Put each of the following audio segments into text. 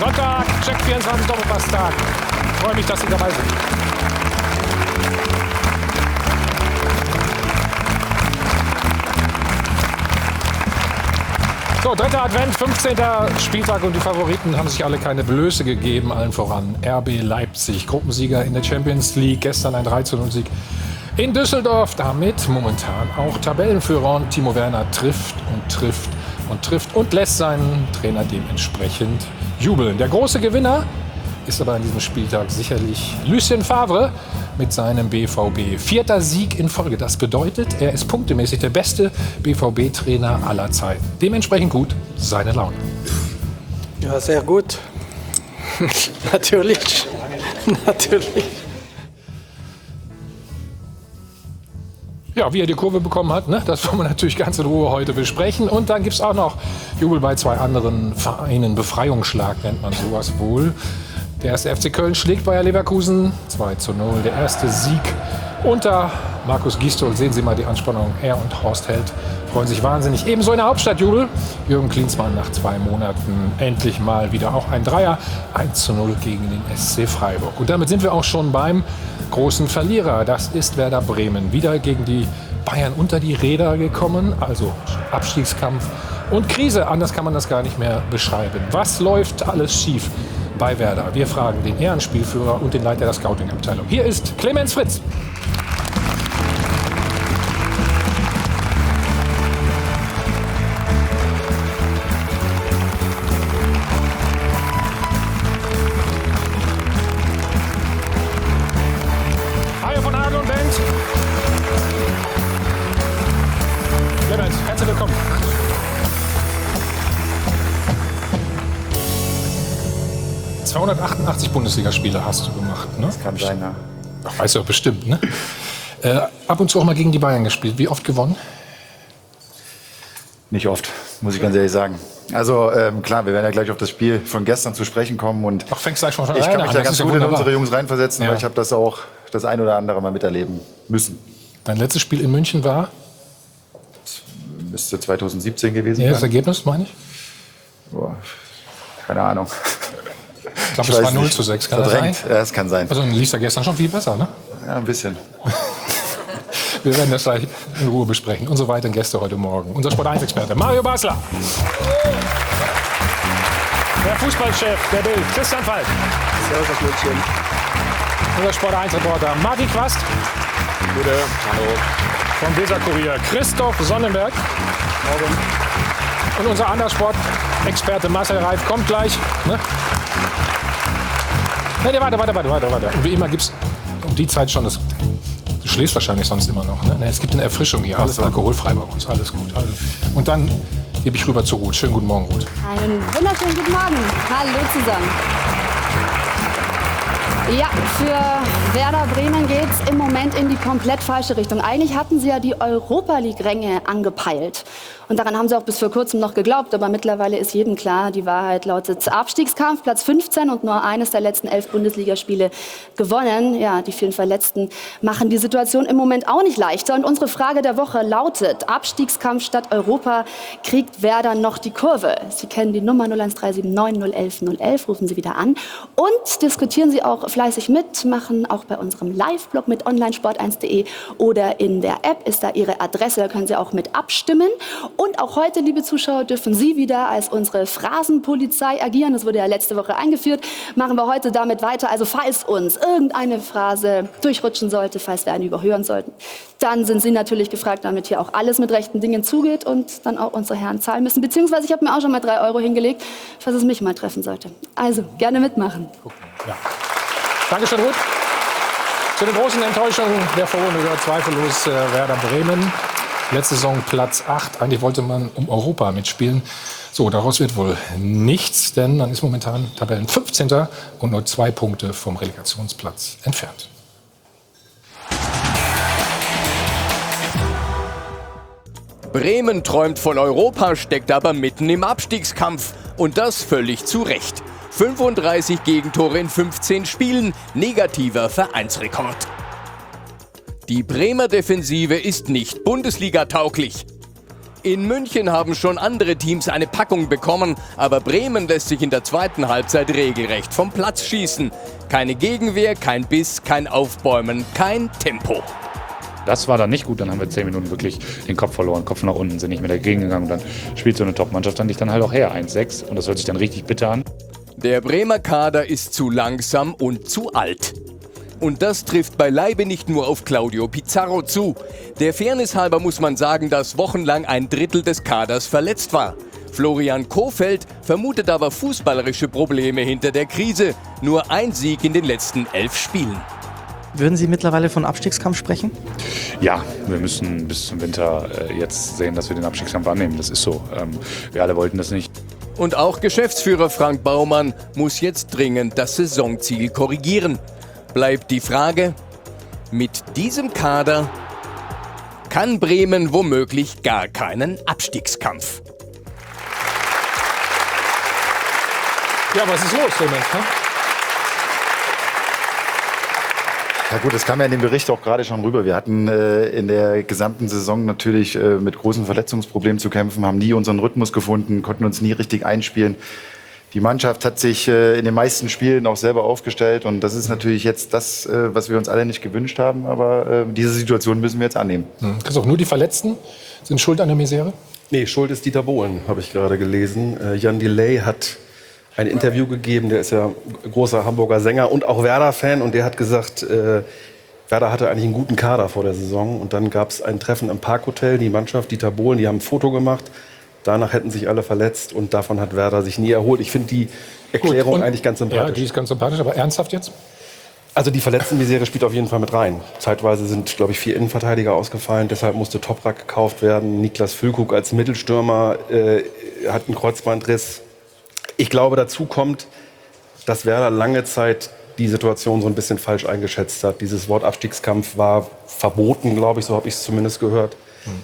Sonntag, Check 24 Doppelpass-Tag. Freue mich, dass Sie dabei sind. So, dritter Advent, 15. Spieltag und die Favoriten haben sich alle keine Blöße gegeben, allen voran RB Leipzig, Gruppensieger in der Champions League, gestern ein 3:0-Sieg in Düsseldorf, damit momentan auch Tabellenführer. Und Timo Werner trifft und trifft und trifft und lässt seinen Trainer dementsprechend jubeln. Der große Gewinner ist aber an diesem Spieltag sicherlich Lucien Favre mit seinem BVB. 4. Sieg in Folge. Das bedeutet, er ist punktemäßig der beste BVB-Trainer aller Zeiten. Dementsprechend gut seine Laune. Ja, sehr gut. Natürlich. Natürlich. Ja, wie er die Kurve bekommen hat, ne? Das wollen wir natürlich ganz in Ruhe heute besprechen. Und dann gibt es auch noch Jubel bei 2 anderen Vereinen. Befreiungsschlag nennt man sowas wohl. Der erste FC Köln schlägt Bayer Leverkusen 2:0. Der erste Sieg unter Markus Gisdol. Sehen Sie mal die Anspannung. Er und Horst Held freuen sich wahnsinnig. Ebenso in der Hauptstadt Jubel. Jürgen Klinsmann nach 2 Monaten endlich mal wieder auch ein Dreier. 1:0 gegen den SC Freiburg. Und damit sind wir auch schon beim großen Verlierer. Das ist Werder Bremen. Wieder gegen die Bayern unter die Räder gekommen. Also Abstiegskampf und Krise. Anders kann man das gar nicht mehr beschreiben. Was läuft alles schief bei Werder? Wir fragen den Ehrenspielführer und den Leiter der Scouting-Abteilung. Hier ist Clemens Fritz. Hi von Adel und Band. Clemens, herzlich willkommen. – 288 Bundesligaspiele hast du gemacht, ne? Das kann sein, ja. Ach, weißt du doch bestimmt, ne? Ab und zu auch mal gegen die Bayern gespielt. Wie oft gewonnen? Nicht oft, muss ich ganz ehrlich sagen. Also klar, wir werden ja gleich auf das Spiel von gestern zu sprechen kommen. Und Ach, fängst gleich schon ich kann mich da ganz gut in unsere Jungs reinversetzen, Ja. weil ich habe das auch das ein oder andere mal miterleben müssen. Dein letztes Spiel in München war? Müsste 2017 gewesen Ja, das sein. Ergebnis, meine ich? Boah, keine Ahnung. Ich glaube, es war 0:6, kann das sein? Verdrängt, ja, das kann sein. Also dann lief es ja gestern schon viel besser, ne? Ja, ein bisschen. Wir werden das gleich in Ruhe besprechen. Unsere weiteren Gäste heute Morgen. Unser Sport1-Experte Mario Basler. Der Fußballchef der Bild, Christian Falk. Servus aus München. Unser Sport1-Reporter Martin Quast. Gute. Hallo. Vom Weser-Kurier Christoph Sonnenberg. Morgen. Und unser Andersport-Experte Marcel Reif kommt gleich. Ne? Nee, warte. Und wie immer gibt es um die Zeit schon das. Du schläfst wahrscheinlich sonst immer noch. Ne? Nee, es gibt eine Erfrischung hier. Alles alkoholfrei bei uns. Alles gut. Und dann gebe ich rüber zu Ruth. Schönen guten Morgen, Ruth. Einen wunderschönen guten Morgen. Hallo zusammen. Ja, für Werder Bremen geht es im Moment in die komplett falsche Richtung. Eigentlich hatten sie ja die Europa-League-Ränge angepeilt. Und daran haben sie auch bis vor kurzem noch geglaubt. Aber mittlerweile ist jedem klar, die Wahrheit lautet Abstiegskampf, Platz 15 und nur eines der letzten 11 Bundesligaspiele gewonnen. Ja, die vielen Verletzten machen die Situation im Moment auch nicht leichter. Und unsere Frage der Woche lautet, Abstiegskampf statt Europa, kriegt Werder noch die Kurve? Sie kennen die Nummer 01379 011 011, rufen Sie wieder an. Und diskutieren Sie auch fleißig mit, machen auch bei unserem Live-Blog mit onlinesport1.de oder in der App ist da Ihre Adresse, da können Sie auch mit abstimmen. Und auch heute, liebe Zuschauer, dürfen Sie wieder als unsere Phrasenpolizei agieren. Das wurde ja letzte Woche eingeführt. Machen wir heute damit weiter. Also falls uns irgendeine Phrase durchrutschen sollte, falls wir eine überhören sollten, dann sind Sie natürlich gefragt, damit hier auch alles mit rechten Dingen zugeht und dann auch unsere Herren zahlen müssen. Beziehungsweise ich habe mir auch schon mal 3 Euro hingelegt, falls es mich mal treffen sollte. Also gerne mitmachen. Ja. Dankeschön, Ruth. Zu den großen Enttäuschungen der Vorrunde gehört zweifellos Werder Bremen. Letzte Saison Platz 8. Eigentlich wollte man um Europa mitspielen. So, daraus wird wohl nichts, denn man ist momentan Tabellen 15. und nur 2 Punkte vom Relegationsplatz entfernt. Bremen träumt von Europa, steckt aber mitten im Abstiegskampf. Und das völlig zu Recht. 35 Gegentore in 15 Spielen, negativer Vereinsrekord. Die Bremer Defensive ist nicht Bundesliga-tauglich. In München haben schon andere Teams eine Packung bekommen, aber Bremen lässt sich in der zweiten Halbzeit regelrecht vom Platz schießen. Keine Gegenwehr, kein Biss, kein Aufbäumen, kein Tempo. Das war dann nicht gut, dann haben wir 10 Minuten wirklich den Kopf verloren, Kopf nach unten, sind nicht mehr dagegen gegangen und dann spielt so eine Top-Mannschaft dann dich dann halt auch her, 1-6 und das hört sich dann richtig bitter an. Der Bremer Kader ist zu langsam und zu alt. Und das trifft beileibe nicht nur auf Claudio Pizarro zu. Der Fairness halber muss man sagen, dass wochenlang ein Drittel des Kaders verletzt war. Florian Kohfeldt vermutet aber fußballerische Probleme hinter der Krise. Nur ein Sieg in den letzten 11 Spielen. Würden Sie mittlerweile von Abstiegskampf sprechen? Ja, wir müssen bis zum Winter jetzt sehen, dass wir den Abstiegskampf annehmen. Das ist so. Wir alle wollten das nicht. Und auch Geschäftsführer Frank Baumann muss jetzt dringend das Saisonziel korrigieren. Bleibt die Frage, mit diesem Kader kann Bremen womöglich gar keinen Abstiegskampf. Ja, was ist los, Clemens? Ne? Ja gut, das kam ja in dem Bericht auch gerade schon rüber. Wir hatten in der gesamten Saison natürlich mit großen Verletzungsproblemen zu kämpfen, haben nie unseren Rhythmus gefunden, konnten uns nie richtig einspielen. Die Mannschaft hat sich in den meisten Spielen auch selber aufgestellt und das ist natürlich jetzt das, was wir uns alle nicht gewünscht haben, aber diese Situation müssen wir jetzt annehmen. Christoph, nur die Verletzten sind schuld an der Misere? Nee, schuld ist Dieter Bohlen, habe ich gerade gelesen. Jan Delay hat ein Interview gegeben, der ist ja großer Hamburger Sänger und auch Werder-Fan und der hat gesagt, Werder hatte eigentlich einen guten Kader vor der Saison und dann gab es ein Treffen im Parkhotel, die Mannschaft, Dieter Bohlen, die haben ein Foto gemacht. Danach hätten sich alle verletzt und davon hat Werder sich nie erholt. Ich finde die Erklärung eigentlich ganz sympathisch. Ja, die ist ganz sympathisch, aber ernsthaft jetzt? Also die Verletztenmisere spielt auf jeden Fall mit rein. Zeitweise sind, glaube ich, 4 Innenverteidiger ausgefallen. Deshalb musste Toprak gekauft werden. Niklas Füllkrug als Mittelstürmer hat einen Kreuzbandriss. Ich glaube, dazu kommt, dass Werder lange Zeit die Situation so ein bisschen falsch eingeschätzt hat. Dieses Wort Abstiegskampf war verboten, glaube ich, so habe ich es zumindest gehört.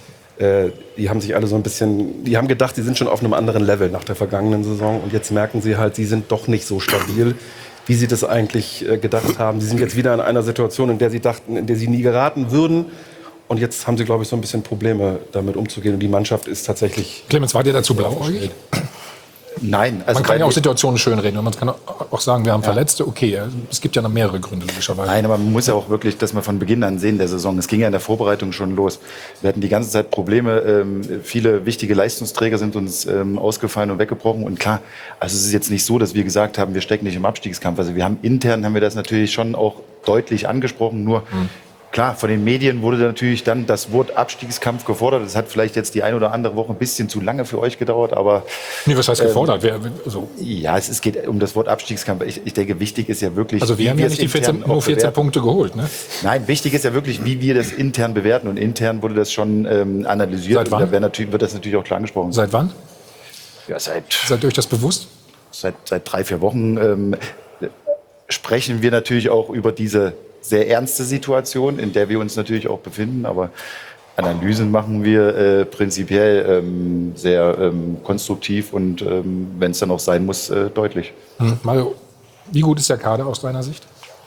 Die haben sich alle so ein bisschen, die haben gedacht, sie sind schon auf einem anderen Level nach der vergangenen Saison und jetzt merken sie halt, sie sind doch nicht so stabil, wie sie das eigentlich gedacht haben. Sie sind jetzt wieder in einer Situation, in der sie dachten, in der sie nie geraten würden und jetzt haben sie, glaube ich, so ein bisschen Probleme damit umzugehen und die Mannschaft ist tatsächlich... Clemens, war dir dazu blauäugig? Nein. Also man kann ja auch Situationen schönreden und man kann auch sagen, wir haben Verletzte. Okay, es gibt ja noch mehrere Gründe, logischerweise. Nein, aber man muss ja auch wirklich, dass man von Beginn an sehen der Saison, es ging ja in der Vorbereitung schon los. Wir hatten die ganze Zeit Probleme, viele wichtige Leistungsträger sind uns ausgefallen und weggebrochen und klar, also es ist jetzt nicht so, dass wir gesagt haben, wir stecken nicht im Abstiegskampf. Also wir haben intern, haben wir das natürlich schon auch deutlich angesprochen, nur klar, von den Medien wurde natürlich dann das Wort Abstiegskampf gefordert. Das hat vielleicht jetzt die eine oder andere Woche ein bisschen zu lange für euch gedauert, aber... Nee, was heißt gefordert? Ja, es geht um das Wort Abstiegskampf. Ich denke, wichtig ist ja wirklich... Also wir haben ja nicht die 14 Punkte geholt, ne? Nein, wichtig ist ja wirklich, wie wir das intern bewerten. Und intern wurde das schon analysiert. Seit wann? Und da wird das natürlich auch klar angesprochen. Seit wann? Ja, Seid ihr euch das bewusst? Seit 3-4 Wochen sprechen wir natürlich auch über diese sehr ernste Situation, in der wir uns natürlich auch befinden, aber Analysen machen wir prinzipiell sehr konstruktiv und wenn es dann auch sein muss, deutlich. Mario, wie gut ist der Kader aus deiner Sicht?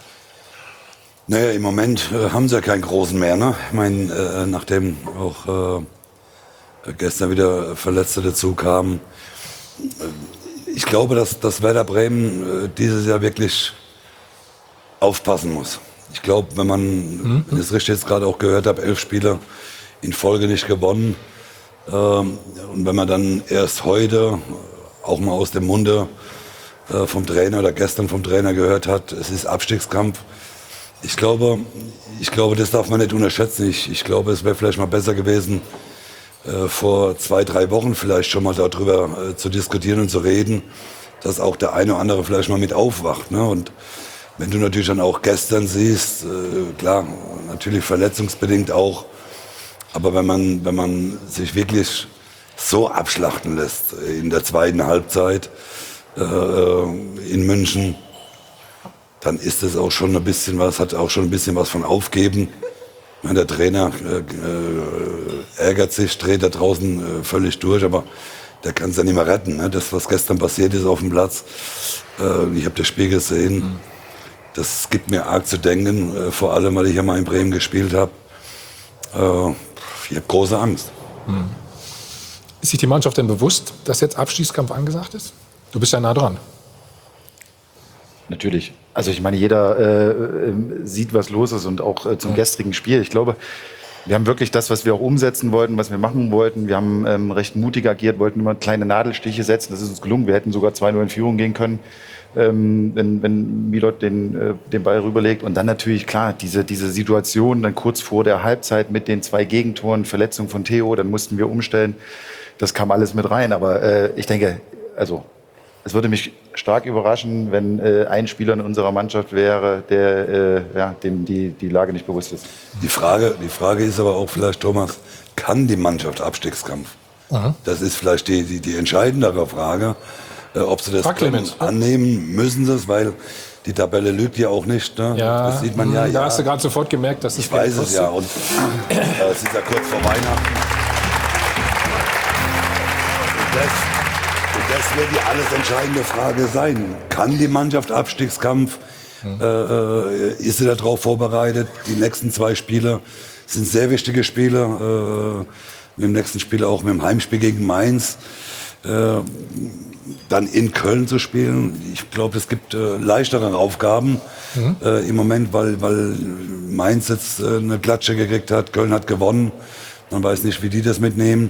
Naja, im Moment haben sie ja keinen großen mehr. Ne? Ich meine, nachdem auch gestern wieder Verletzte dazu kamen, ich glaube, dass Werder Bremen dieses Jahr wirklich aufpassen muss. Ich glaube, wenn ich das richtig jetzt gerade auch gehört habe, 11 Spiele in Folge nicht gewonnen. Und wenn man dann erst heute auch mal aus dem Munde vom Trainer oder gestern vom Trainer gehört hat, es ist Abstiegskampf. Ich glaube, das darf man nicht unterschätzen. Ich glaube, es wäre vielleicht mal besser gewesen, vor 2-3 Wochen vielleicht schon mal darüber zu diskutieren und zu reden, dass auch der eine oder andere vielleicht mal mit aufwacht. Ne? Und wenn du natürlich dann auch gestern siehst, klar, natürlich verletzungsbedingt auch, aber wenn man sich wirklich so abschlachten lässt in der zweiten Halbzeit in München, dann ist es auch schon ein bisschen was, hat auch schon ein bisschen was von Aufgeben. Der Trainer ärgert sich, dreht da draußen völlig durch, aber der kann es ja nicht mehr retten. Ne? Das, was gestern passiert ist auf dem Platz, ich habe das Spiel gesehen, das gibt mir arg zu denken, vor allem, weil ich ja mal in Bremen gespielt habe. Ich habe große Angst. Ist sich die Mannschaft denn bewusst, dass jetzt Abstiegskampf angesagt ist? Du bist ja nah dran. Natürlich. Also ich meine, jeder sieht, was los ist und auch zum gestrigen Spiel. Ich glaube, wir haben wirklich das, was wir auch umsetzen wollten, was wir machen wollten. Wir haben recht mutig agiert, wollten immer kleine Nadelstiche setzen. Das ist uns gelungen. Wir hätten sogar 2-0 in Führung gehen können, wenn Milot den Ball rüberlegt. Und dann natürlich, klar, diese Situation dann kurz vor der Halbzeit mit den 2 Gegentoren, Verletzung von Theo, dann mussten wir umstellen. Das kam alles mit rein. Aber ich denke, also es würde mich stark überraschen, wenn ein Spieler in unserer Mannschaft wäre, der dem die Lage nicht bewusst ist. Die Frage ist aber auch vielleicht, Thomas, kann die Mannschaft Abstiegskampf? Aha. Das ist vielleicht die entscheidendere Frage. Ob sie das können, annehmen, müssen sie es, weil die Tabelle lügt ja auch nicht. Ne? Ja, das sieht man ja. Da hast du gerade sofort gemerkt, dass ich weiß es ja. Und es ist ja kurz vor Weihnachten. Und das wird die alles entscheidende Frage sein. Kann die Mannschaft Abstiegskampf? Ist sie darauf vorbereitet? Die nächsten 2 Spiele sind sehr wichtige Spiele. Mit dem nächsten Spiel auch mit dem Heimspiel gegen Mainz. Dann in Köln zu spielen. Ich glaube, es gibt leichtere Aufgaben im Moment, weil Mainz jetzt eine Klatsche gekriegt hat. Köln hat gewonnen. Man weiß nicht, wie die das mitnehmen.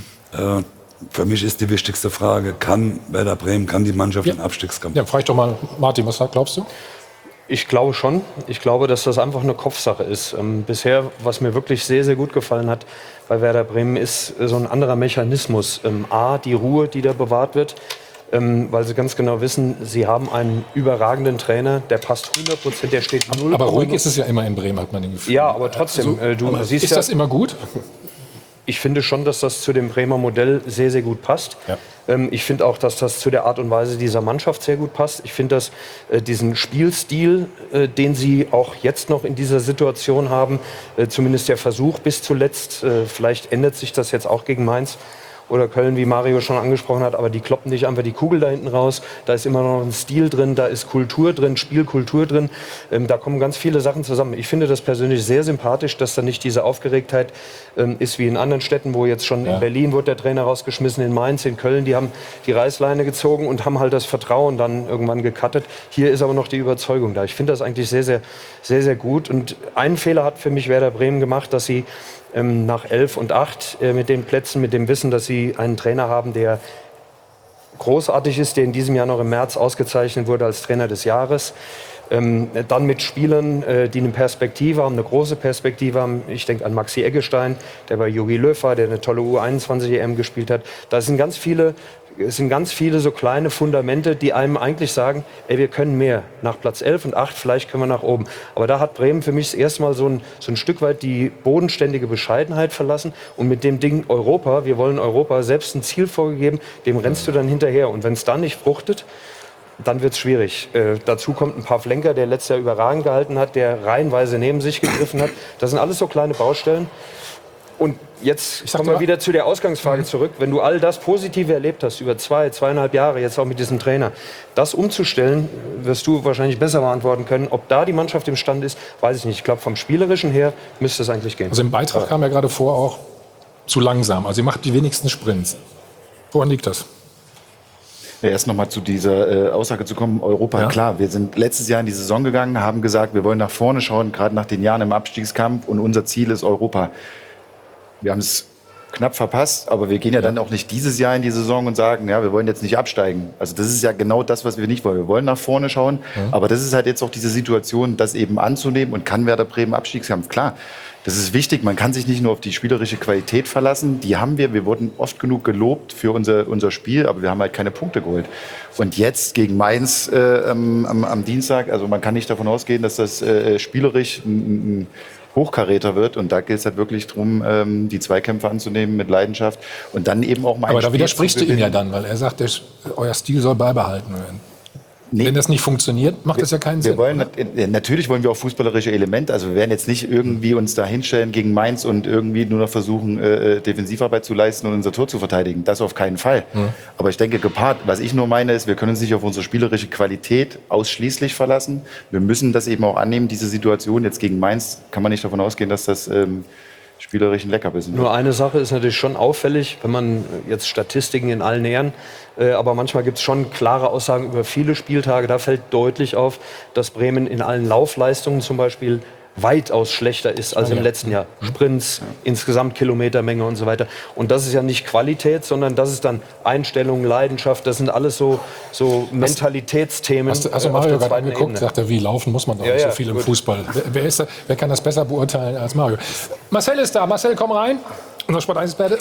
Für mich ist die wichtigste Frage, kann Werder Bremen, kann die Mannschaft den Abstiegskampf? Ja, frag ich doch mal Martin, was glaubst du? Ich glaube schon. Ich glaube, dass das einfach eine Kopfsache ist. Bisher, was mir wirklich sehr, sehr gut gefallen hat bei Werder Bremen, ist so ein anderer Mechanismus. A, die Ruhe, die da bewahrt wird, weil sie ganz genau wissen, sie haben einen überragenden Trainer, der passt 100%, der steht 0. Aber ruhig ist es ja immer in Bremen, hat man den Gefühl. Ja, aber trotzdem. Also, siehst ist das immer gut? Ich finde schon, dass das zu dem Bremer Modell sehr, sehr gut passt. Ja. Ich finde auch, dass das zu der Art und Weise dieser Mannschaft sehr gut passt. Ich finde, dass diesen Spielstil, den sie auch jetzt noch in dieser Situation haben, zumindest der Versuch bis zuletzt, vielleicht ändert sich das jetzt auch gegen Mainz oder Köln, wie Mario schon angesprochen hat, aber die kloppen nicht einfach die Kugel da hinten raus. Da ist immer noch ein Stil drin, da ist Kultur drin, Spielkultur drin. Da kommen ganz viele Sachen zusammen. Ich finde das persönlich sehr sympathisch, dass da nicht diese Aufgeregtheit ist wie in anderen Städten, wo jetzt schon in Berlin wurde der Trainer rausgeschmissen, in Mainz, in Köln, die haben die Reißleine gezogen und haben halt das Vertrauen dann irgendwann gecuttet. Hier ist aber noch die Überzeugung da. Ich finde das eigentlich sehr, sehr, sehr, sehr gut. Und einen Fehler hat für mich Werder Bremen gemacht, dass sie nach 11 und 8 mit den Plätzen, mit dem Wissen, dass sie einen Trainer haben, der großartig ist, der in diesem Jahr noch im März ausgezeichnet wurde als Trainer des Jahres. Dann mit Spielern, die eine Perspektive haben, eine große Perspektive haben. Ich denke an Maxi Eggestein, der bei Jogi Löw war, der eine tolle U21-EM gespielt hat. Da sind ganz viele so kleine Fundamente, die einem eigentlich sagen, ey, wir können mehr. Nach Platz 11 und 8, vielleicht können wir nach oben. Aber da hat Bremen für mich das erste Mal so ein Stück weit die bodenständige Bescheidenheit verlassen. Und mit dem Ding Europa, wir wollen Europa, selbst ein Ziel vorgegeben, dem rennst du dann hinterher. Und wenn es dann nicht fruchtet, dann wird es schwierig. Dazu kommt ein Pavlenka, der letztes Jahr überragend gehalten hat, der reihenweise neben sich gegriffen hat. Das sind alles so kleine Baustellen. Und jetzt kommen wir wieder zu der Ausgangsfrage zurück. Wenn du all das Positive erlebt hast, über 2,5 Jahre, jetzt auch mit diesem Trainer, das umzustellen, wirst du wahrscheinlich besser beantworten können. Ob da die Mannschaft imstande ist, weiß ich nicht. Ich glaube, vom Spielerischen her müsste es eigentlich gehen. Also im Beitrag kam ja gerade vor, auch zu langsam. Also ihr macht die wenigsten Sprints. Woran liegt das? Ja, erst noch mal zu dieser Aussage zu kommen, Europa, klar, wir sind letztes Jahr in die Saison gegangen, haben gesagt, wir wollen nach vorne schauen, gerade nach den Jahren im Abstiegskampf und unser Ziel ist Europa. Wir haben es knapp verpasst, aber wir gehen ja dann auch nicht dieses Jahr in die Saison und sagen, ja, wir wollen jetzt nicht absteigen. Also das ist ja genau das, was wir nicht wollen. Wir wollen nach vorne schauen, aber das ist halt jetzt auch diese Situation, das eben anzunehmen und kann Werder Bremen Abstiegskampf. Klar, das ist wichtig, man kann sich nicht nur auf die spielerische Qualität verlassen, die haben wir wurden oft genug gelobt für unser Spiel, aber wir haben halt keine Punkte geholt. Und jetzt gegen Mainz am Dienstag, also man kann nicht davon ausgehen, dass das spielerisch ein Hochkaräter wird und da geht es halt wirklich darum, die Zweikämpfe anzunehmen mit Leidenschaft und dann eben auch mal. Aber da widersprichst du ihm ja dann, weil er sagt, euer Stil soll beibehalten werden. Nee. Wenn das nicht funktioniert, macht das ja keinen Sinn. Natürlich wollen wir auch fußballerische Elemente. Also wir werden jetzt nicht irgendwie uns da hinstellen gegen Mainz und irgendwie nur noch versuchen, Defensivarbeit zu leisten und unser Tor zu verteidigen. Das auf keinen Fall. Aber ich denke, gepaart, was ich nur meine, ist, wir können uns nicht auf unsere spielerische Qualität ausschließlich verlassen. Wir müssen das eben auch annehmen, diese Situation. Jetzt gegen Mainz kann man nicht davon ausgehen, dass das spielerischen Leckerbissen. Nur eine Sache ist natürlich schon auffällig, wenn man jetzt Statistiken in allen Nähern, aber manchmal gibt es schon klare Aussagen über viele Spieltage. Da fällt deutlich auf, dass Bremen in allen Laufleistungen zum Beispiel weitaus schlechter ist als im letzten Jahr. Sprints, insgesamt Kilometermenge und so weiter. Und das ist ja nicht Qualität, sondern das ist dann Einstellung, Leidenschaft. Das sind alles so Mentalitätsthemen. Hast du Mario gerade angeguckt? Sagt er, wie laufen muss man doch nicht so viel im Fußball. Wer kann das besser beurteilen als Mario? Marcel ist da. Marcel, komm rein. Unser Sport1-Experte.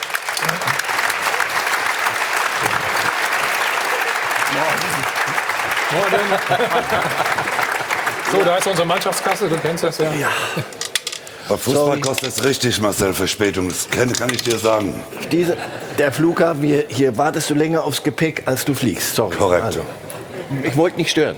So, da ist unsere Mannschaftskasse, du kennst das ja. Bei Fußball kostet es richtig, Marcel, Verspätung. Das kann ich dir sagen. Der Flughafen, hier wartest du länger aufs Gepäck, als du fliegst. Sorry. Korrekt. Also, ich wollte nicht stören.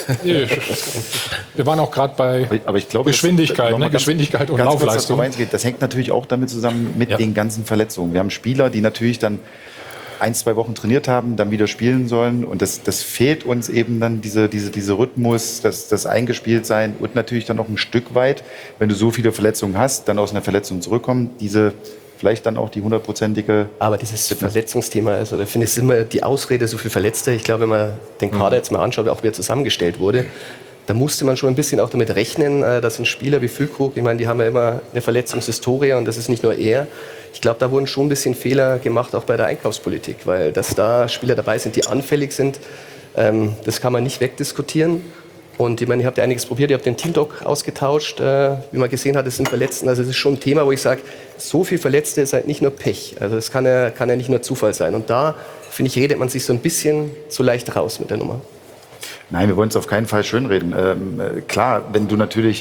Wir waren auch gerade bei Geschwindigkeit, Geschwindigkeit und Laufleistung. Das hängt natürlich auch damit zusammen mit den ganzen Verletzungen. Wir haben Spieler, die natürlich dann 1-2 Wochen trainiert haben, dann wieder spielen sollen. Und das fehlt uns eben dann, diese Rhythmus, das Eingespieltsein und natürlich dann noch ein Stück weit, wenn du so viele Verletzungen hast, dann aus einer Verletzung zurückkommen, vielleicht dann auch die 100%ige... Aber dieses Verletzungsthema, also da finde ich immer die Ausrede, so viel Verletzte. Ich glaube, wenn man den Kader jetzt mal anschaut, auch wie er zusammengestellt wurde, da musste man schon ein bisschen auch damit rechnen, dass ein Spieler wie Füllkrug, ich meine, die haben ja immer eine Verletzungshistorie und das ist nicht nur er. Ich glaube, da wurden schon ein bisschen Fehler gemacht, auch bei der Einkaufspolitik, weil dass da Spieler dabei sind, die anfällig sind, das kann man nicht wegdiskutieren. Und ich meine, ihr habt ja einiges probiert, ihr habt den Teamdoc ausgetauscht, wie man gesehen hat, es sind Verletzten. Also es ist schon ein Thema, wo ich sage, so viel Verletzte ist halt nicht nur Pech. Also es kann ja nicht nur Zufall sein. Und da, finde ich, redet man sich so ein bisschen zu leicht raus mit der Nummer. Nein, wir wollen es auf keinen Fall schönreden. Klar, wenn du natürlich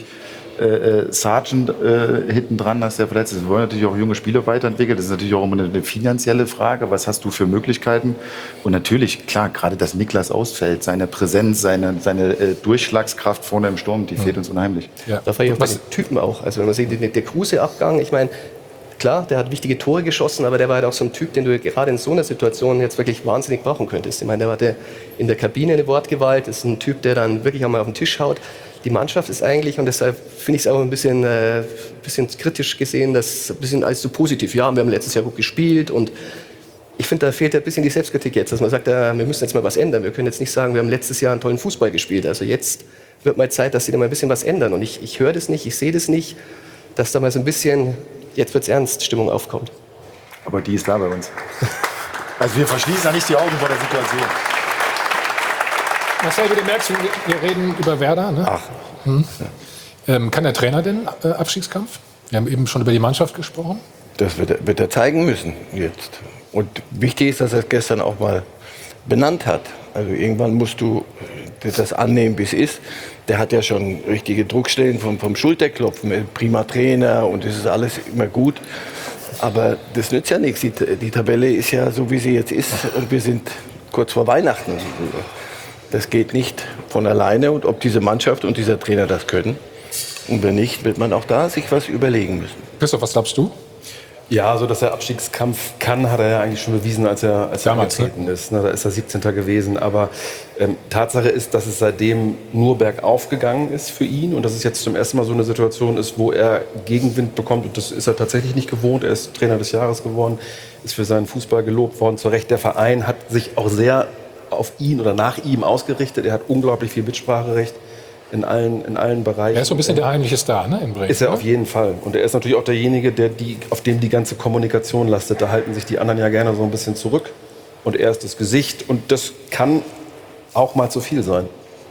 Sargent hinten dran hast, der verletzt ist, wir wollen natürlich auch junge Spieler weiterentwickeln. Das ist natürlich auch immer eine finanzielle Frage. Was hast du für Möglichkeiten? Und natürlich, klar, gerade dass Niklas ausfällt, seine Präsenz, seine Durchschlagskraft vorne im Sturm, die fehlt uns unheimlich. Ja. Da war ich auch bei den Typen auch. Also wenn man sieht, der Kruse-Abgang, ich meine, klar, der hat wichtige Tore geschossen, aber der war halt auch so ein Typ, den du gerade in so einer Situation jetzt wirklich wahnsinnig brauchen könntest. Ich meine, der hatte in der Kabine eine Wortgewalt, ist ein Typ, der dann wirklich auch mal auf den Tisch haut. Die Mannschaft ist eigentlich, und deshalb finde ich es auch ein bisschen kritisch gesehen, das ein bisschen alles so positiv. Ja, wir haben letztes Jahr gut gespielt und ich finde, da fehlt ein bisschen die Selbstkritik jetzt, dass man sagt, wir müssen jetzt mal was ändern. Wir können jetzt nicht sagen, wir haben letztes Jahr einen tollen Fußball gespielt. Also jetzt wird mal Zeit, dass sie da mal ein bisschen was ändern. Und ich höre das nicht, ich sehe das nicht, dass da mal so ein bisschen, jetzt wird's ernst, Stimmung aufkommt. Aber die ist da bei uns. Also wir verschließen ja nicht die Augen vor der Situation. Marcel, wie du merkst, wir reden über Werder. Ne? Kann der Trainer denn Abstiegskampf? Wir haben eben schon über die Mannschaft gesprochen. Das wird er zeigen müssen jetzt. Und wichtig ist, dass er es gestern auch mal benannt hat. Also irgendwann musst du das annehmen, wie es ist. Der hat ja schon richtige Druckstellen vom Schulterklopfen. Prima Trainer und es ist alles immer gut. Aber das nützt ja nichts. Die Tabelle ist ja so, wie sie jetzt ist. Und wir sind kurz vor Weihnachten. Das geht nicht von alleine. Und ob diese Mannschaft und dieser Trainer das können und wenn nicht, wird man auch da sich was überlegen müssen. Christoph, was glaubst du? Ja, also dass er Abstiegskampf kann, hat er ja eigentlich schon bewiesen, als er angetreten ist. Da ist er 17. gewesen. Aber Tatsache ist, dass es seitdem nur bergauf gegangen ist für ihn. Und dass es jetzt zum ersten Mal so eine Situation ist, wo er Gegenwind bekommt. Und das ist er tatsächlich nicht gewohnt. Er ist Trainer des Jahres geworden, ist für seinen Fußball gelobt worden. Zu Recht, der Verein hat sich auch sehr auf ihn oder nach ihm ausgerichtet. Er hat unglaublich viel Mitspracherecht in allen Bereichen. Er ist so ein bisschen der heimliche Star, ne, in Bremen. Ist er auf jeden Fall. Und er ist natürlich auch derjenige, auf dem die ganze Kommunikation lastet. Da halten sich die anderen ja gerne so ein bisschen zurück. Und er ist das Gesicht. Und das kann auch mal zu viel sein.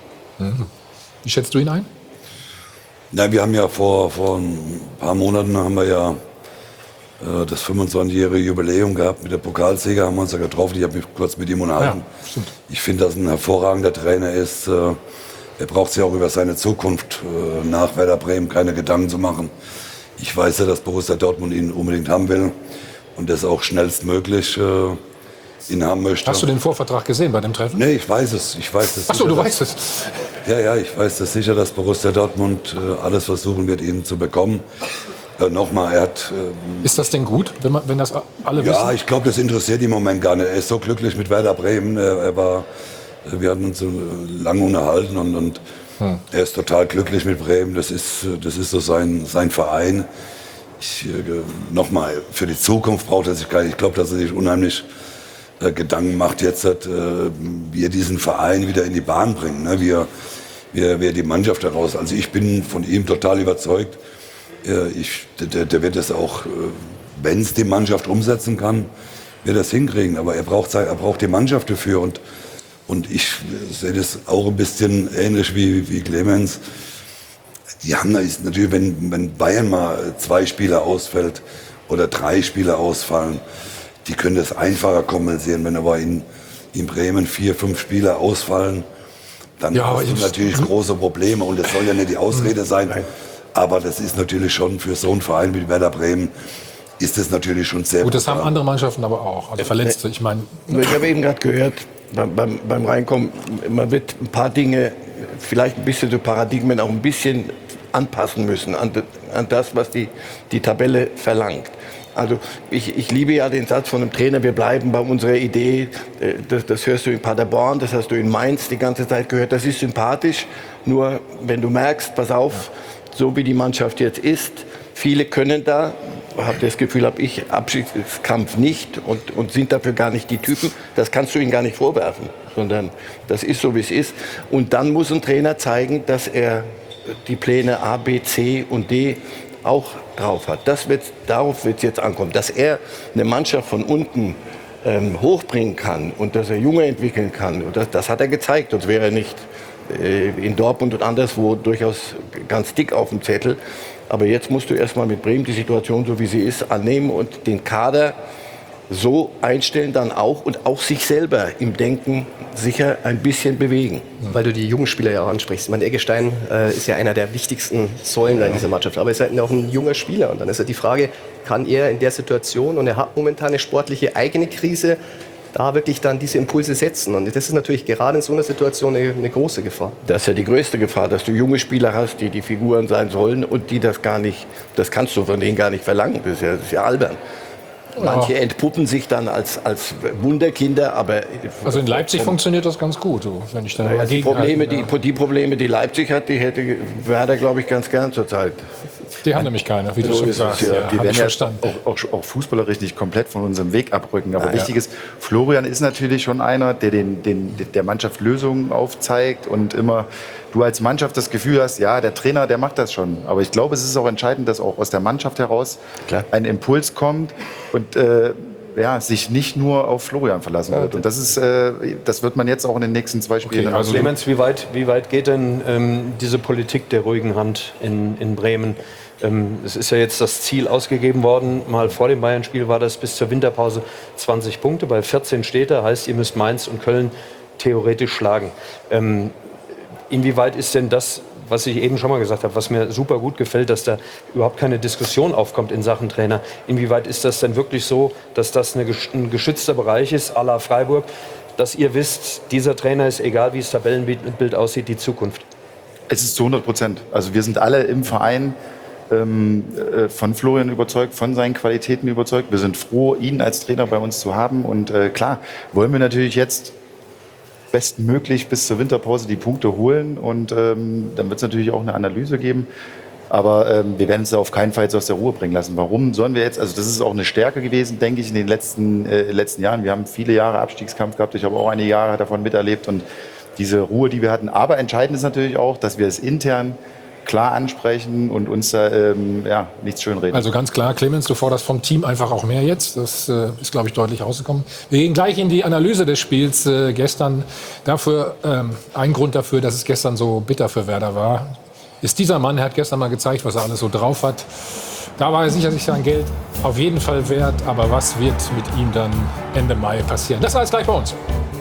Wie schätzt du ihn ein? Na, wir haben ja vor ein paar Monaten haben wir ja das 25-jährige Jubiläum gehabt. Mit der Pokalsieger haben wir uns ja getroffen. Ich habe mich kurz mit ihm unterhalten. Ja, ich finde, dass er ein hervorragender Trainer ist. Er braucht sich auch über seine Zukunft nach Werder Bremen keine Gedanken zu machen. Ich weiß ja, dass Borussia Dortmund ihn unbedingt haben will und das auch schnellstmöglich ihn haben möchte. Hast du den Vorvertrag gesehen bei dem Treffen? Nee, ich weiß es. Ach so, du weißt es. Ja, ich weiß das sicher, dass Borussia Dortmund alles versuchen wird, ihn zu bekommen. Nochmal, er hat... ist das denn gut, wenn das alle wissen? Ja, ich glaube, das interessiert ihn im Moment gar nicht. Er ist so glücklich mit Werder Bremen. Wir hatten uns so lange unterhalten und er ist total glücklich mit Bremen. Das ist so sein Verein. Nochmal, für die Zukunft braucht er sich gar nicht. Ich glaube, dass er sich unheimlich Gedanken macht jetzt, wie er diesen Verein wieder in die Bahn bringt, ne? wie er die Mannschaft heraus. Also ich bin von ihm total überzeugt. Der wird es auch, wenn es die Mannschaft umsetzen kann, wird das hinkriegen. Aber er braucht die Mannschaft dafür. Und ich sehe das auch ein bisschen ähnlich wie Clemens. Die haben natürlich, wenn Bayern mal 2 Spieler ausfällt oder 3 Spieler ausfallen, die können das einfacher kompensieren. Wenn aber in Bremen 4, 5 Spieler ausfallen, dann hast du natürlich große Probleme. Und das soll ja nicht die Ausrede sein. Aber das ist natürlich schon für so einen Verein wie Werder Bremen, ist das natürlich schon sehr gut. Das haben andere Mannschaften aber auch. Also Verletzte, ich meine. Ich habe eben gerade gehört, beim Reinkommen, man wird ein paar Dinge, vielleicht ein bisschen so Paradigmen auch ein bisschen anpassen müssen an das, was die Tabelle verlangt. Also ich liebe ja den Satz von einem Trainer, wir bleiben bei unserer Idee, das hörst du in Paderborn, das hast du in Mainz die ganze Zeit gehört, das ist sympathisch, nur wenn du merkst, pass auf, so wie die Mannschaft jetzt ist, viele können da, habe das Gefühl, habe ich, Abstiegskampf nicht und sind dafür gar nicht die Typen, das kannst du ihnen gar nicht vorwerfen, sondern das ist so, wie es ist. Und dann muss ein Trainer zeigen, dass er die Pläne A, B, C und D auch drauf hat. Darauf wird es jetzt ankommen, dass er eine Mannschaft von unten hochbringen kann und dass er Junge entwickeln kann. Und das hat er gezeigt, sonst wäre er nicht in Dortmund und anderswo durchaus ganz dick auf dem Zettel. Aber jetzt musst du erstmal mit Bremen die Situation, so wie sie ist, annehmen und den Kader so einstellen dann auch und auch sich selber im Denken sicher ein bisschen bewegen. Weil du die jungen Spieler ja auch ansprichst. Ich meine, Eggestein ist ja einer der wichtigsten Säulen in dieser Mannschaft, aber er ist halt auch ein junger Spieler. Und dann ist ja die Frage, kann er in der Situation, und er hat momentan eine sportliche eigene Krise, da wirklich dann diese Impulse setzen. Und das ist natürlich gerade in so einer Situation eine große Gefahr. Das ist ja die größte Gefahr, dass du junge Spieler hast, die Figuren sein sollen und die das gar nicht, das kannst du von denen gar nicht verlangen. Das ist ja albern. Manche entpuppen sich dann als Wunderkinder, aber... Also in Leipzig funktioniert das ganz gut, wenn ich dann die Probleme, die Leipzig hat, die hätte Werder, glaube ich, ganz gern zurzeit. Die haben nämlich keine, wie du schon sagst. Wir werden ja auch fußballerisch nicht komplett von unserem Weg abrücken. Aber wichtig ist, Florian ist natürlich schon einer, der der Mannschaft Lösungen aufzeigt und immer du als Mannschaft das Gefühl hast, ja, der Trainer, der macht das schon. Aber ich glaube, es ist auch entscheidend, dass auch aus der Mannschaft heraus ein Impuls kommt und sich nicht nur auf Florian verlassen wird. Und das wird man jetzt auch in den nächsten 2 Spielen. Also Clemens, wie weit geht denn diese Politik der ruhigen Hand in Bremen? Es ist ja jetzt das Ziel ausgegeben worden, mal vor dem Bayern-Spiel war das bis zur Winterpause 20 Punkte, bei 14 steht da, heißt, ihr müsst Mainz und Köln theoretisch schlagen. Inwieweit ist denn das, was ich eben schon mal gesagt habe, was mir super gut gefällt, dass da überhaupt keine Diskussion aufkommt in Sachen Trainer. Inwieweit ist das denn wirklich so, dass das ein geschützter Bereich ist, à la Freiburg, dass ihr wisst, dieser Trainer ist, egal wie das Tabellenbild aussieht, die Zukunft? Es ist zu 100%. Also wir sind alle im Verein von Florian überzeugt, von seinen Qualitäten überzeugt. Wir sind froh, ihn als Trainer bei uns zu haben. Und klar, wollen wir natürlich jetzt bestmöglich bis zur Winterpause die Punkte holen. Und dann wird es natürlich auch eine Analyse geben. Aber wir werden es auf keinen Fall jetzt aus der Ruhe bringen lassen. Warum sollen wir jetzt, also das ist auch eine Stärke gewesen, denke ich, in den letzten Jahren. Wir haben viele Jahre Abstiegskampf gehabt. Ich habe auch einige Jahre davon miterlebt. Und diese Ruhe, die wir hatten. Aber entscheidend ist natürlich auch, dass wir es intern klar ansprechen und uns da nichts schönreden. Also ganz klar, Clemens, du forderst vom Team einfach auch mehr jetzt. Das ist, glaube ich, deutlich rausgekommen. Wir gehen gleich in die Analyse des Spiels gestern. Ein Grund dafür, dass es gestern so bitter für Werder war, ist dieser Mann. Er hat gestern mal gezeigt, was er alles so drauf hat. Da war er sicherlich sein Geld auf jeden Fall wert. Aber was wird mit ihm dann Ende Mai passieren? Das alles gleich bei uns.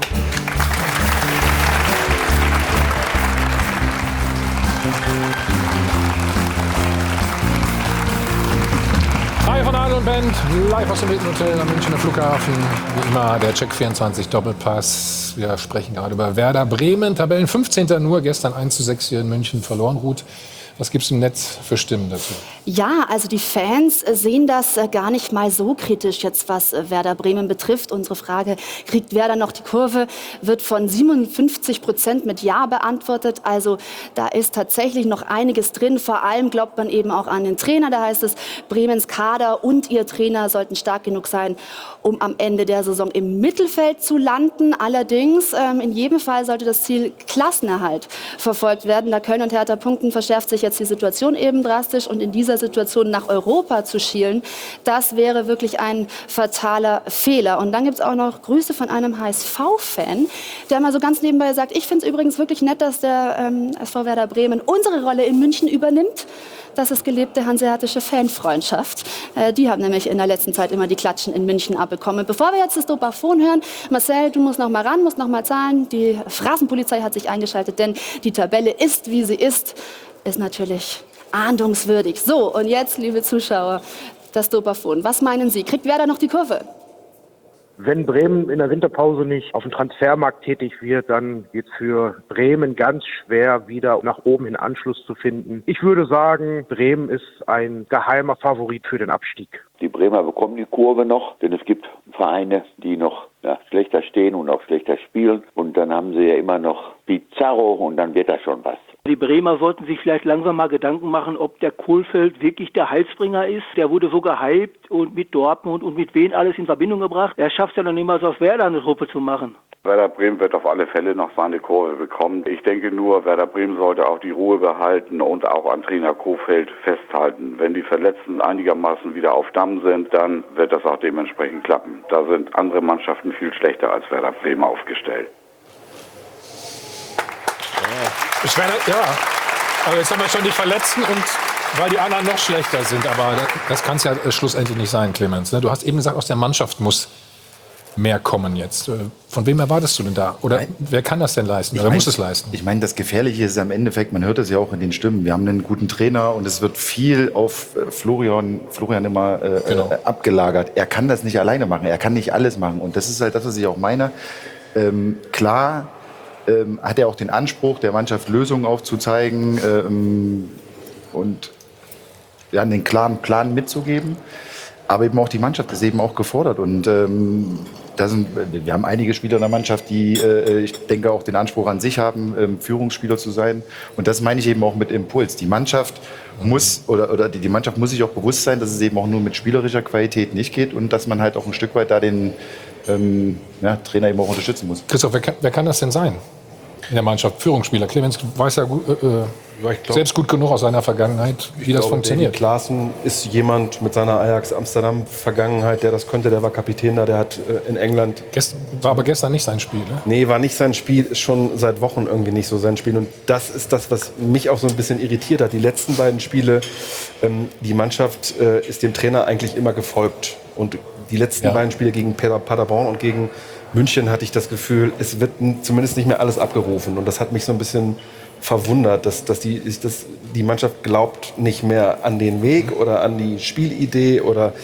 Live von Adel und Band, live aus dem Hilton Hotel am Münchner Flughafen. Wie immer der Check24 Doppelpass. Wir sprechen gerade über Werder Bremen. Tabellen 15. nur, gestern 1:6 hier in München verloren. Ruth, Was gibt es im Netz für Stimmen dazu? Ja, also die Fans sehen das gar nicht mal so kritisch jetzt, was Werder Bremen betrifft. Unsere Frage, kriegt Werder noch die Kurve, wird von 57% mit Ja beantwortet. Also da ist tatsächlich noch einiges drin. Vor allem glaubt man eben auch an den Trainer. Da heißt es, Bremens Kader und ihr Trainer sollten stark genug sein, um am Ende der Saison im Mittelfeld zu landen. Allerdings, in jedem Fall sollte das Ziel Klassenerhalt verfolgt werden. Da Köln und Hertha punkten, verschärft sich jetzt die Situation eben drastisch. Und in dieser Situation nach Europa zu schielen, das wäre wirklich ein fataler Fehler. Und dann gibt es auch noch Grüße von einem HSV-Fan, der mal so ganz nebenbei sagt, ich finde es übrigens wirklich nett, dass der SV Werder Bremen unsere Rolle in München übernimmt. Das ist gelebte hanseatische Fanfreundschaft. Die haben nämlich in der letzten Zeit immer die Klatschen in München abbekommen. Bevor wir jetzt das Dopafon hören, Marcel, du musst noch mal ran, musst noch mal zahlen. Die Phrasenpolizei hat sich eingeschaltet, denn die Tabelle ist, wie sie ist natürlich ahndungswürdig. So, und jetzt, liebe Zuschauer, das Dopafon. Was meinen Sie? Kriegt Werder noch die Kurve? Wenn Bremen in der Winterpause nicht auf dem Transfermarkt tätig wird, dann wird es für Bremen ganz schwer, wieder nach oben hin Anschluss zu finden. Ich würde sagen, Bremen ist ein geheimer Favorit für den Abstieg. Die Bremer bekommen die Kurve noch, denn es gibt Vereine, die noch schlechter stehen und auch schlechter spielen. Und dann haben sie ja immer noch Pizarro und dann wird da schon was. Die Bremer sollten sich vielleicht langsam mal Gedanken machen, ob der Kohlfeld wirklich der Heilsbringer ist. Der wurde so gehypt und mit Dortmund und mit wen alles in Verbindung gebracht. Er schafft es ja noch niemals aus Werder eine Truppe zu machen. Werder Bremen wird auf alle Fälle noch seine Kurve bekommen. Ich denke nur, Werder Bremen sollte auch die Ruhe behalten und auch an Trainer Kohfeldt festhalten. Wenn die Verletzten einigermaßen wieder auf Damm sind, dann wird das auch dementsprechend klappen. Da sind andere Mannschaften viel schlechter als Werder Bremen aufgestellt. Ja, aber jetzt haben wir schon die Verletzten und weil die anderen noch schlechter sind. Aber das kann es ja schlussendlich nicht sein, Clemens. Du hast eben gesagt, aus der Mannschaft muss mehr kommen jetzt. Von wem erwartest du denn da? Oder wer kann das denn leisten? Oder muss es leisten? Ich meine, das Gefährliche ist am Endeffekt, man hört das ja auch in den Stimmen, wir haben einen guten Trainer und es wird viel auf Florian immer abgelagert. Er kann das nicht alleine machen, er kann nicht alles machen. Und das ist halt das, was ich auch meine. Klar hat er auch den Anspruch, der Mannschaft Lösungen aufzuzeigen und einen klaren Plan mitzugeben. Aber eben auch die Mannschaft ist eben auch gefordert. Und wir haben einige Spieler in der Mannschaft, die, ich denke, auch den Anspruch an sich haben, Führungsspieler zu sein. Und das meine ich eben auch mit Impuls. Die Mannschaft muss die Mannschaft muss sich auch bewusst sein, dass es eben auch nur mit spielerischer Qualität nicht geht und dass man halt auch ein Stück weit da den Trainer eben auch unterstützen muss. Christoph, wer kann das denn sein in der Mannschaft? Führungsspieler. Clemens weiß ja selbst gut genug aus seiner Vergangenheit, wie das funktioniert. David Klaassen ist jemand mit seiner Ajax Amsterdam Vergangenheit, der das könnte. Der war Kapitän da, der hat in England... War aber gestern nicht sein Spiel, ne? Nee, war nicht sein Spiel, ist schon seit Wochen irgendwie nicht so sein Spiel. Und das ist das, was mich auch so ein bisschen irritiert hat. Die letzten beiden Spiele, die Mannschaft ist dem Trainer eigentlich immer gefolgt. Und die letzten beiden Spiele gegen Paderborn und gegen München hatte ich das Gefühl, es wird zumindest nicht mehr alles abgerufen. Und das hat mich so ein bisschen verwundert, dass die Mannschaft glaubt nicht mehr an den Weg oder an die Spielidee oder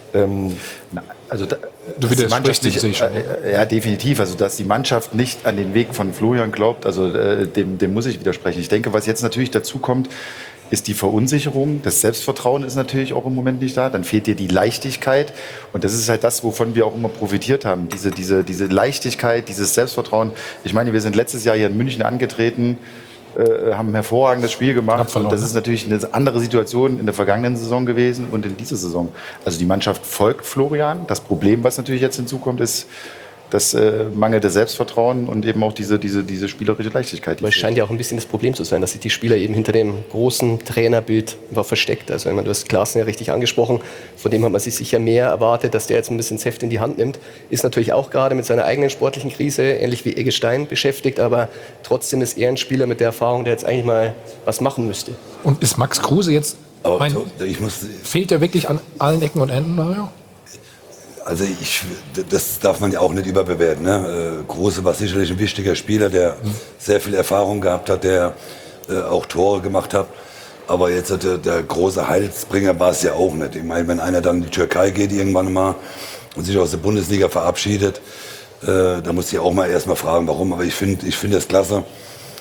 du widersprichst dich sicher. Ja, definitiv. Also dass die Mannschaft nicht an den Weg von Florian glaubt, also dem muss ich widersprechen. Ich denke, was jetzt natürlich dazu kommt, ist die Verunsicherung. Das Selbstvertrauen ist natürlich auch im Moment nicht da. Dann fehlt dir die Leichtigkeit. Und das ist halt das, wovon wir auch immer profitiert haben. Diese Leichtigkeit, dieses Selbstvertrauen. Ich meine, wir sind letztes Jahr hier in München angetreten, haben ein hervorragendes Spiel gemacht. Und das ist natürlich eine andere Situation in der vergangenen Saison gewesen und in dieser Saison. Also die Mannschaft folgt Florian. Das Problem, was natürlich jetzt hinzukommt, ist das mangelnde Selbstvertrauen und eben auch diese spielerische Leichtigkeit. Aber es scheint ja auch ein bisschen das Problem zu sein, dass sich die Spieler eben hinter dem großen Trainerbild versteckt. Also du hast Klaassen ja richtig angesprochen, von dem hat man sich sicher mehr erwartet, dass der jetzt ein bisschen das Heft in die Hand nimmt. Ist natürlich auch gerade mit seiner eigenen sportlichen Krise, ähnlich wie Eggestein, beschäftigt, aber trotzdem ist er ein Spieler mit der Erfahrung, der jetzt eigentlich mal was machen müsste. Und ist Max Kruse jetzt, fehlt er wirklich an allen Ecken und Enden, Mario? Also das darf man ja auch nicht überbewerten. Ne? Kruse war sicherlich ein wichtiger Spieler, der sehr viel Erfahrung gehabt hat, der auch Tore gemacht hat. Aber jetzt der große Heilsbringer war es ja auch nicht. Ich meine, wenn einer dann in die Türkei geht irgendwann mal und sich aus der Bundesliga verabschiedet, da muss ich auch mal erstmal fragen, warum. Aber ich finde das klasse,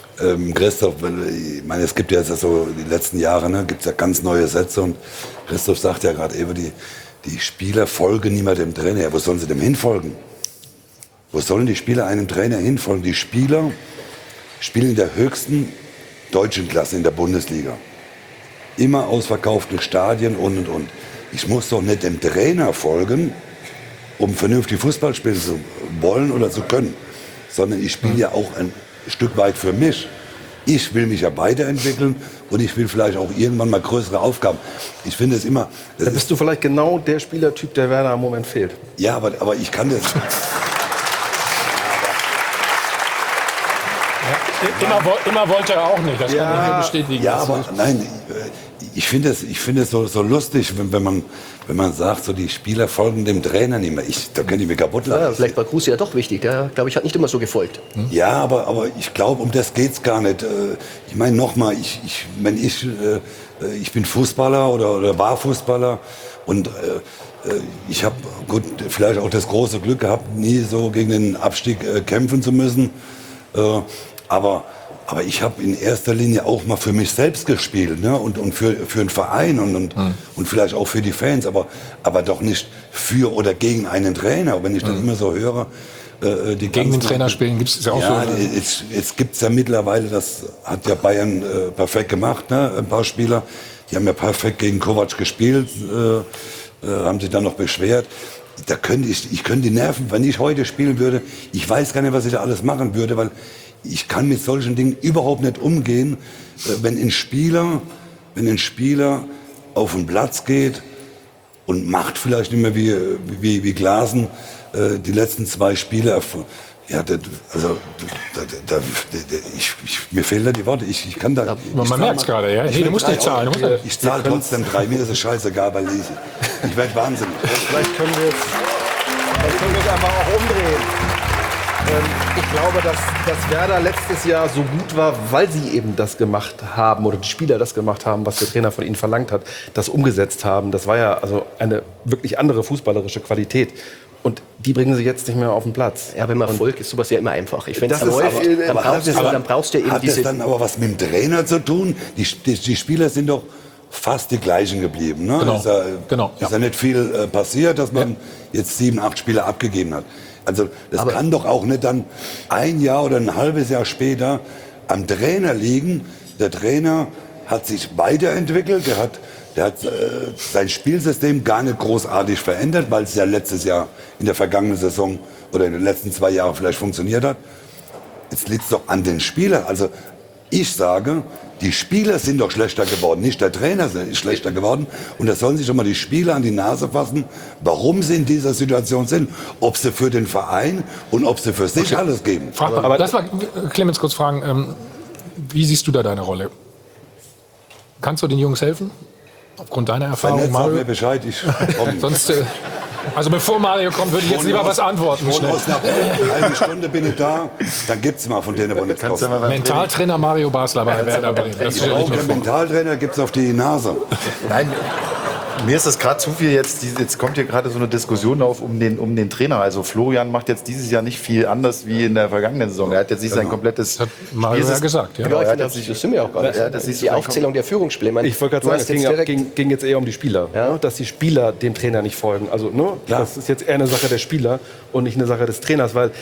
Christoph, ich meine, es gibt ja jetzt so die letzten Jahre, ne, gibt es ja ganz neue Sätze und Christoph sagt ja gerade eben, die Spieler folgen niemand dem Trainer. Ja, wo sollen sie dem hinfolgen? Wo sollen die Spieler einem Trainer hinfolgen? Die Spieler spielen in der höchsten deutschen Klasse in der Bundesliga. Immer ausverkauften Stadien und. Ich muss doch nicht dem Trainer folgen, um vernünftig Fußball spielen zu wollen oder zu können, sondern ich spiele ja auch ein Stück weit für mich. Ich will mich ja weiterentwickeln und ich will vielleicht auch irgendwann mal größere Aufgaben. Ich finde es immer... Da bist du vielleicht genau der Spielertyp, der Werder im Moment fehlt. Ja, aber ich kann das... Immer wollte er auch nicht, das kann ich hier bestätigen. Ja, aber nein, ich finde es so lustig, wenn man sagt, so die Spieler folgen dem Trainer nicht mehr. Da könnte ich mir kaputt lachen. Ja, vielleicht war Kruse ja doch wichtig. Der, glaube ich, hat nicht immer so gefolgt. Ja, aber ich glaube, um das geht's gar nicht. Ich meine, nochmal, ich bin Fußballer oder war Fußballer und ich habe vielleicht auch das große Glück gehabt, nie so gegen den Abstieg kämpfen zu müssen. Aber ich habe in erster Linie auch mal für mich selbst gespielt, ne? und für einen Verein und vielleicht auch für die Fans, aber doch nicht für oder gegen einen Trainer. Wenn ich das immer so höre, gegen den Trainer spielen gibt es ja auch so. Jetzt gibt es ja mittlerweile, das hat ja Bayern perfekt gemacht, ne? Ein paar Spieler, die haben ja perfekt gegen Kovac gespielt, haben sich dann noch beschwert. Ich könnte die Nerven, wenn ich heute spielen würde, ich weiß gar nicht, was ich da alles machen würde, weil ich kann mit solchen Dingen überhaupt nicht umgehen, wenn ein Spieler auf den Platz geht und macht vielleicht nicht mehr wie Glasner die letzten 2 Spiele. Ja, mir fehlen da die Worte. Ich kann da. Man merkt es gerade, ja. Hey, du musst nicht zahlen. Ich zahle trotzdem 3. Mir ist es scheißegal, weil ich werde wahnsinnig. Vielleicht können wir es einfach auch umdrehen. Ich glaube, dass Werder letztes Jahr so gut war, weil sie eben das gemacht haben oder die Spieler das gemacht haben, was der Trainer von ihnen verlangt hat, das umgesetzt haben. Das war ja also eine wirklich andere fußballerische Qualität. Und die bringen sie jetzt nicht mehr auf den Platz. Ja, beim Erfolg ist sowas ja immer einfach. Ich finde es läuft, dann brauchst du eben hat das dann aber was mit dem Trainer zu tun? Die Spieler sind doch fast die gleichen geblieben. Ne? Genau. Ist ja nicht viel passiert, dass man jetzt 7, 8 Spieler abgegeben hat. Also das kann doch auch nicht dann ein Jahr oder ein halbes Jahr später am Trainer liegen. Der Trainer hat sich weiterentwickelt, der hat sein Spielsystem gar nicht großartig verändert, weil es ja letztes Jahr in der vergangenen Saison oder in den letzten 2 Jahren vielleicht funktioniert hat. Jetzt liegt es doch an den Spielern. Also ich sage, die Spieler sind doch schlechter geworden, nicht der Trainer ist schlechter geworden. Und da sollen sich doch mal die Spieler an die Nase fassen, warum sie in dieser Situation sind. Ob sie für den Verein und ob sie für sich alles geben. Aber lass mal Clemens kurz fragen, wie siehst du da deine Rolle? Kannst du den Jungs helfen? Aufgrund deiner Erfahrung, Mario? Sag mir Bescheid, ich komme. Sonst, also bevor Mario kommt, würde ich jetzt lieber was antworten. Nach einer halben Stunde bin ich da, dann gibt's mal von denen, wo nichts kommt. Mentaltrainer Mario Basler bei Werder Bremen. Der Mentaltrainer gibt's auf die Nase. Nein, mir ist das gerade zu viel. Jetzt kommt hier gerade so eine Diskussion auf um den Trainer. Also Florian macht jetzt dieses Jahr nicht viel anders wie in der vergangenen Saison. Er hat jetzt nicht sein komplettes... Das hat Mario ja gesagt. Ja. Genau, das sind wir auch gerade. Die Aufzählung der Führungsspieler. Ich wollte gerade sagen, es ging jetzt eher um die Spieler. Ja? Dass die Spieler dem Trainer nicht folgen. Also, das ist jetzt eher eine Sache der Spieler und nicht eine Sache des Trainers. Weil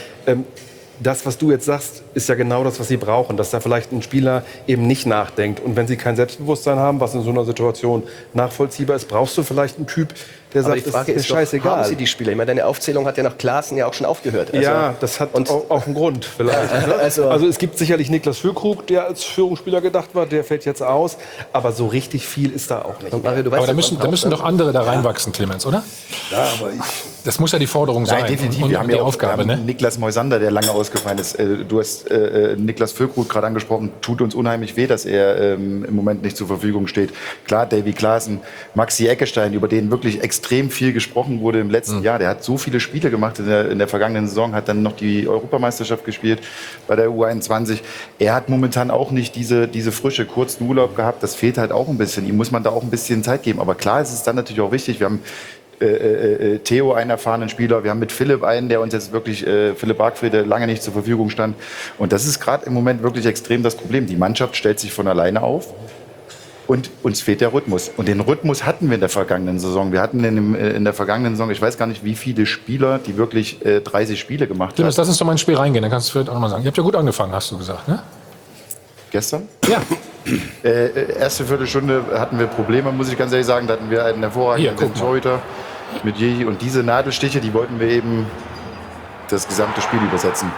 das, was du jetzt sagst, ist ja genau das, was sie brauchen. Dass da vielleicht ein Spieler eben nicht nachdenkt. Und wenn sie kein Selbstbewusstsein haben, was in so einer Situation nachvollziehbar ist, brauchst du vielleicht einen Typ, der sagt, die Frage ist scheißegal. Haben sie die Spieler? Ich meine, deine Aufzählung hat ja nach Klaassen ja auch schon aufgehört. Also, ja, das hat auch einen Grund vielleicht. Also es gibt sicherlich Niklas Füllkrug, der als Führungsspieler gedacht war, der fällt jetzt aus. Aber so richtig viel ist da auch nicht. Mario, aber da müssen doch andere da reinwachsen, Clemens, oder? Ja, aber das muss ja die Forderung sein. Nein, definitiv. Und wir haben die Aufgabe. Wir haben Niklas Moisander, der lange ausgefallen ist. Du hast Niklas Füllkrug gerade angesprochen. Tut uns unheimlich weh, dass er im Moment nicht zur Verfügung steht. Klar, Davy Klaassen, Maxi Eckestein, über den wirklich extrem viel gesprochen wurde im letzten Jahr. Der hat so viele Spiele gemacht in der vergangenen Saison, hat dann noch die Europameisterschaft gespielt bei der U21. Er hat momentan auch nicht diese Frische, kurzen Urlaub gehabt. Das fehlt halt auch ein bisschen. Ihm muss man da auch ein bisschen Zeit geben. Aber klar, es ist dann natürlich auch wichtig. Wir haben Theo einen erfahrenen Spieler, wir haben mit Philipp einen, der uns jetzt wirklich, Philipp Bargfrede, lange nicht zur Verfügung stand. Und das ist gerade im Moment wirklich extrem das Problem. Die Mannschaft stellt sich von alleine auf. Und uns fehlt der Rhythmus. Und den Rhythmus hatten wir in der vergangenen Saison. Wir hatten in der vergangenen Saison, ich weiß gar nicht, wie viele Spieler, die wirklich 30 Spiele gemacht haben. Lass uns doch mal ins Spiel reingehen, dann kannst du vielleicht auch noch mal sagen. Ihr habt ja gut angefangen, hast du gesagt, ne? Gestern? Ja. Erste Viertelstunde hatten wir Probleme, muss ich ganz ehrlich sagen. Da hatten wir einen hervorragenden Torhüter mit Jehi. Und diese Nadelstiche, die wollten wir eben das gesamte Spiel übersetzen.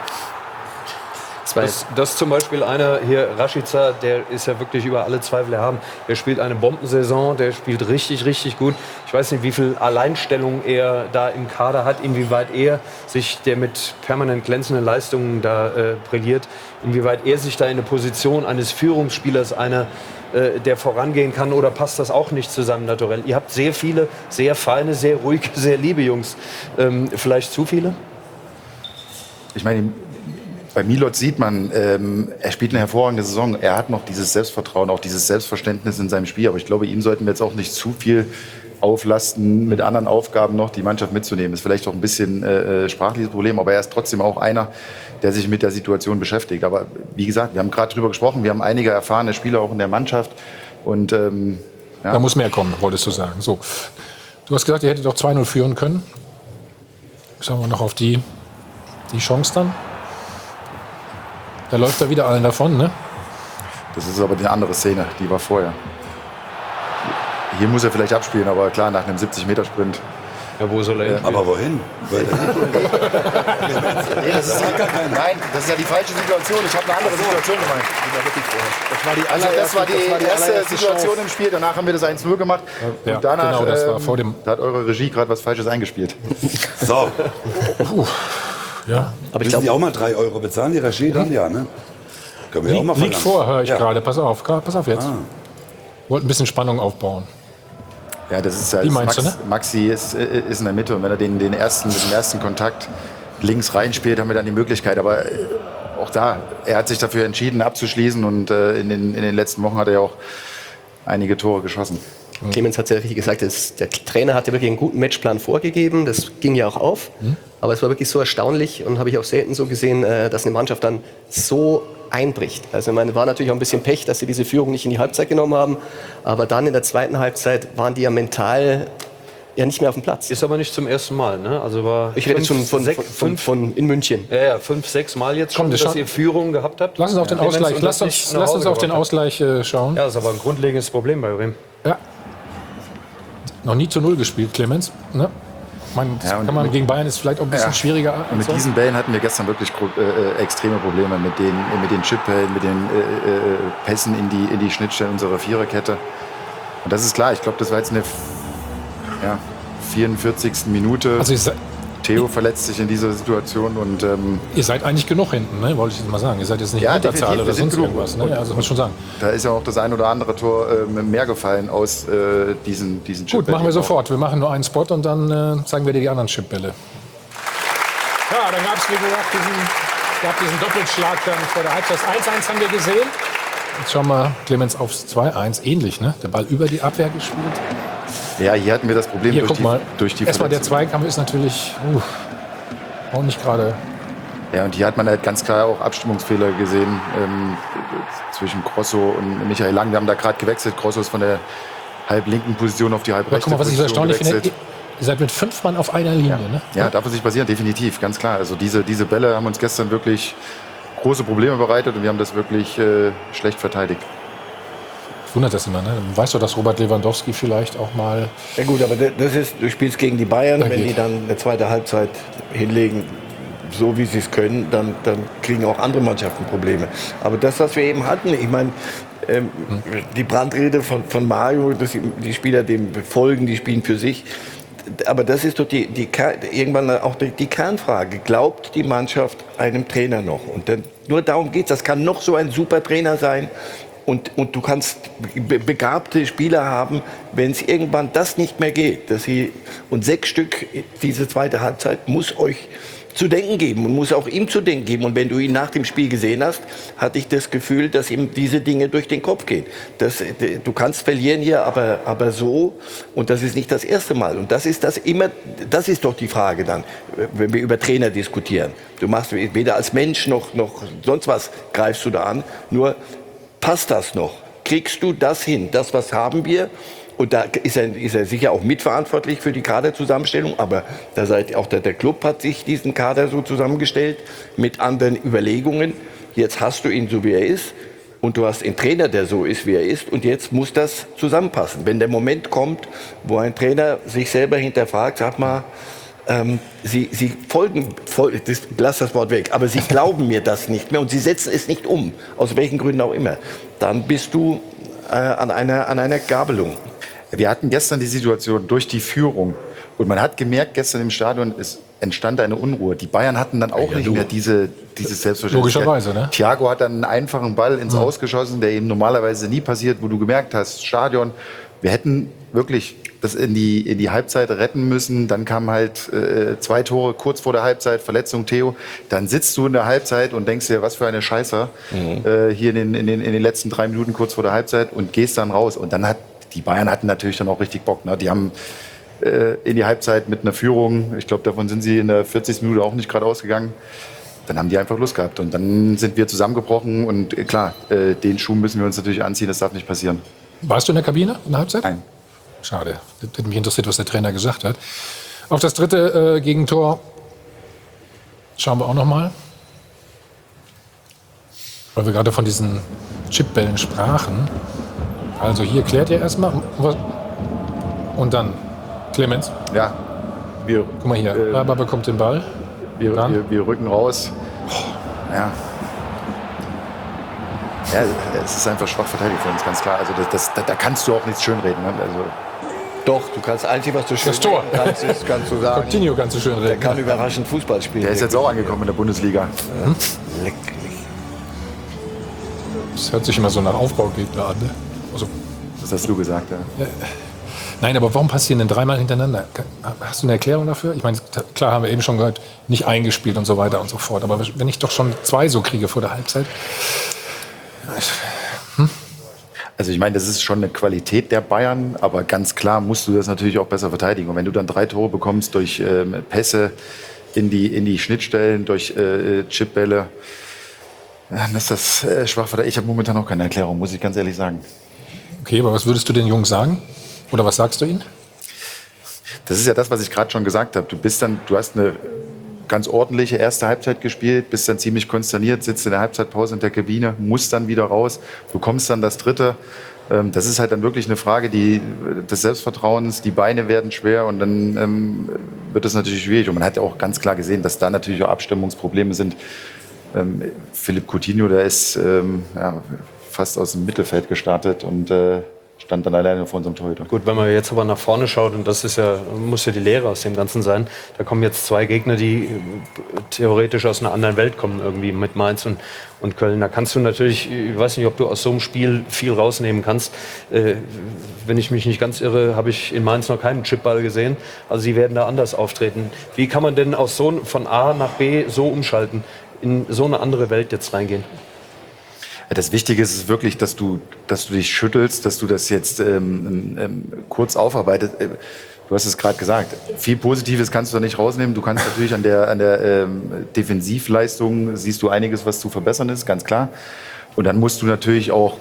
Das zum Beispiel einer hier, Rashica, der ist ja wirklich über alle Zweifel erhaben. Der spielt eine Bombensaison, der spielt richtig, richtig gut. Ich weiß nicht, wie viel Alleinstellung er da im Kader hat, inwieweit er sich, der mit permanent glänzenden Leistungen da brilliert, inwieweit er sich da in eine Position eines Führungsspielers, der vorangehen kann, oder passt das auch nicht zusammen naturell? Ihr habt sehr viele, sehr feine, sehr ruhige, sehr liebe Jungs. Vielleicht zu viele? Ich meine, bei Milot sieht man, er spielt eine hervorragende Saison. Er hat noch dieses Selbstvertrauen, auch dieses Selbstverständnis in seinem Spiel. Aber ich glaube, ihm sollten wir jetzt auch nicht zu viel auflasten, mit anderen Aufgaben noch die Mannschaft mitzunehmen. Ist vielleicht auch ein bisschen sprachliches Problem, aber er ist trotzdem auch einer, der sich mit der Situation beschäftigt. Aber wie gesagt, wir haben gerade drüber gesprochen, wir haben einige erfahrene Spieler auch in der Mannschaft. Und, Da muss mehr kommen, wolltest du sagen. So. Du hast gesagt, ihr hättet doch 2-0 führen können. Schauen wir noch auf die Chance dann. Da läuft er wieder allen davon, ne? Das ist aber eine andere Szene, die war vorher. Hier muss er vielleicht abspielen, aber klar, nach einem 70-Meter-Sprint. Ja, wo soll er hin? Aber wohin? Nein, das ist ja die falsche Situation. Ich habe eine andere Situation gemeint. Das war die erste Situation im Spiel. Danach haben wir das 1-0 gemacht. Ja, und danach genau, das war vor dem da hat eure Regie gerade was Falsches eingespielt. So. Ja. Aber müssen die auch mal 3 Euro bezahlen, die Regie dann? Ja, ne? Können wir auch mal Liegt vor, höre ich gerade. Pass auf jetzt. Ah. Wollt ein bisschen Spannung aufbauen. Ja, das ist ja. Wie meinst du, ne? Maxi ist in der Mitte und wenn er den ersten Kontakt links reinspielt, haben wir dann die Möglichkeit. Aber auch da, er hat sich dafür entschieden, abzuschließen und in den letzten Wochen hat er ja auch einige Tore geschossen. Clemens hat es ja richtig gesagt, der Trainer hatte wirklich einen guten Matchplan vorgegeben, das ging ja auch auf, aber es war wirklich so erstaunlich und habe ich auch selten so gesehen, dass eine Mannschaft dann so einbricht. Also ich meine, war natürlich auch ein bisschen Pech, dass sie diese Führung nicht in die Halbzeit genommen haben, aber dann in der zweiten Halbzeit waren die ja mental ja nicht mehr auf dem Platz. Ist aber nicht zum ersten Mal, ne? Also war ich rede schon von in München. Ja, 5, 6 Mal jetzt schon, dass ihr Führung gehabt habt. Lass uns auf den Ausgleich, lass uns auf den Ausgleich schauen. Ja, das ist aber ein grundlegendes Problem bei Bremen. Ja. Noch nie zu 0 gespielt, Clemens. Ne? Gegen Bayern ist vielleicht auch ein bisschen schwieriger. Und mit diesen Bällen hatten wir gestern wirklich extreme Probleme mit den Chip-Bällen, mit den Pässen in die Schnittstellen unserer Viererkette. Und das ist klar, ich glaube, das war jetzt eine 44. Minute. Also Theo verletzt sich in dieser Situation und ihr seid eigentlich genug hinten, ne? Wollte ich jetzt mal sagen. Ihr seid jetzt nicht in Unterzahl oder sonst irgendwas. Ne? Also muss schon sagen. Da ist ja auch das ein oder andere Tor mehr gefallen aus diesen Chipbällen. Gut, machen wir sofort. Wir machen nur einen Spot und dann zeigen wir dir die anderen Chipbälle. Ja, dann gab es, wie gesagt, diesen Doppelschlag dann vor der Halbzeit. 1-1 haben wir gesehen. Jetzt schauen wir Clemens aufs 2-1. Ähnlich, ne? Der Ball über die Abwehr gespielt. Ja, hier hatten wir das Problem hier, durch die erstmal der Zweikampf ist natürlich auch nicht gerade. Ja, und hier hat man halt ganz klar auch Abstimmungsfehler gesehen zwischen Grosso und Michael Lang. Wir haben da gerade gewechselt. Grosso ist von der halblinken Position auf die halbrechte Guck mal, was ich so erstaunlich finde. Ihr seid mit 5 Mann auf einer Linie, ne? Ja, darf es nicht passieren, definitiv, ganz klar. Also diese Bälle haben uns gestern wirklich große Probleme bereitet und wir haben das wirklich schlecht verteidigt. Wundert das immer, ne? Weißt du, dass Robert Lewandowski vielleicht auch mal... Ja gut, aber das ist, du spielst gegen die Bayern, wenn die dann eine zweite Halbzeit hinlegen, so wie sie es können, dann kriegen auch andere Mannschaften Probleme. Aber das, was wir eben hatten, ich meine, die Brandrede von Mario, dass die Spieler dem befolgen, die spielen für sich. Aber das ist doch irgendwann auch die Kernfrage. Glaubt die Mannschaft einem Trainer noch? Und dann, nur darum geht es. Das kann noch so ein super Trainer sein. Und du kannst begabte Spieler haben, wenn es irgendwann das nicht mehr geht. Und 6 Stück, diese zweite Halbzeit, muss euch zu denken geben und muss auch ihm zu denken geben. Und wenn du ihn nach dem Spiel gesehen hast, hatte ich das Gefühl, dass ihm diese Dinge durch den Kopf gehen. Du kannst verlieren hier, aber so, und das ist nicht das erste Mal. Und das ist doch die Frage dann, wenn wir über Trainer diskutieren. Du machst weder als Mensch noch sonst was greifst du da an, nur passt das noch? Kriegst du das hin? Das, was haben wir? Und da ist er sicher auch mitverantwortlich für die Kaderzusammenstellung, aber da seid auch der Club hat sich diesen Kader so zusammengestellt mit anderen Überlegungen. Jetzt hast du ihn so, wie er ist, und du hast einen Trainer, der so ist, wie er ist, und jetzt muss das zusammenpassen. Wenn der Moment kommt, wo ein Trainer sich selber hinterfragt, sag mal, Sie lass das Wort weg, aber Sie glauben mir das nicht mehr und Sie setzen es nicht um, aus welchen Gründen auch immer, dann bist du an einer Gabelung. Wir hatten gestern die Situation durch die Führung und man hat gemerkt, gestern im Stadion entstand eine Unruhe. Die Bayern hatten dann auch nicht mehr dieses Selbstverständnis. Logischerweise, ne? Thiago hat dann einen einfachen Ball ins Aus geschossen, der eben normalerweise nie passiert, wo du gemerkt hast, Stadion, wir hätten wirklich das in die Halbzeit retten müssen. Dann kamen halt 2 Tore kurz vor der Halbzeit, Verletzung Theo. Dann sitzt du in der Halbzeit und denkst dir, was für eine Scheiße, hier in den letzten 3 Minuten kurz vor der Halbzeit und gehst dann raus. Und dann die Bayern hatten natürlich dann auch richtig Bock. Ne? Die haben in die Halbzeit mit einer Führung, ich glaube, davon sind sie in der 40. Minute auch nicht gerade ausgegangen. Dann haben die einfach Lust gehabt. Und dann sind wir zusammengebrochen. Und klar, den Schuh müssen wir uns natürlich anziehen. Das darf nicht passieren. Warst du in der Kabine in der Halbzeit? Nein. Schade. Das hätte mich interessiert, was der Trainer gesagt hat. Auf das dritte Gegentor schauen wir auch noch mal. Weil wir gerade von diesen Chipbällen sprachen. Also hier klärt ihr erstmal. Und dann Clemens. Ja. Guck mal hier. Alaba bekommt den Ball. Wir rücken raus. Ja. Ja, es ist einfach schwach verteidigt von uns, ganz klar. Also da kannst du auch nichts schönreden. Ne? Also doch, du kannst einzig, was du schön das Tor. Kannst du sagen. Coutinho kannst du schön reden. Der kann überraschend Fußball spielen. Der ist jetzt auch angekommen in der Bundesliga. Lecklich. Das hört sich immer so nach Aufbaugegner an. Ne? Also, das hast du gesagt, ja. Nein, aber warum passieren denn 3-mal hintereinander? Hast du eine Erklärung dafür? Ich meine, klar haben wir eben schon gehört, nicht eingespielt und so weiter und so fort. Aber wenn ich doch schon 2 so kriege vor der Halbzeit. Also ich meine, das ist schon eine Qualität der Bayern, aber ganz klar musst du das natürlich auch besser verteidigen. Und wenn du dann 3 Tore bekommst durch Pässe in die Schnittstellen, durch Chipbälle, dann ist das schwach verteidigt. Ich habe momentan auch keine Erklärung, muss ich ganz ehrlich sagen. Okay, aber was würdest du den Jungs sagen? Oder was sagst du ihnen? Das ist ja das, was ich gerade schon gesagt habe. Du hast eine ganz ordentliche erste Halbzeit gespielt, bist dann ziemlich konsterniert, sitzt in der Halbzeitpause in der Kabine, musst dann wieder raus, bekommst dann das dritte. Das ist halt dann wirklich eine Frage des Selbstvertrauens, die Beine werden schwer und dann wird es natürlich schwierig. Und man hat ja auch ganz klar gesehen, dass da natürlich auch Abstimmungsprobleme sind. Philippe Coutinho, der ist fast aus dem Mittelfeld gestartet und stand dann alleine vor unserem Torhüter. Gut, wenn man jetzt aber nach vorne schaut, und das muss ja die Lehre aus dem Ganzen sein, da kommen jetzt 2 Gegner, die theoretisch aus einer anderen Welt kommen, irgendwie mit Mainz und Köln. Da kannst du natürlich, ich weiß nicht, ob du aus so einem Spiel viel rausnehmen kannst. Wenn ich mich nicht ganz irre, habe ich in Mainz noch keinen Chipball gesehen. Also sie werden da anders auftreten. Wie kann man denn von A nach B so umschalten, in so eine andere Welt jetzt reingehen? Das Wichtige ist wirklich, dass du dich schüttelst, dass du das jetzt kurz aufarbeitest. Du hast es gerade gesagt. Viel Positives kannst du da nicht rausnehmen. Du kannst natürlich an der Defensivleistung siehst du einiges, was zu verbessern ist, ganz klar. Und dann musst du natürlich auch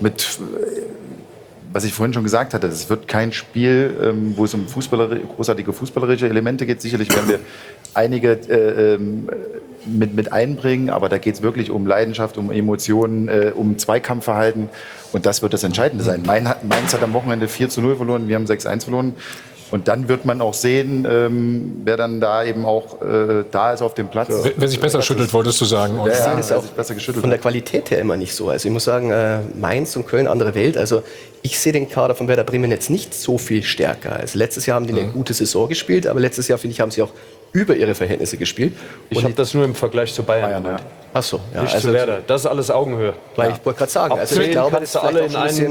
was ich vorhin schon gesagt hatte, es wird kein Spiel, wo es um großartige fußballerische Elemente geht. Sicherlich werden wir einige mit einbringen, aber da geht es wirklich um Leidenschaft, um Emotionen, um Zweikampfverhalten und das wird das Entscheidende sein. Mainz hat am Wochenende 4:0 verloren, wir haben 6:1 verloren. Und dann wird man auch sehen, wer dann da eben auch da ist auf dem Platz. Wer sich besser schüttelt, wolltest du sagen. Ja, ist auch besser geschüttelt. Von der Qualität her immer nicht so. Also ich muss sagen, Mainz und Köln, andere Welt. Also ich sehe den Kader von Werder Bremen jetzt nicht so viel stärker. Also letztes Jahr haben die eine gute Saison gespielt, aber letztes Jahr, finde ich, haben sie auch über ihre Verhältnisse gespielt. Ich habe das nur im Vergleich zu Bayern. Ach so, ja. Nicht zu Werder. Das ist alles Augenhöhe. Weil ich wollte gerade sagen, also ich glaube, das ist alle in einen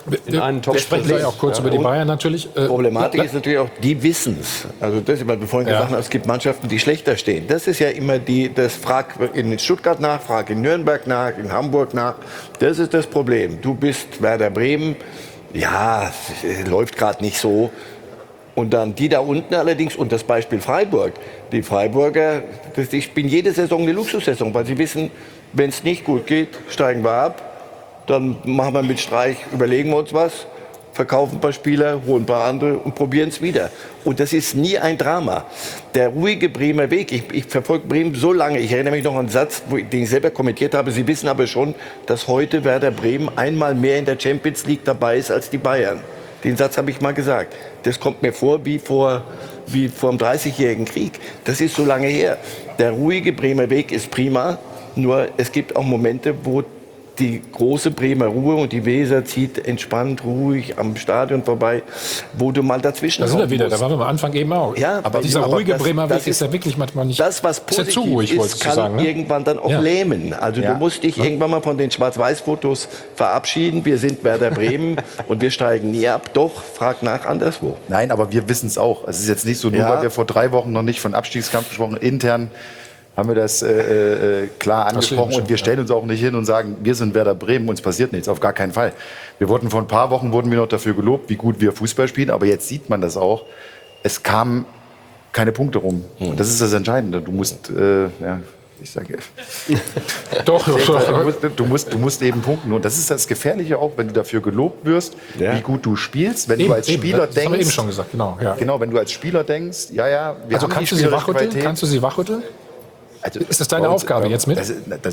Wir sprechen gleich auch kurz über die Bayern natürlich. Problematik ist natürlich auch, die wissen es. Also das, was wir vorhin gesagt haben, es gibt Mannschaften, die schlechter stehen. Das ist ja immer das frag in Stuttgart nach, frag in Nürnberg nach, in Hamburg nach. Das ist das Problem. Du bist Werder Bremen, ja, läuft gerade nicht so. Und dann die da unten allerdings, und das Beispiel Freiburg. Die Freiburger, ich bin jede Saison eine Luxussaison, weil sie wissen, wenn es nicht gut geht, steigen wir ab. Dann machen wir mit Streich, überlegen wir uns was, verkaufen ein paar Spieler, holen ein paar andere und probieren es wieder. Und das ist nie ein Drama. Der ruhige Bremer Weg, ich verfolge Bremen so lange, ich erinnere mich noch an einen Satz, den ich selber kommentiert habe, Sie wissen aber schon, dass heute Werder Bremen einmal mehr in der Champions League dabei ist als die Bayern. Den Satz habe ich mal gesagt. Das kommt mir vor wie vor dem 30-jährigen Krieg. Das ist so lange her. Der ruhige Bremer Weg ist prima, nur es gibt auch Momente, wo die große Bremer Ruhe und die Weser zieht entspannt, ruhig am Stadion vorbei, wo du mal dazwischen Da sind wir wieder, da waren wir am Anfang eben auch. Ja, aber dieser ruhige Bremer Weg ist ja wirklich manchmal nicht. Das, was positiv ist, ja zu ruhig, ist, kann sagen, ne? irgendwann dann auch lähmen. Also du musst dich irgendwann mal von den Schwarz-Weiß-Fotos verabschieden. Wir sind Werder Bremen und wir steigen nie ab. Doch, frag nach anderswo. Nein, aber wir wissen es auch. Es ist jetzt nicht so, nur weil wir vor 3 Wochen noch nicht von Abstiegskampf gesprochen haben, intern haben wir das klar angesprochen und wir stellen uns auch nicht hin und sagen, wir sind Werder Bremen, uns passiert nichts, auf gar keinen Fall. Wir wurden vor ein paar Wochen noch dafür gelobt, wie gut wir Fußball spielen, aber jetzt sieht man das auch. Es kamen keine Punkte rum. Und das ist das Entscheidende. Du musst, ich sage, doch, du musst eben punkten. Und das ist das Gefährliche auch, wenn du dafür gelobt wirst, wie gut du spielst. Wenn du als Spieler denkst, das haben wir eben schon gesagt, genau. Ja. Genau, wenn du als Spieler denkst, wir also haben kannst du sie wachrütteln? Kannst du sie wachrütteln? Also, ist das deine Aufgabe jetzt mit?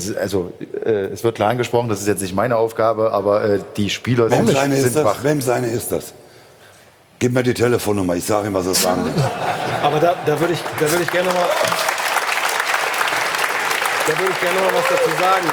Es wird klar angesprochen, das ist jetzt nicht meine Aufgabe, aber die Spieler sind wach. Wem seine ist das? Gib mir die Telefonnummer, ich sage ihm, was er sagen will. Aber da würde ich gerne noch mal was dazu sagen.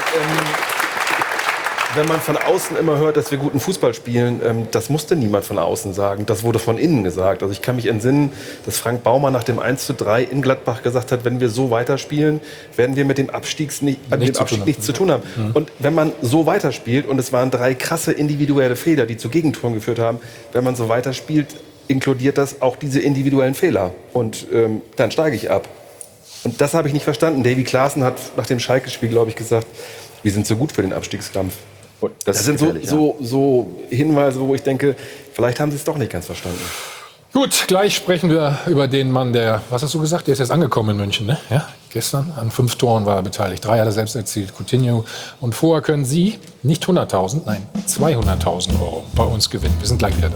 Wenn man von außen immer hört, dass wir guten Fußball spielen, das musste niemand von außen sagen. Das wurde von innen gesagt. Also ich kann mich entsinnen, dass Frank Baumann nach dem 1:3 in Gladbach gesagt hat, wenn wir so weiterspielen, werden wir mit dem Abstieg nichts zu tun haben. Mhm. Und wenn man so weiterspielt, und es waren 3 krasse individuelle Fehler, die zu Gegentoren geführt haben, wenn man so weiterspielt, inkludiert das auch diese individuellen Fehler. Und dann steige ich ab. Und das habe ich nicht verstanden. Davy Klaassen hat nach dem Schalke-Spiel, glaube ich, gesagt, wir sind so gut für den Abstiegskampf. Das sind so Hinweise, wo ich denke, vielleicht haben sie es doch nicht ganz verstanden. Gut, gleich sprechen wir über den Mann, der, was hast du gesagt, der ist jetzt angekommen in München, ne? Ja, gestern an 5 Toren war er beteiligt. 3 hat er selbst erzielt, Coutinho. Und vorher können Sie nicht 100.000, nein, 200.000 € bei uns gewinnen. Wir sind gleich wieder da.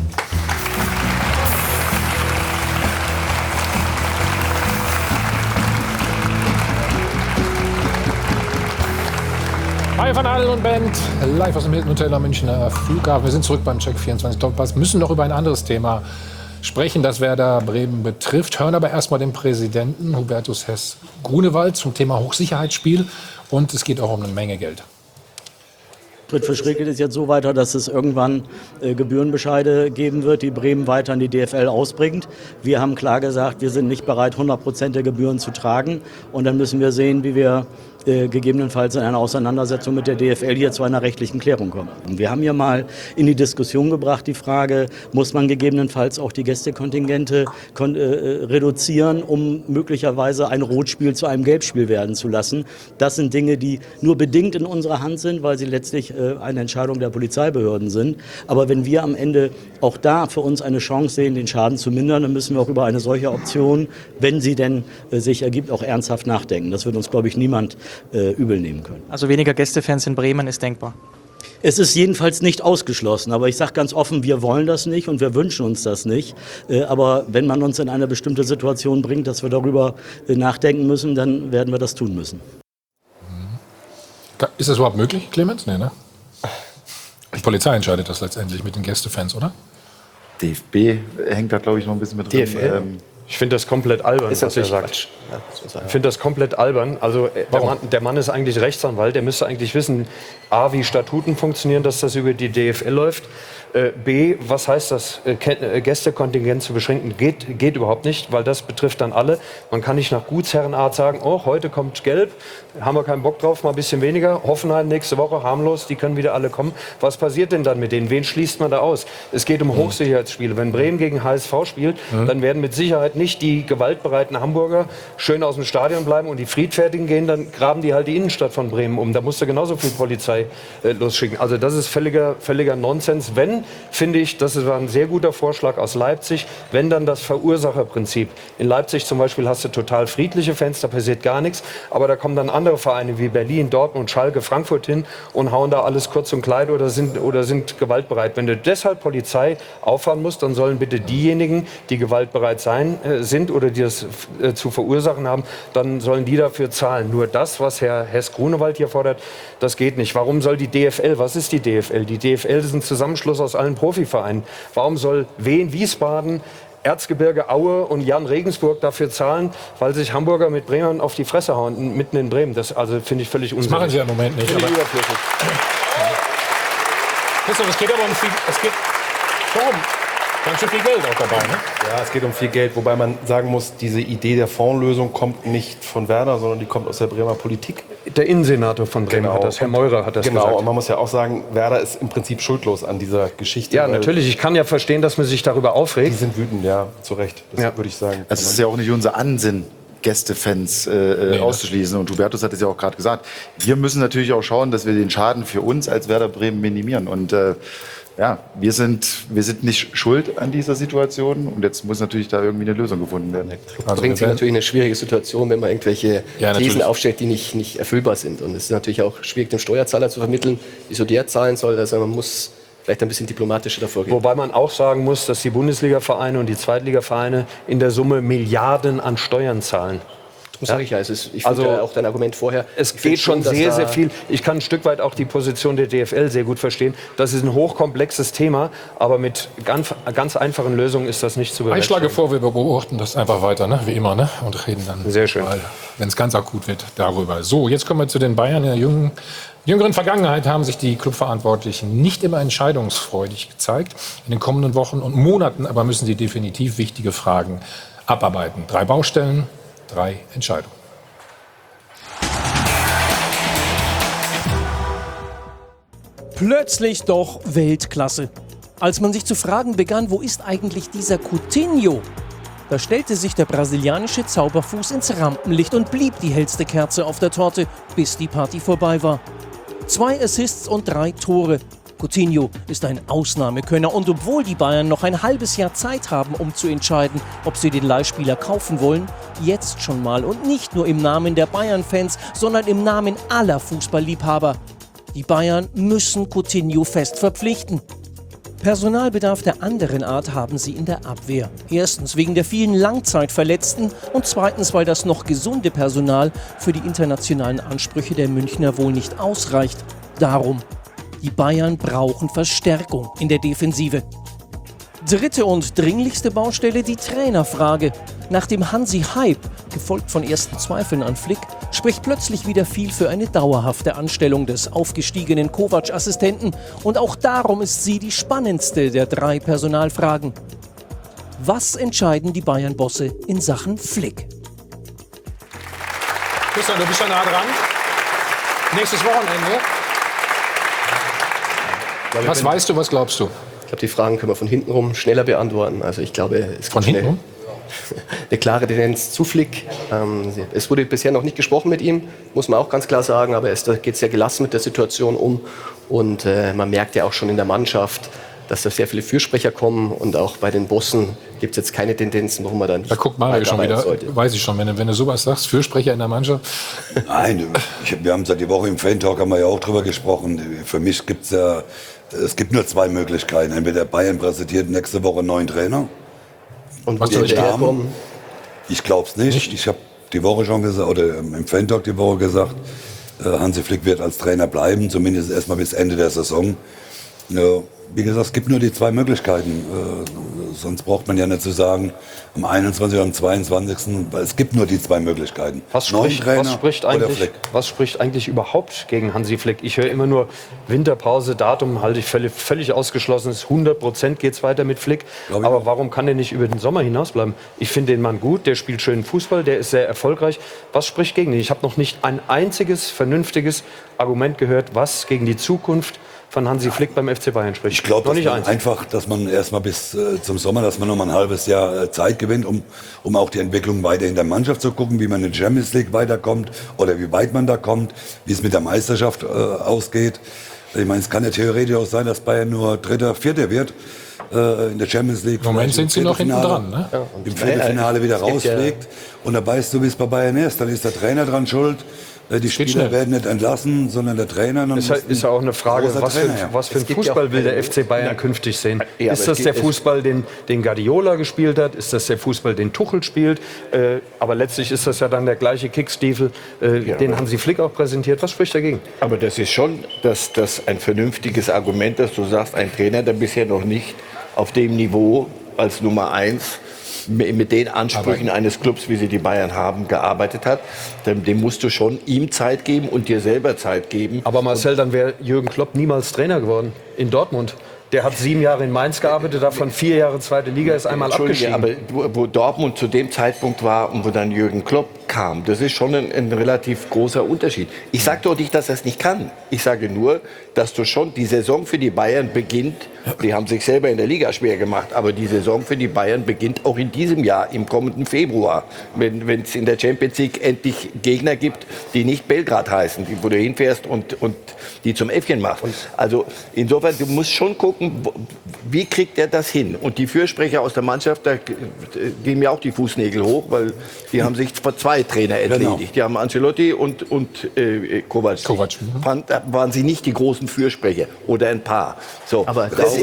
Hi von Adel und Band, live aus dem Hilton Hotel am Münchner Flughafen. Wir sind zurück beim Check 24 Doppelpass, müssen noch über ein anderes Thema sprechen, das Werder Bremen betrifft. Hören aber erstmal den Präsidenten Hubertus Hess-Grunewald zum Thema Hochsicherheitsspiel und es geht auch um eine Menge Geld. Schritt für Schritt geht es jetzt so weiter, dass es irgendwann Gebührenbescheide geben wird, die Bremen weiter in die DFL ausbringt. Wir haben klar gesagt, wir sind nicht bereit, 100% der Gebühren zu tragen. Und dann müssen wir sehen, wie wir gegebenenfalls in einer Auseinandersetzung mit der DFL hier zu einer rechtlichen Klärung kommen. Wir haben ja mal in die Diskussion gebracht die Frage, muss man gegebenenfalls auch die Gästekontingente reduzieren, um möglicherweise ein Rotspiel zu einem Gelbspiel werden zu lassen. Das sind Dinge, die nur bedingt in unserer Hand sind, weil sie letztlich eine Entscheidung der Polizeibehörden sind. Aber wenn wir am Ende auch da für uns eine Chance sehen, den Schaden zu mindern, dann müssen wir auch über eine solche Option, wenn sie denn sich ergibt, auch ernsthaft nachdenken. Das wird uns, glaube ich, niemand übel nehmen können. Also weniger Gästefans in Bremen ist denkbar? Es ist jedenfalls nicht ausgeschlossen, aber ich sage ganz offen, wir wollen das nicht und wir wünschen uns das nicht. Aber wenn man uns in eine bestimmte Situation bringt, dass wir darüber nachdenken müssen, dann werden wir das tun müssen. Ist das überhaupt möglich, Clemens? Nee, ne? Die Polizei entscheidet das letztendlich mit den Gästefans, oder? DFB hängt da, glaube ich, noch ein bisschen mit drin. Ich finde das komplett albern, Ist was er natürlich sagt. Quatsch. Ja, muss man sagen. Ich finde das komplett albern. Also der Mann ist eigentlich Rechtsanwalt. Der müsste eigentlich wissen, A, wie Statuten funktionieren, dass das über die DFL läuft. B, was heißt das, Gästekontingent zu beschränken? Geht überhaupt nicht, weil das betrifft dann alle. Man kann nicht nach Gutsherrenart sagen, oh, heute kommt Gelb, haben wir keinen Bock drauf, mal ein bisschen weniger. Hoffenheim nächste Woche, harmlos, die können wieder alle kommen. Was passiert denn dann mit denen? Wen schließt man da aus? Es geht um Hochsicherheitsspiele. Wenn Bremen gegen HSV spielt, dann werden mit Sicherheit nicht die gewaltbereiten Hamburger schön aus dem Stadion bleiben und die Friedfertigen gehen, dann graben die halt die Innenstadt von Bremen um. Da musst du genauso viel Polizei losschicken. Also das ist völliger Nonsens. Wenn, finde ich, das war ein sehr guter Vorschlag aus Leipzig, wenn dann das Verursacherprinzip. In Leipzig zum Beispiel hast du total friedliche Fans, da passiert gar nichts, aber da kommen dann andere Vereine wie Berlin, Dortmund, Schalke, Frankfurt hin und hauen da alles kurz und klein oder sind gewaltbereit. Wenn du deshalb Polizei auffahren musst, dann sollen bitte diejenigen, die gewaltbereit sind oder die das zu verursachen haben, dann sollen die dafür zahlen. Nur das, was Herr Hess-Grunewald hier fordert, das geht nicht. Warum soll die DFL, was ist die DFL? Die DFL ist ein Zusammenschluss aus allen Profivereinen. Warum soll Wien, Wiesbaden, Erzgebirge, Aue und Jan Regensburg dafür zahlen, weil sich Hamburger mit Bremern auf die Fresse hauen, mitten in Bremen? Das also finde ich völlig unsinnig. Das machen sie ja im Moment nicht. Aber Christoph, es geht aber um viel, ganz schön viel Geld auch dabei, ne? Ja, es geht um viel Geld, wobei man sagen muss, diese Idee der Fondslösung kommt nicht von Werder, sondern die kommt aus der Bremer Politik. Der Innensenator von Bremen hat das, Herr Meurer hat das gesagt. Genau, und man muss ja auch sagen, Werder ist im Prinzip schuldlos an dieser Geschichte. Ja, natürlich, ich kann ja verstehen, dass man sich darüber aufregt. Die sind wütend, ja, zu Recht, das würde ich sagen. Also es ist ja auch nicht unser Ansinnen, Gästefans auszuschließen. Und Hubertus hat es ja auch gerade gesagt. Wir müssen natürlich auch schauen, dass wir den Schaden für uns als Werder Bremen minimieren. Und ja, wir sind nicht schuld an dieser Situation und jetzt muss natürlich da irgendwie eine Lösung gefunden werden. Das bringt sich natürlich in eine schwierige Situation, wenn man irgendwelche Thesen aufstellt, die nicht erfüllbar sind. Und es ist natürlich auch schwierig, dem Steuerzahler zu vermitteln, wieso der zahlen soll. Also man muss vielleicht ein bisschen diplomatischer davor gehen. Wobei man auch sagen muss, dass die Bundesliga-Vereine und die Zweitliga-Vereine in der Summe Milliarden an Steuern zahlen. Das sage ich ja. Ich finde auch dein Argument vorher. Es geht schon sehr viel. Ich kann ein Stück weit auch die Position der DFL sehr gut verstehen. Das ist ein hochkomplexes Thema, aber mit ganz einfachen Lösungen ist das nicht zu bewerkstelligen. Ich schlage vor, wir beobachten das einfach weiter, ne? Wie immer, ne? Und reden dann, sehr schön, wenn es ganz akut wird, darüber. So, jetzt kommen wir zu den Bayern. In der jüngeren Vergangenheit haben sich die Clubverantwortlichen nicht immer entscheidungsfreudig gezeigt. In den kommenden Wochen und Monaten aber müssen sie definitiv wichtige Fragen abarbeiten. 3 Baustellen, 3 Entscheidungen. Plötzlich doch Weltklasse. Als man sich zu fragen begann, wo ist eigentlich dieser Coutinho? Da stellte sich der brasilianische Zauberfuß ins Rampenlicht und blieb die hellste Kerze auf der Torte, bis die Party vorbei war. 2 Assists und 3 Tore. Coutinho ist ein Ausnahmekönner und obwohl die Bayern noch ein halbes Jahr Zeit haben, um zu entscheiden, ob sie den Leihspieler kaufen wollen, jetzt schon mal und nicht nur im Namen der Bayern-Fans, sondern im Namen aller Fußballliebhaber. Die Bayern müssen Coutinho fest verpflichten. Personalbedarf der anderen Art haben sie in der Abwehr. Erstens wegen der vielen Langzeitverletzten und zweitens, weil das noch gesunde Personal für die internationalen Ansprüche der Münchner wohl nicht ausreicht. Darum, die Bayern brauchen Verstärkung in der Defensive. Dritte und dringlichste Baustelle, die Trainerfrage. Nach dem Hansi-Hype, gefolgt von ersten Zweifeln an Flick, spricht plötzlich wieder viel für eine dauerhafte Anstellung des aufgestiegenen Kovac-Assistenten. Und auch darum ist sie die spannendste der 3 Personalfragen. Was entscheiden die Bayern-Bosse in Sachen Flick? Christian, du bist ja nah dran. Nächstes Wochenende. Was weißt du, was glaubst du? Ich glaube, die Fragen können wir von hinten rum schneller beantworten. Also ich glaube, es von hinten rum? Eine klare Tendenz zu Flick. Es wurde bisher noch nicht gesprochen mit ihm, muss man auch ganz klar sagen, aber er geht sehr gelassen mit der Situation um. Und man merkt ja auch schon in der Mannschaft, dass da sehr viele Fürsprecher kommen und auch bei den Bossen gibt es jetzt keine Tendenzen, warum man da nicht. Da guckt Mario schon wieder, weiß ich schon, wenn du sowas sagst, Fürsprecher in der Mannschaft. Nein, wir haben seit der Woche im Fan-Talk haben wir ja auch drüber gesprochen. Für mich gibt es gibt nur 2 Möglichkeiten. Entweder Bayern präsentiert nächste Woche einen neuen Trainer. Und was soll der kommen? Ich glaube es nicht. Ich habe die Woche schon gesagt, oder im Fan-Talk die Woche gesagt, Hansi Flick wird als Trainer bleiben, zumindest erstmal bis Ende der Saison. Wie gesagt, es gibt nur die 2 Möglichkeiten. sonst braucht man ja nicht zu sagen, am 21. oder am 22. Weil es gibt nur die zwei Möglichkeiten. Was spricht eigentlich überhaupt gegen Hansi Flick? Ich höre immer nur Winterpause, Datum halte ich völlig ausgeschlossen. 100% geht es weiter mit Flick. Aber warum kann der nicht über den Sommer hinausbleiben? Ich finde den Mann gut, der spielt schönen Fußball, der ist sehr erfolgreich. Was spricht gegen ihn? Ich habe noch nicht ein einziges vernünftiges Argument gehört, was gegen die Zukunft von Hansi Flick beim FC Bayern spricht. Ich glaube einfach, dass man erstmal bis zum Sommer, dass man noch mal ein halbes Jahr Zeit gewinnt, um auch die Entwicklung weiter in der Mannschaft zu gucken, wie man in der Champions League weiterkommt oder wie weit man da kommt, wie es mit der Meisterschaft ausgeht. Ich meine, es kann ja theoretisch auch sein, dass Bayern nur Dritter, Vierter wird in der Champions League. Im Moment sind sie noch hinten dran. Ne? Ja, im Viertelfinale wieder rausfliegt. Und da weißt du, wie es bei Bayern ist. Dann ist der Trainer dran schuld. Die Spieler werden nicht entlassen, sondern der Trainer. Das ist ja auch eine Frage, was für ein Fußball will der FC Bayern künftig sehen? Ist das der Fußball, den Guardiola gespielt hat? Ist das der Fußball, den Tuchel spielt? Aber letztlich ist das ja dann der gleiche Kickstiefel, den Hansi Flick auch präsentiert. Was spricht dagegen? Aber das ist schon das ein vernünftiges Argument, dass du sagst, ein Trainer, der bisher noch nicht auf dem Niveau als Nummer 1 mit den Ansprüchen eines Clubs, wie sie die Bayern haben, gearbeitet hat, dem musst du schon ihm Zeit geben und dir selber Zeit geben. Aber Marcel, dann wäre Jürgen Klopp niemals Trainer geworden in Dortmund. Der hat 7 Jahre in Mainz gearbeitet, davon 4 Jahre zweite Liga, ist einmal abgestiegen. Aber wo Dortmund zu dem Zeitpunkt war und wo dann Jürgen Klopp kam, das ist schon ein relativ großer Unterschied. Ich sage doch nicht, dass er es nicht kann. Ich sage nur, dass du schon die Saison für die Bayern beginnt. Die haben sich selber in der Liga schwer gemacht, aber die Saison für die Bayern beginnt auch in diesem Jahr, im kommenden Februar, wenn es in der Champions League endlich Gegner gibt, die nicht Belgrad heißen, wo du hinfährst und die zum Äffchen machst. Also insofern, du musst schon gucken, wie kriegt er das hin? Und die Fürsprecher aus der Mannschaft, da gehen mir auch die Fußnägel hoch, weil die haben sich vor 2 Trainer entledigt. Genau. Die haben Ancelotti und Kovac. Da waren sie nicht die großen Fürsprecher oder ein paar. So. Aber das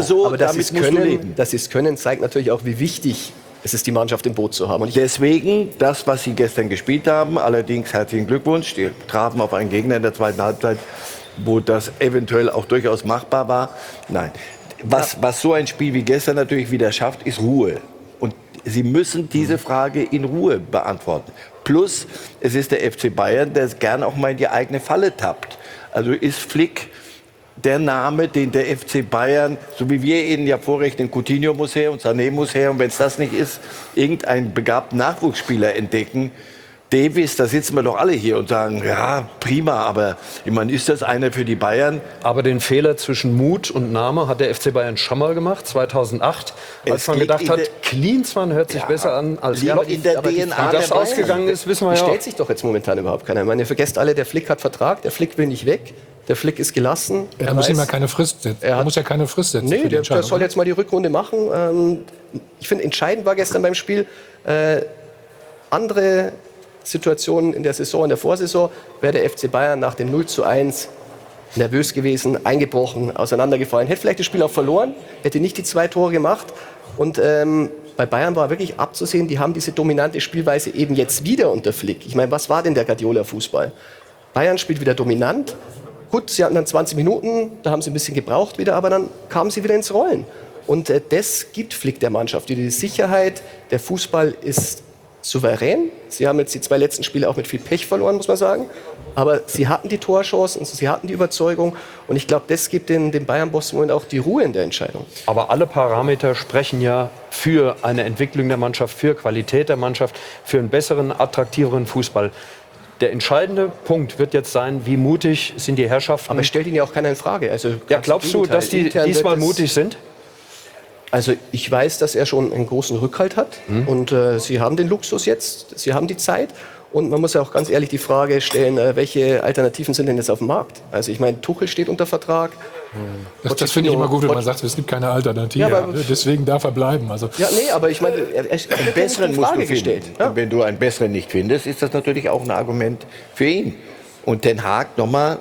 Können zeigt natürlich auch, wie wichtig es ist, die Mannschaft im Boot zu haben. Und deswegen, das, was sie gestern gespielt haben, allerdings herzlichen Glückwunsch, die trafen auf einen Gegner in der zweiten Halbzeit, wo das eventuell auch durchaus machbar war. Nein, was so ein Spiel wie gestern natürlich wieder schafft, ist Ruhe. Und sie müssen diese Frage in Ruhe beantworten. Plus, es ist der FC Bayern, der gerne auch mal in die eigene Falle tappt. Also ist Flick der Name, den der FC Bayern, so wie wir ihn ja vorrechnen, Coutinho muss her und Sané muss her. Und wenn es das nicht ist, irgendeinen begabten Nachwuchsspieler entdecken. Davis, da sitzen wir doch alle hier und sagen, ja, prima, aber ich meine, ist das einer für die Bayern? Aber den Fehler zwischen Mut und Name hat der FC Bayern schon mal gemacht, 2008, als man gedacht hat, Klinsmann hört sich besser an als in der DNA wie das ausgegangen ist, wissen wir ja. Stellt sich doch jetzt momentan überhaupt keiner. Ich meine, ihr vergesst alle, der Flick hat Vertrag, der Flick will nicht weg. Der Flick ist gelassen. Er muss ihm ja keine Frist setzen. Er muss ja keine Frist setzen. Nee, der soll jetzt mal die Rückrunde machen. Ich finde, entscheidend war gestern beim Spiel, andere Situationen in der Saison, in der Vorsaison, wäre der FC Bayern nach dem 0:1 nervös gewesen, eingebrochen, auseinandergefallen. Hätte vielleicht das Spiel auch verloren, hätte nicht die 2 Tore gemacht. Und bei Bayern war wirklich abzusehen, die haben diese dominante Spielweise eben jetzt wieder unter Flick. Ich meine, was war denn der Guardiola-Fußball? Bayern spielt wieder dominant. Gut, sie hatten dann 20 Minuten, da haben sie ein bisschen gebraucht wieder, aber dann kamen sie wieder ins Rollen. Und das gibt Flick der Mannschaft. Die Sicherheit, der Fußball ist souverän. Sie haben jetzt die 2 letzten Spiele auch mit viel Pech verloren, muss man sagen. Aber sie hatten die Torchancen, sie hatten die Überzeugung. Und ich glaube, das gibt den Bayern-Boss im Moment auch die Ruhe in der Entscheidung. Aber alle Parameter sprechen ja für eine Entwicklung der Mannschaft, für Qualität der Mannschaft, für einen besseren, attraktiveren Fußball. Der entscheidende Punkt wird jetzt sein, wie mutig sind die Herrschaften. Aber es stellt ihn ja auch keiner in Frage. Also, ja, glaubst du, dass die diesmal mutig sind? Also ich weiß, dass er schon einen großen Rückhalt hat. Und sie haben den Luxus jetzt, sie haben die Zeit. Und man muss ja auch ganz ehrlich die Frage stellen, welche Alternativen sind denn jetzt auf dem Markt? Also ich meine, Tuchel steht unter Vertrag. Das finde ich immer gut, wenn man sagt, es gibt keine Alternative. Ja, deswegen darf er bleiben. Also ja, nee, aber ich meine, einen besseren musst du finden. Ja. Wenn du einen besseren nicht findest, ist das natürlich auch ein Argument für ihn. Und Den Haag nochmal,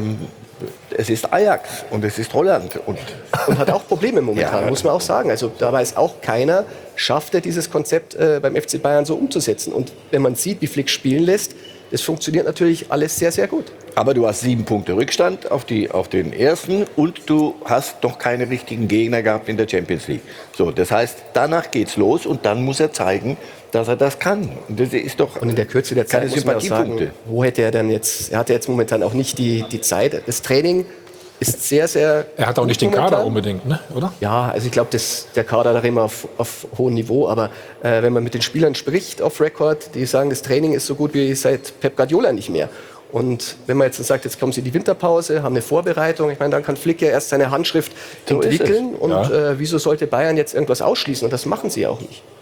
es ist Ajax und es ist Holland. Und hat auch Probleme momentan, muss man auch sagen. Also da weiß auch keiner, schafft er dieses Konzept beim FC Bayern so umzusetzen. Und wenn man sieht, wie Flick spielen lässt, Das funktioniert natürlich alles sehr, sehr gut. Aber du hast 7 Punkte Rückstand auf den ersten und du hast noch keine richtigen Gegner gehabt in der Champions League. So, das heißt, danach geht's los und dann muss er zeigen, dass er das kann. Und das ist doch und in der Kürze der Zeit keine muss man auch Sympathiepunkte. sagen, wo hätte er denn jetzt? Er hat ja jetzt momentan auch nicht die Zeit. Das Training ist sehr, sehr. Er hat auch nicht den Kader unbedingt, ne? Oder? Ja, also ich glaube, der Kader da immer auf hohem Niveau. Aber wenn man mit den Spielern spricht auf Record, die sagen, das Training ist so gut wie seit Pep Guardiola nicht mehr. Und wenn man jetzt sagt, jetzt kommen sie in die Winterpause, haben eine Vorbereitung, ich meine, dann kann Flick ja erst seine Handschrift entwickeln. Und wieso sollte Bayern jetzt irgendwas ausschließen? Und das machen sie auch nicht.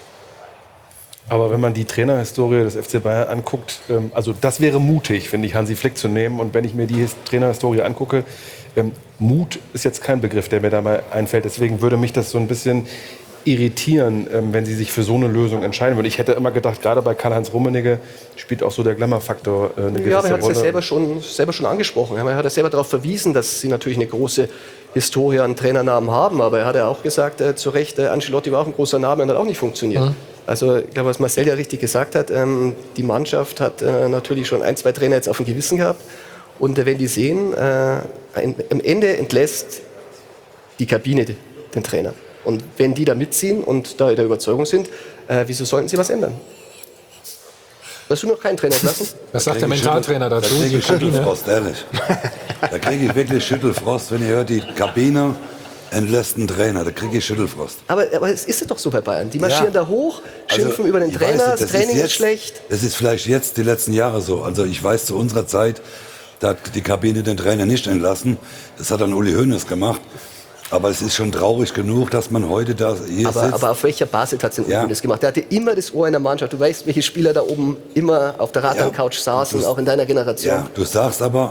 Aber wenn man die Trainerhistorie des FC Bayern anguckt, also das wäre mutig, finde ich, Hansi Flick zu nehmen. Und wenn ich mir die Trainerhistorie angucke, Mut ist jetzt kein Begriff, der mir da mal einfällt. Deswegen würde mich das so ein bisschen irritieren, wenn sie sich für so eine Lösung entscheiden würden. Ich hätte immer gedacht, gerade bei Karl-Heinz Rummenigge spielt auch so der Glamour-Faktor eine gewisse Rolle. Ja, aber er hat es ja selber schon angesprochen. Er hat ja selber darauf verwiesen, dass sie natürlich eine große Historie an Trainernamen haben. Aber er hat ja auch gesagt, zu Recht, Ancelotti war auch ein großer Name und hat auch nicht funktioniert. Mhm. Also ich glaube, was Marcel ja richtig gesagt hat, die Mannschaft hat natürlich schon 1, 2 Trainer jetzt auf dem Gewissen gehabt. Und wenn die sehen, am Ende entlässt die Kabine den Trainer. Und wenn die da mitziehen und da der Überzeugung sind, wieso sollten sie was ändern? Hast du noch keinen Trainer entlassen? Was sagt der Mentaltrainer dazu? Da kriege ich Schüttelfrost, ehrlich. Da kriege ich wirklich Schüttelfrost, wenn ihr hört, die Kabine entlässt einen Trainer, da kriege ich Schüttelfrost. Aber es ist doch so bei Bayern. Die marschieren da hoch, schimpfen über den Trainer, das Training ist schlecht. Das ist vielleicht jetzt die letzten Jahre so. Also ich weiß, zu unserer Zeit, da hat die Kabine den Trainer nicht entlassen. Das hat dann Uli Hoeneß gemacht. Aber es ist schon traurig genug, dass man heute da hier sitzt. Aber auf welcher Basis hat es denn Uli Hoeneß gemacht? Der hatte immer das Ohr in der Mannschaft. Du weißt, welche Spieler da oben immer auf der Radl-Couch saßen, auch in deiner Generation. Ja, du sagst aber,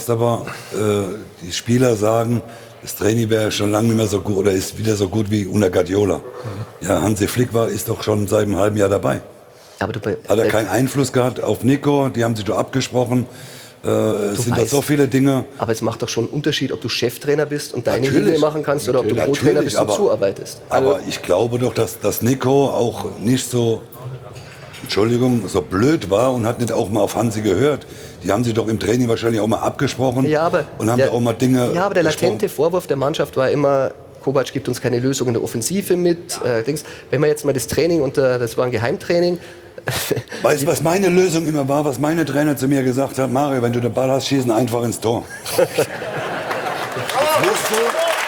die Spieler sagen, das Training wäre schon lange nicht mehr so gut oder ist wieder so gut wie unter Guardiola. Ja, Hansi Flick ist doch schon seit einem halben Jahr dabei. Aber hat er keinen Einfluss gehabt auf Nico? Die haben sich doch abgesprochen. Es sind da so viele Dinge. Aber es macht doch schon einen Unterschied, ob du Cheftrainer bist und deine Linie machen kannst oder ob du Co-Trainer bist und zuarbeitest. Aber ich glaube doch, dass Nico auch nicht so, Entschuldigung, so blöd war und hat nicht auch mal auf Hansi gehört. Die haben sich doch im Training wahrscheinlich auch mal abgesprochen und haben da auch mal Dinge. Ja, aber der latente Vorwurf der Mannschaft war immer, Kovac gibt uns keine Lösung in der Offensive mit. Wenn man jetzt mal das Training das war ein Geheimtraining. Weißt du, was meine Lösung immer war, was meine Trainer zu mir gesagt haben? Mario, wenn du den Ball hast, schießen einfach ins Tor. Jetzt musst du,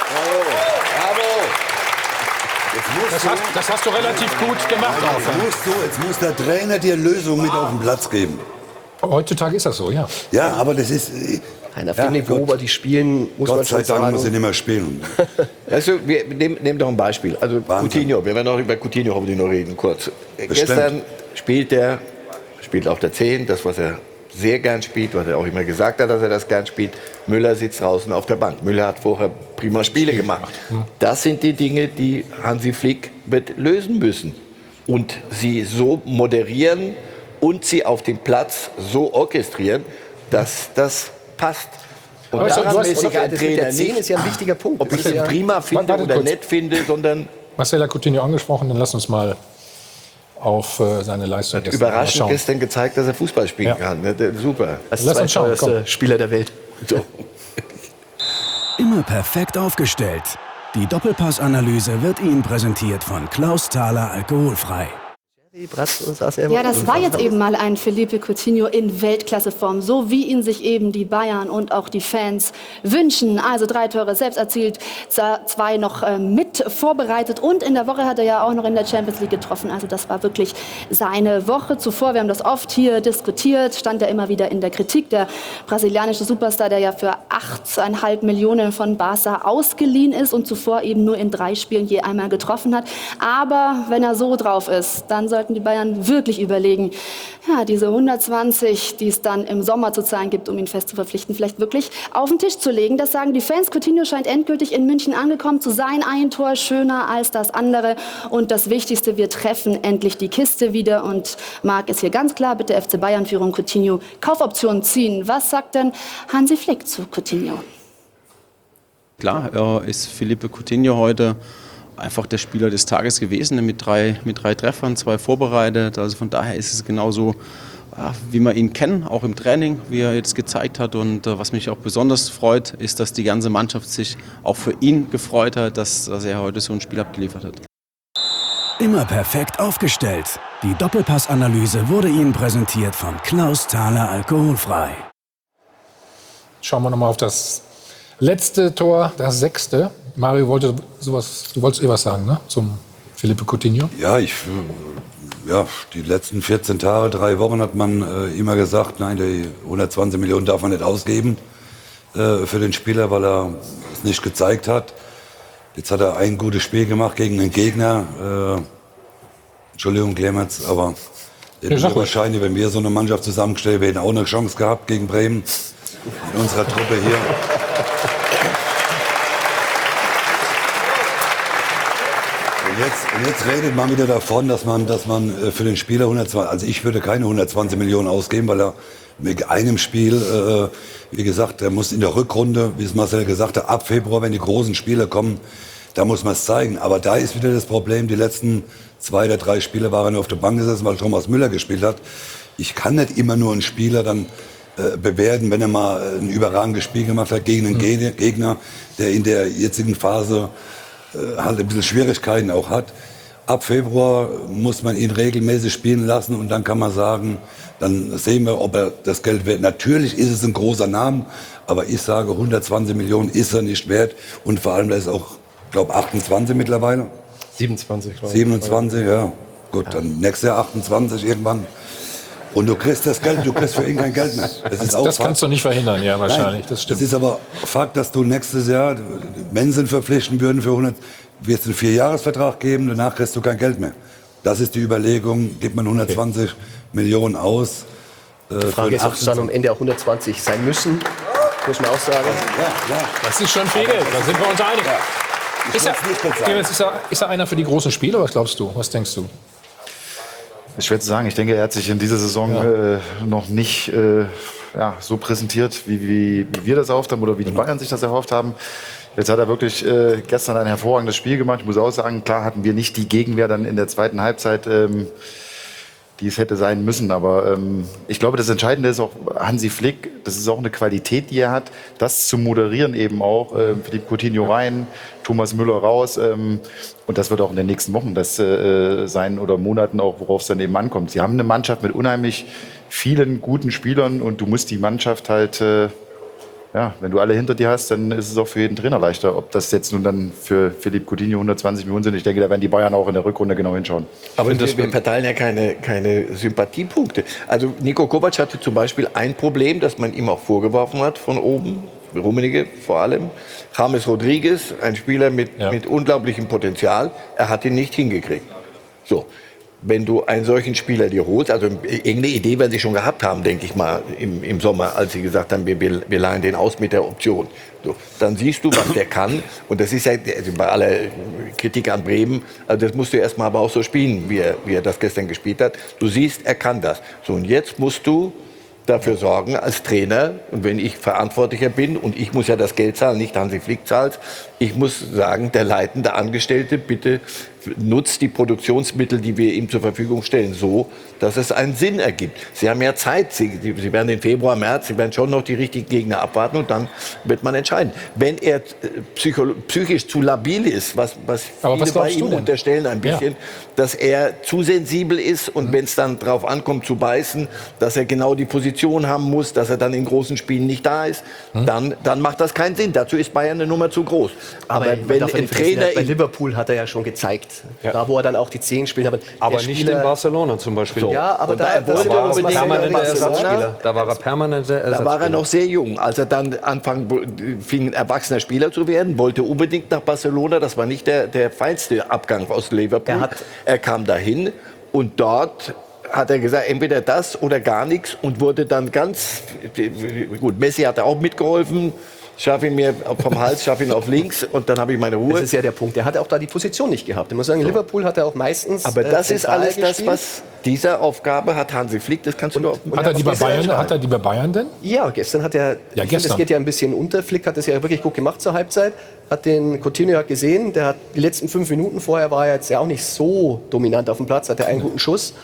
Das hast du relativ gut gemacht. Jetzt muss der Trainer dir Lösungen mit auf den Platz geben. Heutzutage ist das so, ja. Ja, aber das ist... Auf dem Niveau, wo die spielen, muss man schon sagen. Gott sei Dank muss sie nicht mehr spielen. Also, wir nehmen doch ein Beispiel. Also Coutinho, wir werden auch über Coutinho noch reden, kurz. Gestern spielt auf der 10, das, was er sehr gern spielt, was er auch immer gesagt hat, dass er das gern spielt. Müller sitzt draußen auf der Bank. Müller hat vorher prima Spiele gemacht. Das sind die Dinge, die Hansi Flick wird lösen müssen. Und sie so moderieren und sie auf dem Platz so orchestrieren, dass das passt. Und daran lässt sich ein Trainer nicht, ist ja ein wichtiger Punkt. ob ich ihn prima finde oder nett finde, sondern... Marcel hat Coutinho angesprochen, dann lass uns mal auf seine Leistung gestern überraschend gestern gezeigt, dass er Fußball spielen kann. Super. Das ist der zweiteuerste Spieler der Welt. So. Immer perfekt aufgestellt. Die Doppelpass-Analyse wird Ihnen präsentiert von Klaus Thaler Alkoholfrei. Ja, das war jetzt eben mal ein Philippe Coutinho in Weltklasseform, so wie ihn sich eben die Bayern und auch die Fans wünschen. Also 3 Tore selbst erzielt, 2 noch mit vorbereitet und in der Woche hat er ja auch noch in der Champions League getroffen. Also das war wirklich seine Woche zuvor. Wir haben das oft hier diskutiert, stand er immer wieder in der Kritik. Der brasilianische Superstar, der ja für 8,5 Millionen von Barca ausgeliehen ist und zuvor eben nur in 3 Spielen je einmal getroffen hat. Aber wenn er so drauf ist, dann sollten die Bayern wirklich überlegen, ja, diese 120, die es dann im Sommer zu zahlen gibt, um ihn fest zu verpflichten, vielleicht wirklich auf den Tisch zu legen. Das sagen die Fans. Coutinho scheint endgültig in München angekommen zu sein. Ein Tor schöner als das andere. Und das Wichtigste, wir treffen endlich die Kiste wieder. Und Marc ist hier ganz klar, bitte FC Bayern-Führung Coutinho Kaufoptionen ziehen. Was sagt denn Hansi Flick zu Coutinho? Klar, ist Philippe Coutinho heute einfach der Spieler des Tages gewesen, mit drei Treffern, 2 vorbereitet. Also von daher ist es genauso wie wir ihn kennen, auch im Training, wie er jetzt gezeigt hat. Und was mich auch besonders freut, ist, dass die ganze Mannschaft sich auch für ihn gefreut hat, dass er heute so ein Spiel abgeliefert hat. Immer perfekt aufgestellt. Die Doppelpassanalyse wurde Ihnen präsentiert von Klaus Thaler Alkoholfrei. Schauen wir nochmal auf das letzte Tor, das 6. Mario du wolltest was sagen, ne? Zum Philippe Coutinho? Ja, die letzten 14 Tage, 3 Wochen hat man immer gesagt, nein, die 120 Millionen darf man nicht ausgeben für den Spieler, weil er es nicht gezeigt hat. Jetzt hat er ein gutes Spiel gemacht gegen den Gegner. Entschuldigung, Clemens, aber wahrscheinlich, wenn wir so eine Mannschaft zusammenstellen, wir hätten auch eine Chance gehabt gegen Bremen in unserer Truppe hier. Und jetzt redet man wieder davon, dass man für den Spieler 120, also ich würde keine 120 Millionen ausgeben, weil er mit einem Spiel, wie gesagt, der muss in der Rückrunde, wie es Marcel gesagt hat, ab Februar, wenn die großen Spiele kommen, da muss man es zeigen. Aber da ist wieder das Problem, die letzten 2 oder 3 Spiele waren er auf der Bank gesessen, weil Thomas Müller gespielt hat. Ich kann nicht immer nur einen Spieler dann bewerten, wenn er mal ein überragendes Spiel gemacht hat gegen einen Gegner, der in der jetzigen Phase halt ein bisschen Schwierigkeiten auch hat. Ab Februar muss man ihn regelmäßig spielen lassen und dann kann man sagen, dann sehen wir, ob er das Geld wert. Natürlich ist es ein großer Name, aber ich sage, 120 Millionen ist er nicht wert und vor allem, er ist auch, glaube 28 mittlerweile. 27, glaube ich. 27, ja. Gut, dann nächstes Jahr 28 irgendwann. Und du kriegst das Geld, du kriegst für ihn kein Geld mehr. Das kannst du nicht verhindern, ja, wahrscheinlich. Nein, das stimmt. Es ist aber Fakt, dass du nächstes Jahr Mensen verpflichten würden für 100, wirst einen 4-Jahres-Vertrag geben, danach kriegst du kein Geld mehr. Das ist die Überlegung, gibt man 120 Millionen aus. Die Frage ist, ob es dann am Ende auch 120 sein müssen, muss man auch sagen. Ja. Das ist schon viel Geld, da sind wir uns einig. Ist er einer für die großen Spiele, was glaubst du? Was denkst du? Ist schwer zu sagen. Ich denke, er hat sich in dieser Saison noch nicht so präsentiert, wie wir das erhofft haben oder wie die Bayern sich das erhofft haben. Jetzt hat er wirklich gestern ein hervorragendes Spiel gemacht. Ich muss auch sagen, klar hatten wir nicht die Gegenwehr dann in der zweiten Halbzeit, die es hätte sein müssen. Aber ich glaube, das Entscheidende ist auch Hansi Flick. Das ist auch eine Qualität, die er hat, das zu moderieren eben auch. Philippe Coutinho rein, Thomas Müller raus. Und das wird auch in den nächsten Wochen das sein oder Monaten auch, worauf es dann eben ankommt. Sie haben eine Mannschaft mit unheimlich vielen guten Spielern und du musst die Mannschaft halt, wenn du alle hinter dir hast, dann ist es auch für jeden Trainer leichter. Ob das jetzt nun dann für Philippe Coutinho 120 Millionen sind, ich denke, da werden die Bayern auch in der Rückrunde genau hinschauen. Aber wir verteilen ja keine Sympathiepunkte. Also Niko Kovac hatte zum Beispiel ein Problem, das man ihm auch vorgeworfen hat von oben, Rummenigge vor allem. James Rodriguez, ein Spieler mit unglaublichem Potenzial, er hat ihn nicht hingekriegt. So, wenn du einen solchen Spieler dir holst, also irgendeine Idee werden sie schon gehabt haben, denke ich mal, im Sommer, als sie gesagt haben, wir leihen den aus mit der Option. So, dann siehst du, was der kann. Und das ist ja, also bei aller Kritik an Bremen, also das musst du erstmal aber auch so spielen, wie er das gestern gespielt hat. Du siehst, er kann das. So, und jetzt musst du dafür sorgen als Trainer, und wenn ich Verantwortlicher bin und ich muss ja das Geld zahlen, nicht Hansi Flick zahlt, ich muss sagen, der leitende Angestellte, bitte nutzt die Produktionsmittel, die wir ihm zur Verfügung stellen, so, dass es einen Sinn ergibt. Sie haben ja Zeit, Sie werden im Februar, März, Sie werden schon noch die richtigen Gegner abwarten und dann wird man entscheiden. Wenn er psychisch zu labil ist, was viele bei ihm unterstellen ein bisschen, dass er zu sensibel ist und wenn es dann drauf ankommt zu beißen, dass er genau die Position haben muss, dass er dann in großen Spielen nicht da ist, dann macht das keinen Sinn. Dazu ist Bayern eine Nummer zu groß. Aber wenn ein Trainer bei Liverpool hat er ja schon gezeigt, da wo er dann auch die 10 spielt. Aber nicht in Barcelona zum Beispiel. So. Ja, aber da war er permanenter Ersatzspieler. Da war er noch sehr jung, als er dann fing, ein erwachsener Spieler zu werden, wollte unbedingt nach Barcelona. Das war nicht der feinste Abgang aus Liverpool. Er kam dahin und dort hat er gesagt, entweder das oder gar nichts und wurde dann ganz gut. Messi hat auch mitgeholfen. Schaff ihn mir vom Hals, schaff ihn auf links und dann habe ich meine Ruhe. Das ist ja der Punkt. Er hat auch da die Position nicht gehabt. Ich muss sagen, Liverpool hat er auch meistens. Aber das ist alles das, was diese Aufgabe hat Hansi Flick. Das kannst du doch. Hat er die bei Bayern denn? Ja, gestern hat er. Ja, gestern. Das geht ja ein bisschen unter. Flick hat das ja wirklich gut gemacht zur Halbzeit. Hat den Coutinho gesehen. Der hat die letzten 5 Minuten vorher war er jetzt ja auch nicht so dominant auf dem Platz. Hatte einen guten Schuss.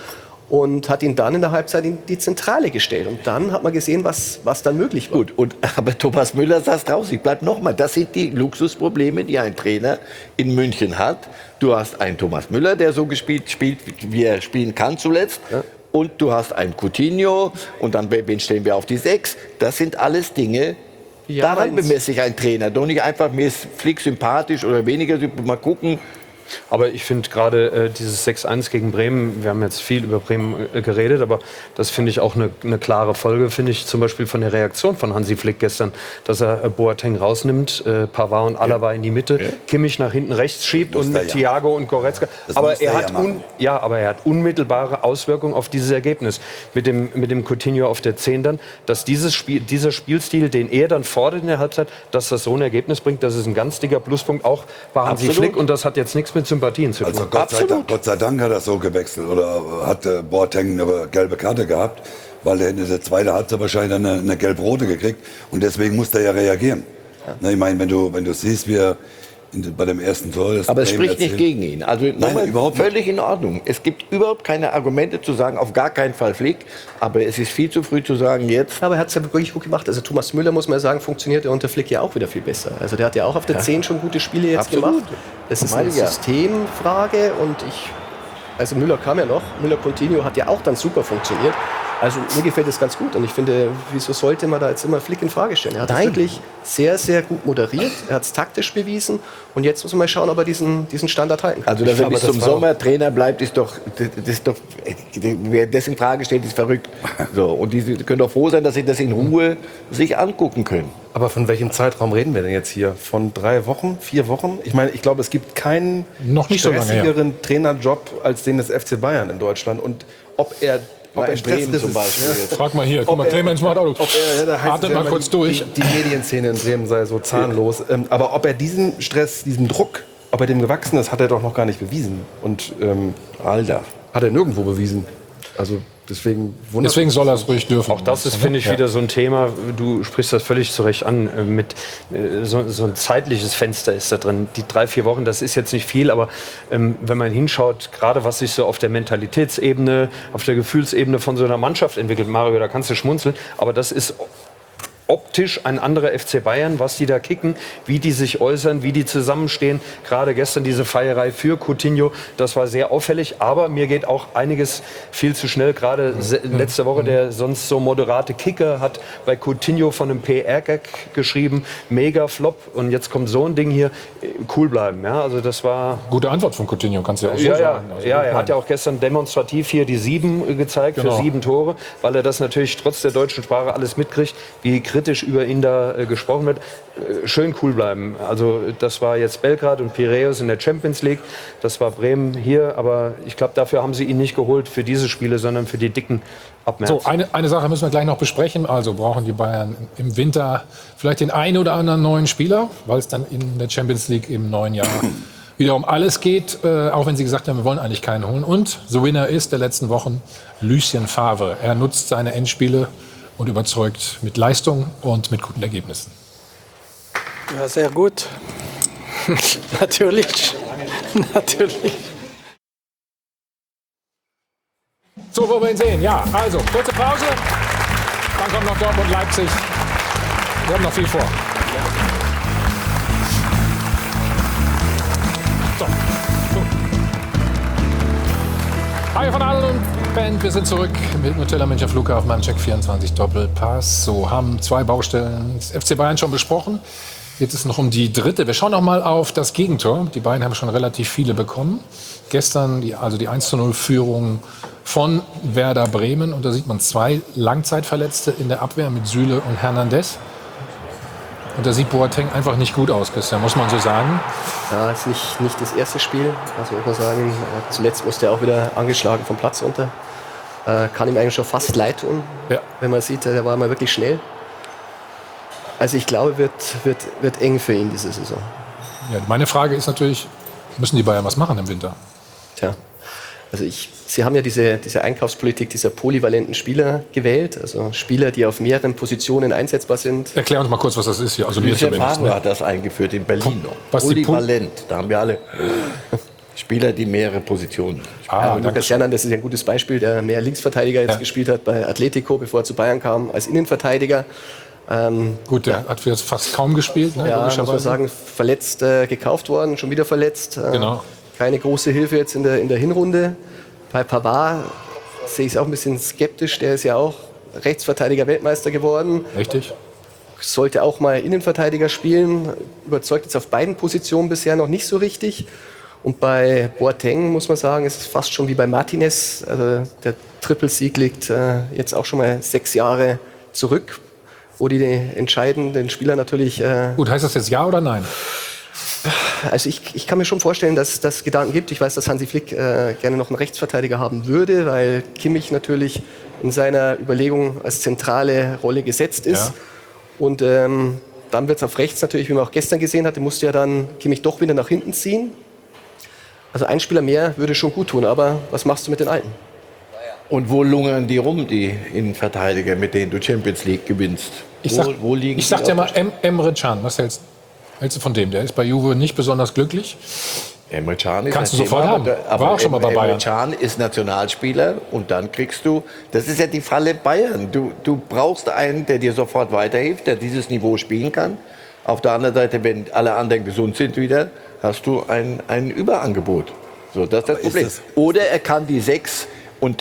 und hat ihn dann in der Halbzeit in die Zentrale gestellt. Und dann hat man gesehen, was dann möglich war. Gut, aber Thomas Müller saß draußen. Ich bleib nochmal, das sind die Luxusprobleme, die ein Trainer in München hat. Du hast einen Thomas Müller, der so spielt, wie er spielen kann zuletzt. Ja. Und du hast einen Coutinho und dann, wen stellen wir auf die 6? Das sind alles Dinge, daran bemesse ich einen Trainer. Doch nicht einfach, mir ist Flick sympathisch oder weniger, mal gucken. Aber ich finde gerade dieses 6-1 gegen Bremen, wir haben jetzt viel über Bremen geredet, aber das finde ich auch eine klare Folge, finde ich zum Beispiel von der Reaktion von Hansi Flick gestern, dass er Boateng rausnimmt, Pavard und Alaba in die Mitte, Kimmich nach hinten rechts schiebt und Thiago und Goretzka. Aber er hat unmittelbare Auswirkungen auf dieses Ergebnis. Mit dem Coutinho auf der 10 dann, dass dieser Spielstil, den er dann fordert in der Halbzeit, dass das so ein Ergebnis bringt, das ist ein ganz dicker Pluspunkt auch bei Hansi Flick und das hat jetzt nichts mit Sympathien zu tun. Also Gott sei Dank hat er so gewechselt oder hat Boateng eine gelbe Karte gehabt, weil er in der zweiten Halbzeit wahrscheinlich eine gelb-rote gekriegt und deswegen musste er ja reagieren. Ja. Ich meine, wenn du siehst, wie er bei dem ersten Tor ist. Aber es spricht nicht gegen ihn. Also nein, überhaupt völlig nicht. In Ordnung. Es gibt überhaupt keine Argumente zu sagen, auf gar keinen Fall Flick. Aber es ist viel zu früh zu sagen, jetzt. Aber er hat es ja wirklich gut gemacht. Also Thomas Müller, muss man sagen, funktioniert ja unter Flick ja auch wieder viel besser. Also der hat ja auch auf der 10 schon gute Spiele jetzt gemacht. Das ist eine Systemfrage und also Müller kam ja noch. Müller-Coutinho hat ja auch dann super funktioniert. Also mir gefällt das ganz gut und ich finde, wieso sollte man da jetzt immer Flick in Frage stellen? Er hat es wirklich sehr, sehr gut moderiert, er hat es taktisch bewiesen und jetzt muss man mal schauen, ob er diesen Standard halten kann. Also dass er bis zum Sommer Trainer bleibt, ist doch, wer das in Frage stellt, ist verrückt. So, und die können doch froh sein, dass sie das in Ruhe sich angucken können. Aber von welchem Zeitraum reden wir denn jetzt hier? Von 3 Wochen, 4 Wochen? Ich meine, ich glaube, es gibt keinen stressigeren Trainerjob als den des FC Bayern in Deutschland. Und ob er Bremen zum Beispiel. Frag mal hier, guck mal, Clemens macht auch. Atmet mal kurz durch. Die Medienszene in Bremen sei so zahnlos. Aber ob er diesen Stress, diesen Druck, ob er dem gewachsen ist, hat er doch noch gar nicht bewiesen. Und Alter, hat er nirgendwo bewiesen. Also deswegen soll er es ruhig dürfen. Auch das ist, finde ich, wieder so ein Thema. Du sprichst das völlig zu Recht an. So ein zeitliches Fenster ist da drin. Die 3-4 Wochen, das ist jetzt nicht viel, aber wenn man hinschaut, gerade was sich so auf der Mentalitätsebene, auf der Gefühlsebene von so einer Mannschaft entwickelt, Mario, da kannst du schmunzeln, aber das ist optisch ein anderer FC Bayern, was die da kicken, wie die sich äußern, wie die zusammenstehen. Gerade gestern diese Feierei für Coutinho, das war sehr auffällig, aber mir geht auch einiges viel zu schnell. Gerade letzte Woche der sonst so moderate Kicker hat bei Coutinho von einem PR-Gag geschrieben, mega Flop und jetzt kommt so ein Ding hier, cool bleiben. Ja, also das war... Gute Antwort von Coutinho, kannst du ja auch so sagen. Also er hat ja auch gestern demonstrativ hier die 7 gezeigt für 7 Tore, weil er das natürlich trotz der deutschen Sprache alles mitkriegt, wie kritisch über ihn da gesprochen wird. Schön cool bleiben. Also das war jetzt Belgrad und Piräus in der Champions League. Das war Bremen hier. Aber ich glaube, dafür haben sie ihn nicht geholt für diese Spiele, sondern für die dicken ab März. So, eine Sache müssen wir gleich noch besprechen. Also brauchen die Bayern im Winter vielleicht den einen oder anderen neuen Spieler, weil es dann in der Champions League im neuen Jahr wieder um alles geht. Auch wenn sie gesagt haben, wir wollen eigentlich keinen holen. Und so Winner ist der letzten Wochen Lucien Favre. Er nutzt seine Endspiele und überzeugt mit Leistung und mit guten Ergebnissen. Ja, sehr gut. Natürlich. So, wollen wir ihn sehen? Ja, also, kurze Pause. Dann kommt noch Dortmund, Leipzig. Wir haben noch viel vor. So. Hi von Adel und Band, wir sind zurück im Hilton Hotel am Münchner Flughafen beim Check 24 Doppelpass. So, haben 2 Baustellen des FC Bayern schon besprochen. Jetzt ist noch um die dritte. Wir schauen noch mal auf das Gegentor. Die beiden haben schon relativ viele bekommen. Gestern die 1:0-Führung von Werder Bremen. Und da sieht man 2 Langzeitverletzte in der Abwehr mit Süle und Hernandez. Und da sieht Boateng einfach nicht gut aus, Christian, muss man so sagen. Ja, ist nicht das erste Spiel. Also muss man sagen, zuletzt musste er auch wieder angeschlagen vom Platz runter. Kann ihm eigentlich schon fast leid tun, wenn man sieht, der war mal wirklich schnell. Also ich glaube, wird eng für ihn diese Saison. Ja, meine Frage ist natürlich, müssen die Bayern was machen im Winter? Tja, also sie haben ja diese Einkaufspolitik dieser polyvalenten Spieler gewählt, also Spieler, die auf mehreren Positionen einsetzbar sind. Erklär uns mal kurz, was das ist hier. Also Lucien Favre hat das eingeführt in Berlin noch. Polyvalent, da haben wir alle. Spieler, die mehrere Positionen spielen. Lukas Jannan, das ist ein gutes Beispiel, der mehr Linksverteidiger jetzt gespielt hat bei Atletico, bevor er zu Bayern kam, als Innenverteidiger. Gut, der hat jetzt fast kaum gespielt. Ne, ja, muss man sagen, verletzt gekauft worden, schon wieder verletzt. Genau. Keine große Hilfe jetzt in der Hinrunde. Bei Pavard sehe ich es auch ein bisschen skeptisch. Der ist ja auch Rechtsverteidiger-Weltmeister geworden. Richtig. Sollte auch mal Innenverteidiger spielen. Überzeugt jetzt auf beiden Positionen bisher noch nicht so richtig. Und bei Boateng muss man sagen, ist es fast schon wie bei Martinez. Also der Trippelsieg liegt jetzt auch schon mal 6 Jahre zurück, wo die entscheidenden Spieler natürlich... Gut, heißt das jetzt ja oder nein? Also ich kann mir schon vorstellen, dass das Gedanken gibt. Ich weiß, dass Hansi Flick gerne noch einen Rechtsverteidiger haben würde, weil Kimmich natürlich in seiner Überlegung als zentrale Rolle gesetzt ist. Ja. Und dann wird es auf rechts natürlich, wie man auch gestern gesehen hatte, musste ja dann Kimmich doch wieder nach hinten ziehen. Also ein Spieler mehr würde schon gut tun, aber was machst du mit den Alten? Und wo lungern die rum, die Innenverteidiger, mit denen du Champions League gewinnst? Ich sag dir mal Emre Can, was hältst du von dem? Der ist bei Juve nicht besonders glücklich. Emre Can ist kannst du sofort haben. Aber war auch schon mal bei Bayern. Emre Can ist Nationalspieler und dann kriegst du, das ist ja die Falle Bayern. Du brauchst einen, der dir sofort weiterhilft, der dieses Niveau spielen kann. Auf der anderen Seite, wenn alle anderen gesund sind wieder, hast du ein Überangebot. So, das ist das Problem. Oder er kann die 6 und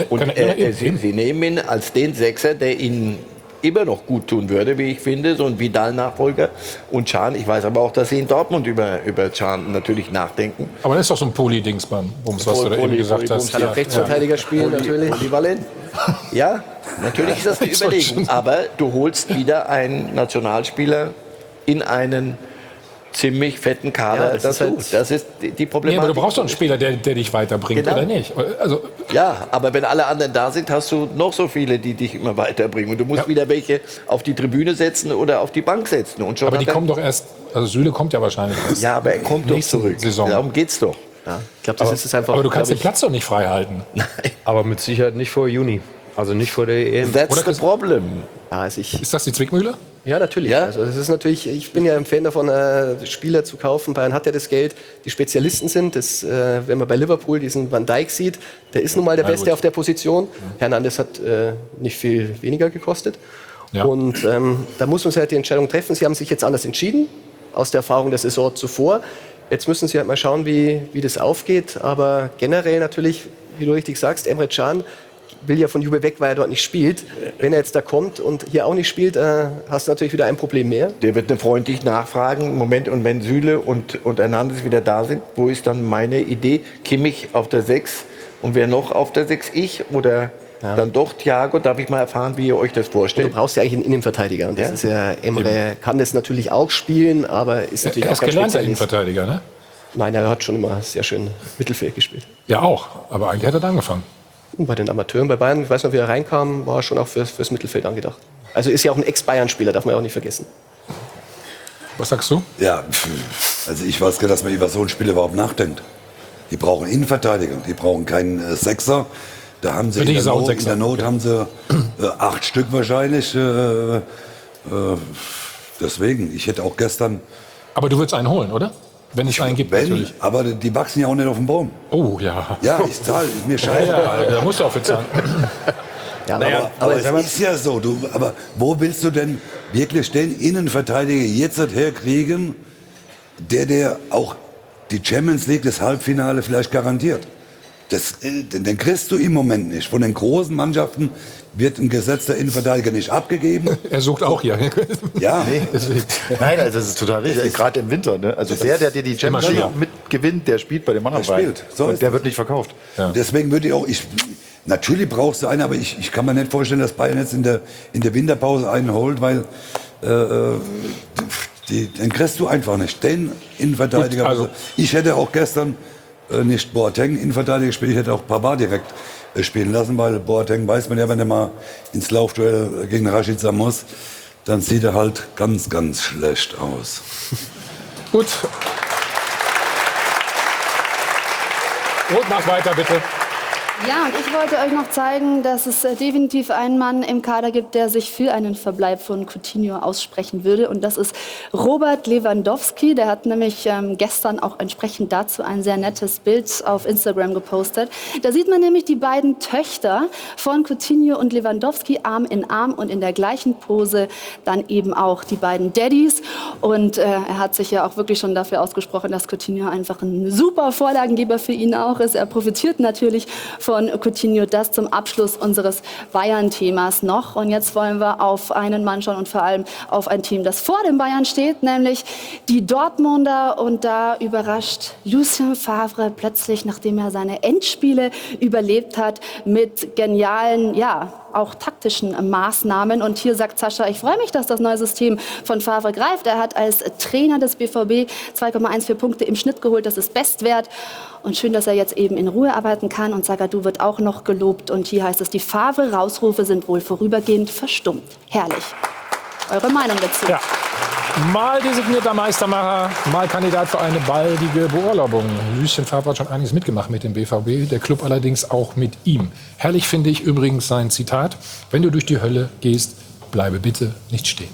sie nehmen ihn als den Sechser, der ihnen immer noch gut tun würde, wie ich finde, so ein Vidal-Nachfolger. Und Can, ich weiß aber auch, dass sie in Dortmund über Can natürlich nachdenken. Aber das ist doch so ein Poli-Dingsbums, was du da eben gesagt hast. Kann auch Rechtsverteidiger spielen, natürlich. Polyvalent. Ja, natürlich ist das eine Überlegung. Aber du holst wieder einen Nationalspieler in einen ziemlich fetten Kader. Ja, das ist die Problematik. Nee, aber du brauchst doch einen Spieler, der dich weiterbringt, genau. Oder nicht? Also ja, aber wenn alle anderen da sind, hast du noch so viele, die dich immer weiterbringen. Und du musst wieder welche auf die Tribüne setzen oder auf die Bank setzen. Und schon aber die kommen doch erst, also Süle kommt ja wahrscheinlich erst. Ja, aber er kommt doch zurück. Saison. Darum geht's doch. Ja, ich glaub, das ist einfach, aber du kannst den Platz doch nicht frei halten. Nein. Aber mit Sicherheit nicht vor Juni. Also nicht vor der EM. That's the problem. Ja, also ist das die Zwickmühle? Ja, natürlich. Ja? Also das ist natürlich, ich bin ja ein Fan davon, Spieler zu kaufen. Bayern hat ja das Geld, die Spezialisten sind. Das, wenn man bei Liverpool diesen Van Dijk sieht, der ist nun mal der Beste auf der Position. Hernandez hat nicht viel weniger gekostet. Ja. Und da muss man sich halt die Entscheidung treffen. Sie haben sich jetzt anders entschieden, aus der Erfahrung der Saison zuvor. Jetzt müssen sie halt mal schauen, wie das aufgeht. Aber generell natürlich, wie du richtig sagst, Emre Can will ja von Juve weg, weil er dort nicht spielt. Wenn er jetzt da kommt und hier auch nicht spielt, hast du natürlich wieder ein Problem mehr. Der wird eine freundlich nachfragen. Moment, und wenn Süle und Hernandez wieder da sind, wo ist dann meine Idee? Kimmich auf der 6 und wer noch auf der 6? Ich oder dann doch Thiago? Darf ich mal erfahren, wie ihr euch das vorstellt? Und du brauchst ja eigentlich einen Innenverteidiger. Und das ist ja, Emre kann das natürlich auch spielen, aber ist natürlich auch kein gelernter Innenverteidiger, ne? Nein, er hat schon immer sehr schön Mittelfeld gespielt. Ja, auch. Aber eigentlich hat er da angefangen. Bei den Amateuren bei Bayern, ich weiß noch, wie er reinkam, war er schon auch fürs Mittelfeld angedacht. Also ist ja auch ein Ex-Bayern-Spieler, darf man ja auch nicht vergessen. Was sagst du? Ja, also ich weiß gar nicht, dass man über so ein Spiel überhaupt nachdenkt. Die brauchen Innenverteidiger, die brauchen keinen Sechser. Da haben sie in der Not haben sie 8 Stück wahrscheinlich. Deswegen, ich hätte auch gestern... Aber du würdest einen holen, oder? Wenn es einen gibt, natürlich. Aber die wachsen ja auch nicht auf dem Baum. Oh, ja. Ja, ich zahle, mir scheiße. Ja, da musst du auch für zahlen. Ja, aber es ist ja so. Aber wo willst du denn wirklich den Innenverteidiger jetzt herkriegen, der auch die Champions League, das Halbfinale vielleicht garantiert? Den kriegst du im Moment nicht. Von den großen Mannschaften wird ein gesetzter Innenverteidiger nicht abgegeben. Er sucht auch hier. Ja. Nein, also das ist total richtig. Gerade im Winter. Ne? Also der dir die Champions League mitgewinnt, der spielt bei dem anderen Verein. So und der wird nicht verkauft. Ja. Deswegen würde ich auch... Natürlich brauchst du einen, aber ich kann mir nicht vorstellen, dass Bayern jetzt in der Winterpause einen holt, weil den kriegst du einfach nicht. Den Innenverteidiger. Gut, also ich hätte auch gestern nicht Boateng Innenverteidiger gespielt, ich hätte auch Pavard direkt spielen lassen, weil Boateng weiß man ja, wenn er mal ins Laufduell gegen Rashica muss, dann sieht er halt ganz, ganz schlecht aus. Gut. Und mach weiter, bitte. Ja, und ich wollte euch noch zeigen, dass es definitiv einen Mann im Kader gibt, der sich für einen Verbleib von Coutinho aussprechen würde. Und das ist Robert Lewandowski. Der hat nämlich gestern auch entsprechend dazu ein sehr nettes Bild auf Instagram gepostet. Da sieht man nämlich die beiden Töchter von Coutinho und Lewandowski Arm in Arm und in der gleichen Pose dann eben auch die beiden Daddys. Und er hat sich ja auch wirklich schon dafür ausgesprochen, dass Coutinho einfach ein super Vorlagengeber für ihn auch ist. Er profitiert natürlich von Coutinho. Das zum Abschluss unseres Bayern-Themas noch. Und jetzt wollen wir auf einen Mann schauen und vor allem auf ein Team, das vor dem Bayern steht, nämlich die Dortmunder. Und da überrascht Lucien Favre plötzlich, nachdem er seine Endspiele überlebt hat, mit genialen, ja, auch taktischen Maßnahmen. Und hier sagt Sascha, ich freue mich, dass das neue System von Favre greift. Er hat als Trainer des BVB 2,14 Punkte im Schnitt geholt. Das ist Bestwert. Und schön, dass er jetzt eben in Ruhe arbeiten kann. Und Zagadou wird auch noch gelobt. Und hier heißt es, die Favre-Rausrufe sind wohl vorübergehend verstummt. Herrlich. Eure Meinung dazu? Ja. Mal designierter Meistermacher, mal Kandidat für eine baldige Beurlaubung. Lucien Favre hat schon einiges mitgemacht mit dem BVB, der Club allerdings auch mit ihm. Herrlich finde ich übrigens sein Zitat: Wenn du durch die Hölle gehst, bleibe bitte nicht stehen.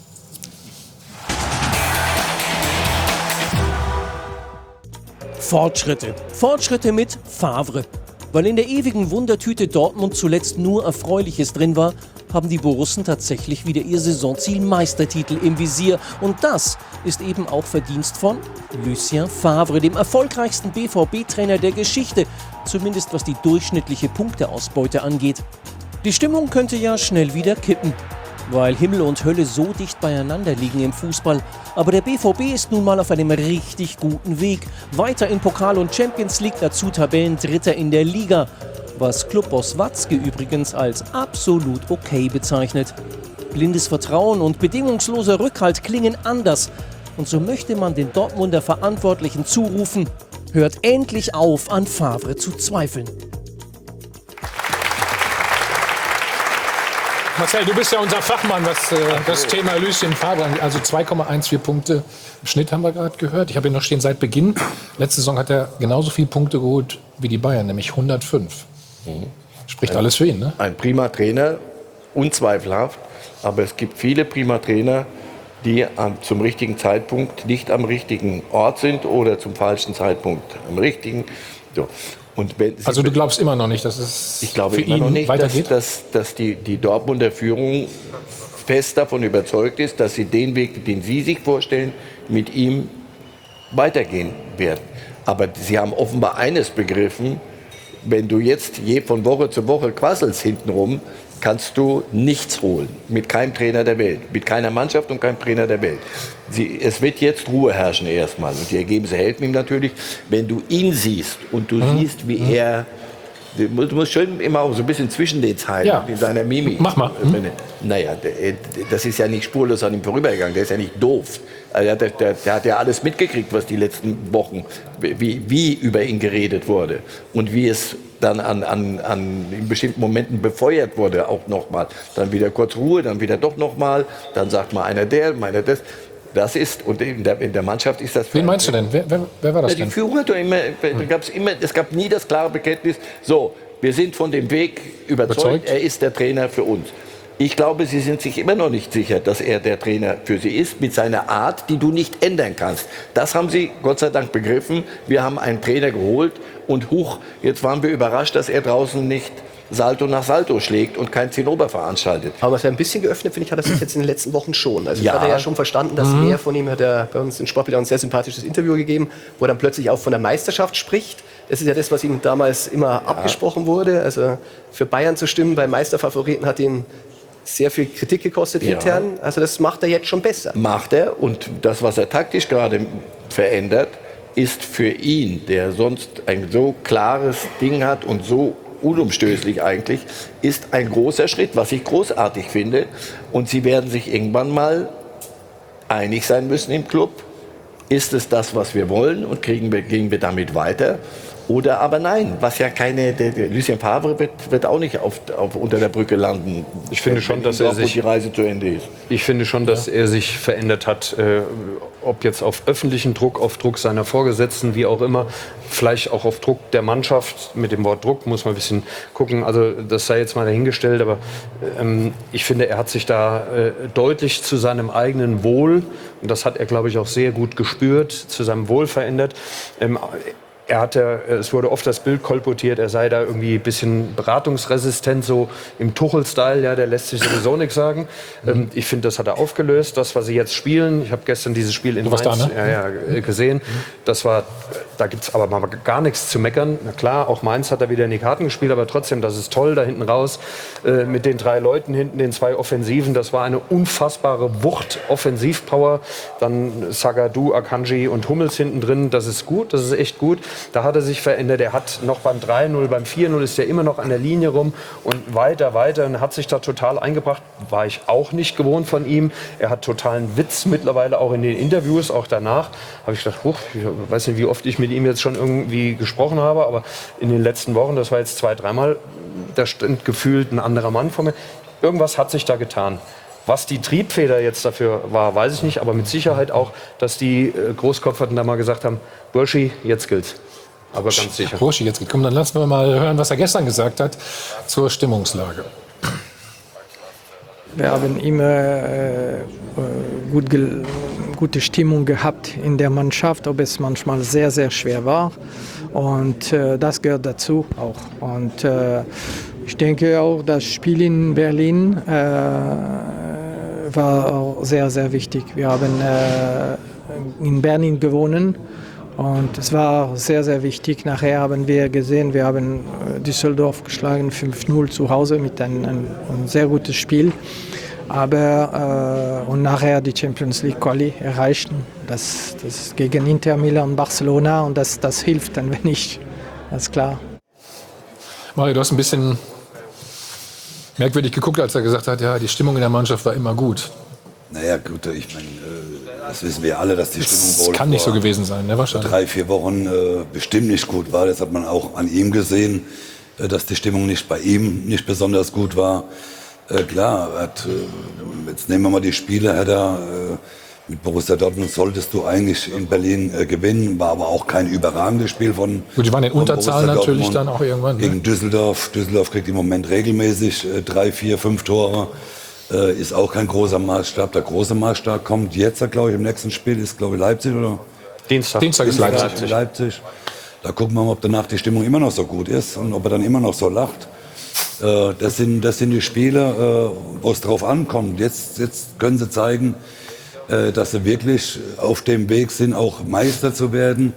Fortschritte. Fortschritte mit Favre. Weil in der ewigen Wundertüte Dortmund zuletzt nur Erfreuliches drin war, haben die Borussen tatsächlich wieder ihr Saisonziel Meistertitel im Visier. Und das ist eben auch Verdienst von Lucien Favre, dem erfolgreichsten BVB-Trainer der Geschichte, zumindest was die durchschnittliche Punkteausbeute angeht. Die Stimmung könnte ja schnell wieder kippen, weil Himmel und Hölle so dicht beieinander liegen im Fußball. Aber der BVB ist nun mal auf einem richtig guten Weg. Weiter in Pokal und Champions League, dazu Tabellendritter in der Liga. Was Clubboss Watzke übrigens als absolut okay bezeichnet. Blindes Vertrauen und bedingungsloser Rückhalt klingen anders. Und so möchte man den Dortmunder Verantwortlichen zurufen: Hört endlich auf, an Favre zu zweifeln. Marcel, du bist ja unser Fachmann, was das Thema Lucien Favre angeht. Also 2,14 Punkte im Schnitt haben wir gerade gehört. Ich habe ihn noch stehen seit Beginn. Letzte Saison hat er genauso viele Punkte geholt wie die Bayern, nämlich 105. Spricht alles für ihn, ne? Ein prima Trainer, unzweifelhaft. Aber es gibt viele prima Trainer, die zum richtigen Zeitpunkt nicht am richtigen Ort sind oder zum falschen Zeitpunkt am richtigen. So. Und also du glaubst immer noch nicht, dass es ich glaube für immer ihn noch nicht, weitergeht? dass die Dortmunder Führung fest davon überzeugt ist, dass sie den Weg, den sie sich vorstellen, mit ihm weitergehen werden. Aber sie haben offenbar eines begriffen: Wenn du jetzt von Woche zu Woche quasselst hintenrum, kannst du nichts holen. Mit keinem Trainer der Welt. Mit keiner Mannschaft und keinem Trainer der Welt. Es wird jetzt Ruhe herrschen erstmal. Und die Ergebnisse helfen ihm natürlich. Wenn du ihn siehst und du siehst, wie er... Du musst schön immer auch so ein bisschen zwischen den Zeilen, in seiner Mimik. Mach mal. Naja, das ist ja nicht spurlos an ihm vorübergegangen. Der ist ja nicht doof. Also der hat ja alles mitgekriegt, was die letzten Wochen, wie über ihn geredet wurde. Und wie es dann in bestimmten Momenten befeuert wurde, auch nochmal. Dann wieder kurz Ruhe, dann wieder doch nochmal. Dann sagt mal einer meiner das. Das ist, und in der Mannschaft ist das... Wen meinst du denn? Wer war das denn? Die Führung hat doch immer, es gab nie das klare Bekenntnis, so, wir sind von dem Weg überzeugt, er ist der Trainer für uns. Ich glaube, sie sind sich immer noch nicht sicher, dass er der Trainer für sie ist, mit seiner Art, die du nicht ändern kannst. Das haben sie Gott sei Dank begriffen. Wir haben einen Trainer geholt und jetzt waren wir überrascht, dass er draußen nicht Salto nach Salto schlägt und kein Zinnober veranstaltet. Aber was er ein bisschen geöffnet, finde ich, hat er sich jetzt in den letzten Wochen schon. Also ich hatte ja schon verstanden, dass mehr von ihm hat er bei uns in Sportbild ein sehr sympathisches Interview gegeben, wo er dann plötzlich auch von der Meisterschaft spricht. Das ist ja das, was ihm damals immer abgesprochen wurde. Also für Bayern zu stimmen bei Meisterfavoriten hat ihn sehr viel Kritik gekostet intern. Also das macht er jetzt schon besser. Macht er, und das, was er taktisch gerade verändert, ist für ihn, der sonst ein so klares Ding hat und so unumstößlich eigentlich, ist ein großer Schritt, was ich großartig finde. Und sie werden sich irgendwann mal einig sein müssen im Club. Ist es das, was wir wollen, und gehen wir damit weiter? Oder aber nein, was ja keine, der Lucien Favre wird auch nicht unter der Brücke landen. Ich finde schon, dass er sich, die Reise zu Ende ist. Ich finde schon, dass er sich verändert hat, ob jetzt auf öffentlichen Druck, auf Druck seiner Vorgesetzten, wie auch immer, vielleicht auch auf Druck der Mannschaft. Mit dem Wort Druck muss man ein bisschen gucken, also das sei jetzt mal dahingestellt, aber ich finde, er hat sich da deutlich zu seinem eigenen Wohl, und das hat er, glaube ich, auch sehr gut gespürt, zu seinem Wohl verändert. Es wurde oft das Bild kolportiert, er sei da irgendwie ein bisschen beratungsresistent, so im Tuchel-Style, ja, der lässt sich sowieso nichts sagen. Ich finde, das hat er aufgelöst, das, was sie jetzt spielen. Ich habe gestern dieses Spiel in Mainz gesehen. Da gibt es aber mal gar nichts zu meckern. Na klar, auch Mainz hat da wieder in die Karten gespielt, aber trotzdem, das ist toll, da hinten raus mit den 3 Leuten hinten, den 2 Offensiven. Das war eine unfassbare Wucht, Offensivpower. Dann Zagadou, Akanji und Hummels hinten drin. Das ist gut, das ist echt gut. Da hat er sich verändert. Er hat noch beim 3-0, beim 4-0 ist er immer noch an der Linie rum und weiter und hat sich da total eingebracht. War ich auch nicht gewohnt von ihm. Er hat totalen Witz mittlerweile auch in den Interviews, auch danach. Habe ich gedacht, ich weiß nicht, wie oft ich mit ihm jetzt schon irgendwie gesprochen habe, aber in den letzten Wochen, das war jetzt 2-3 Mal, da stand gefühlt ein anderer Mann vor mir. Irgendwas hat sich da getan. Was die Triebfeder jetzt dafür war, weiß ich nicht, aber mit Sicherheit auch, dass die Großkopferten da mal gesagt haben, Burschi, jetzt gilt's. Aber ganz sicher. Burschi, jetzt gilt's. Komm, dann lassen wir mal hören, was er gestern gesagt hat zur Stimmungslage. Wir haben immer gute Stimmung gehabt in der Mannschaft, ob es manchmal sehr, sehr schwer war. Und das gehört dazu auch. Und ich denke auch, das Spiel in Berlin war auch sehr, sehr wichtig. Wir haben in Berlin gewonnen und es war sehr, sehr wichtig. Nachher haben wir gesehen, wir haben Düsseldorf geschlagen, 5-0 zu Hause mit einem sehr gutes Spiel. Aber und nachher die Champions League Quali erreichen. Das gegen Inter Milan, Barcelona und das hilft dann, wenn nicht. Das ist klar. Mario, du hast ein bisschen merkwürdig geguckt, als er gesagt hat, ja, die Stimmung in der Mannschaft war immer gut. Naja, gut, ich meine, das wissen wir alle, dass die Stimmung wohl kann nicht so gewesen sein, ne, wahrscheinlich. 3-4 Wochen bestimmt nicht gut war. Das hat man auch an ihm gesehen, dass die Stimmung nicht bei ihm nicht besonders gut war. Klar, jetzt nehmen wir mal die Spiele, mit Borussia Dortmund solltest du eigentlich in Berlin gewinnen, war aber auch kein überragendes Spiel von Gut, die waren in Unterzahl natürlich dann auch irgendwann. Ne? Gegen Düsseldorf. Düsseldorf kriegt im Moment regelmäßig 3, 4, 5 Tore. Ist auch kein großer Maßstab. Der große Maßstab kommt jetzt, glaube ich, im nächsten Spiel ist, glaube ich, Leipzig, oder? Dienstag ist Leipzig. Da gucken wir mal, ob danach die Stimmung immer noch so gut ist und ob er dann immer noch so lacht. Das sind die Spiele, wo es drauf ankommt. Jetzt können sie zeigen, dass sie wirklich auf dem Weg sind, auch Meister zu werden.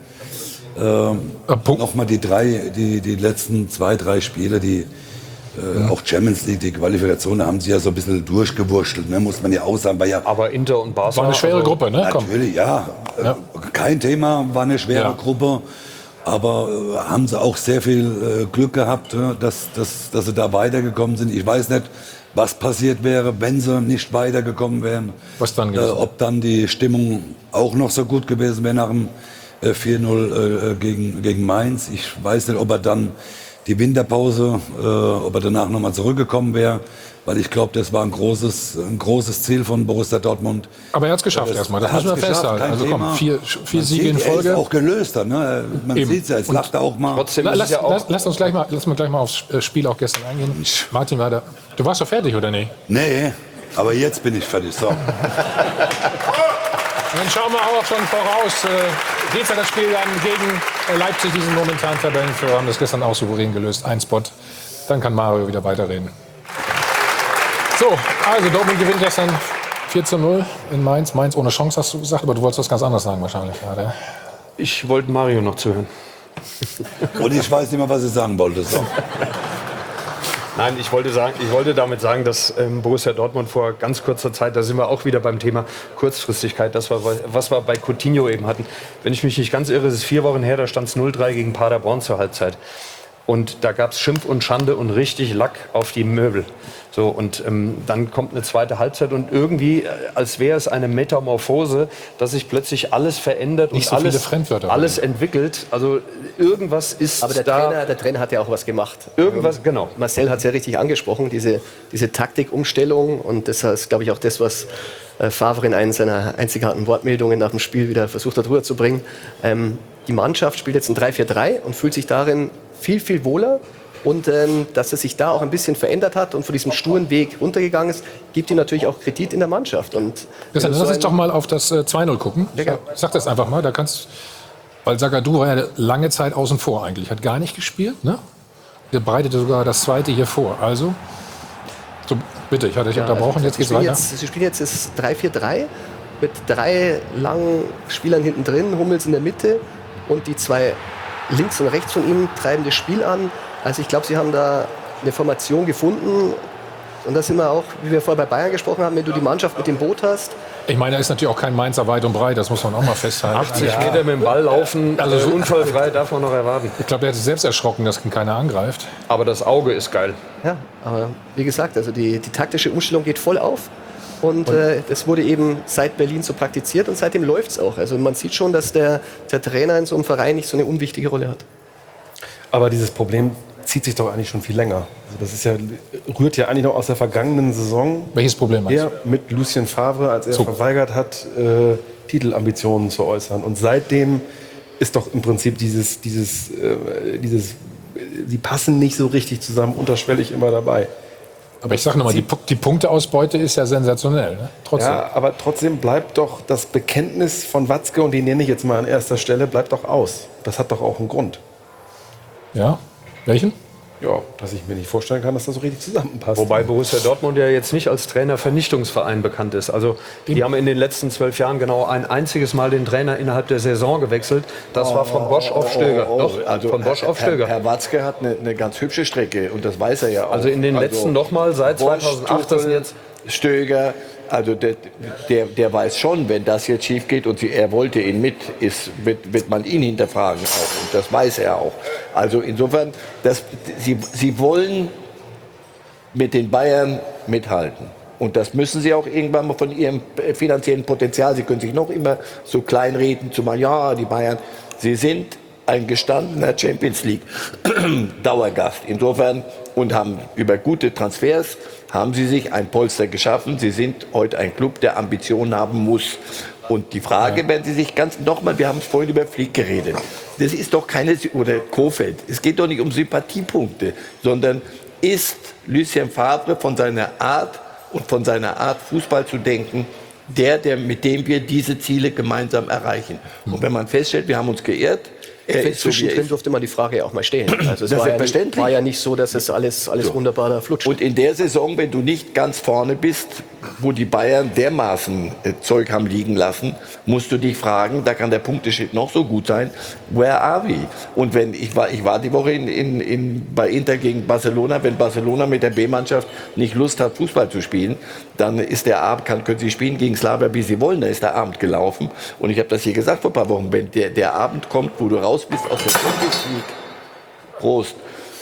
Nochmal die letzten 2, 3 Spiele, auch Champions League, die Qualifikation, da haben sie ja so ein bisschen durchgewurschtelt, ne, muss man ja auch sagen. Aber Inter und Barca war eine schwere Gruppe, ne? Natürlich, ja. Kein Thema, war eine schwere Gruppe. Aber haben sie auch sehr viel Glück gehabt, dass sie da weitergekommen sind. Ich weiß nicht, was passiert wäre, wenn sie nicht weitergekommen wären. Was dann gewesen? Ob dann die Stimmung auch noch so gut gewesen wäre nach dem 4-0 gegen Mainz. Ich weiß nicht, ob er dann die Winterpause, ob er danach nochmal zurückgekommen wäre. Weil ich glaube, das war ein großes Ziel von Borussia Dortmund. Aber er hat es geschafft erstmal, das müssen wir festhalten. Also komm, 4 Siege in Folge. Er ist auch gelöst dann, ne? Man sieht es ja, jetzt lacht er auch mal. Trotzdem lass uns gleich mal aufs Spiel auch gestern eingehen. Martin, du warst doch fertig, oder nicht? Nee, aber jetzt bin ich fertig. So. Dann schauen wir auch schon voraus. Dienstag das Spiel dann gegen Leipzig, diesen momentanen Tabellenführer, haben das gestern auch souverän gelöst. Ein Spot, dann kann Mario wieder weiterreden. So, also Dortmund gewinnt gestern 4-0 in Mainz. Mainz ohne Chance, hast du gesagt, aber du wolltest was ganz anderes sagen wahrscheinlich gerade. Ich wollte Mario noch zuhören. Und ich weiß nicht mehr, was ich sagen wollte. So. Nein, ich wollte damit sagen, dass Borussia Dortmund vor ganz kurzer Zeit, da sind wir auch wieder beim Thema Kurzfristigkeit, das war, was wir bei Coutinho eben hatten. Wenn ich mich nicht ganz irre, ist es 4 Wochen her, da stand es 0-3 gegen Paderborn zur Halbzeit. Und da gab es Schimpf und Schande und richtig Lack auf die Möbel. So, und dann kommt eine zweite Halbzeit und irgendwie, als wäre es eine Metamorphose, dass sich plötzlich alles verändert Nicht und so viele Fremdwörter. alles entwickelt. Also irgendwas ist Aber der Trainer hat ja auch was gemacht. Irgendwas, genau. Marcel hat es ja richtig angesprochen, diese Taktikumstellung. Und das ist, glaube ich, auch das, was Favre in einer seiner einzigartigen Wortmeldungen nach dem Spiel wieder versucht hat, rüberzubringen. Die Mannschaft spielt jetzt ein 3-4-3 und fühlt sich darin viel, viel wohler. Und dass er sich da auch ein bisschen verändert hat und von diesem sturen Weg runtergegangen ist, gibt ihm natürlich auch Kredit in der Mannschaft. Und lass uns doch mal auf das 2-0 gucken. Ich sag das einfach mal, weil Zagadou war ja lange Zeit außen vor eigentlich, hat gar nicht gespielt, ne? Der bereitete sogar das zweite hier vor. Also, so, bitte, ich hatte dich unterbrochen, also, jetzt geht's weiter. Sie spielen jetzt das 3-4-3 mit 3 langen Spielern hinten drin, Hummels in der Mitte und die 2 links und rechts von ihm treiben das Spiel an. Also ich glaube, sie haben da eine Formation gefunden. Und da sind wir auch, wie wir vorher bei Bayern gesprochen haben, wenn du die Mannschaft mit dem Boot hast. Ich meine, da ist natürlich auch kein Mainzer weit und breit, das muss man auch mal festhalten. 80 Meter mit dem Ball laufen, also so unfallfrei darf man noch erwarten. Ich glaube, er hat sich selbst erschrocken, dass ihn keiner angreift. Aber das Auge ist geil. Ja, aber wie gesagt, also die taktische Umstellung geht voll auf. Und das wurde eben seit Berlin so praktiziert und seitdem läuft es auch. Also man sieht schon, dass der Trainer in so einem Verein nicht so eine unwichtige Rolle hat. Aber dieses Problem zieht sich doch eigentlich schon viel länger. Also das ist rührt ja eigentlich noch aus der vergangenen Saison. Welches Problem meinst du? Mit Lucien Favre, als er verweigert hat, Titelambitionen zu äußern. Und seitdem ist doch im Prinzip die passen nicht so richtig zusammen, unterschwellig immer dabei. Aber ich sage nochmal, die Punkteausbeute ist ja sensationell. Ne? Trotzdem. Ja, aber trotzdem bleibt doch das Bekenntnis von Watzke, und den nenne ich jetzt mal an erster Stelle, bleibt doch aus. Das hat doch auch einen Grund. Ja, welchen? Ja, dass ich mir nicht vorstellen kann, dass das so richtig zusammenpasst. Wobei Borussia Dortmund ja jetzt nicht als Trainervernichtungsverein bekannt ist. Also die haben in den letzten 12 Jahren genau ein einziges Mal den Trainer innerhalb der Saison gewechselt. Das war von Bosch auf Stöger. Doch, also von Bosch auf Stöger. Herr Watzke hat eine ganz hübsche Strecke und das weiß er ja auch. Also in den letzten nochmal seit Bosch, 2008 das Tuchel, jetzt. Stöger, also der weiß schon, wenn das jetzt schief geht und er wollte ihn mit, wird man ihn hinterfragen auch. Und das weiß er auch. Also insofern, sie wollen mit den Bayern mithalten. Und das müssen sie auch irgendwann mal von ihrem finanziellen Potenzial. Sie können sich noch immer so kleinreden, zumal ja, die Bayern, sie sind ein gestandener Champions League Dauergast. Insofern und haben über gute Transfers haben sie sich ein Polster geschaffen. Sie sind heute ein Club, der Ambitionen haben muss. Und die Frage, wenn Sie sich nochmal, wir haben es vorhin über Flick geredet, das ist doch keine, oder Kofeld, es geht doch nicht um Sympathiepunkte, sondern ist Lucien Favre von seiner Art und von seiner Art, Fußball zu denken, mit dem wir diese Ziele gemeinsam erreichen. Und wenn man feststellt, wir haben uns geirrt, Zwischendrin durfte man die Frage ja auch mal stellen. Also es war ja nicht so, dass es alles wunderbar da flutscht. Und in der Saison, wenn du nicht ganz vorne bist, wo die Bayern dermaßen Zeug haben liegen lassen, musst du dich fragen, da kann der Punkteschnitt noch so gut sein, where are we? Und ich war die Woche bei Inter gegen Barcelona, wenn Barcelona mit der B-Mannschaft nicht Lust hat, Fußball zu spielen, dann ist der Abend, können sie spielen gegen Slavia, wie sie wollen, da ist der Abend gelaufen. Und ich habe das hier gesagt vor ein paar Wochen, wenn der Abend kommt, wo du raus bist aus der Champions League, Prost,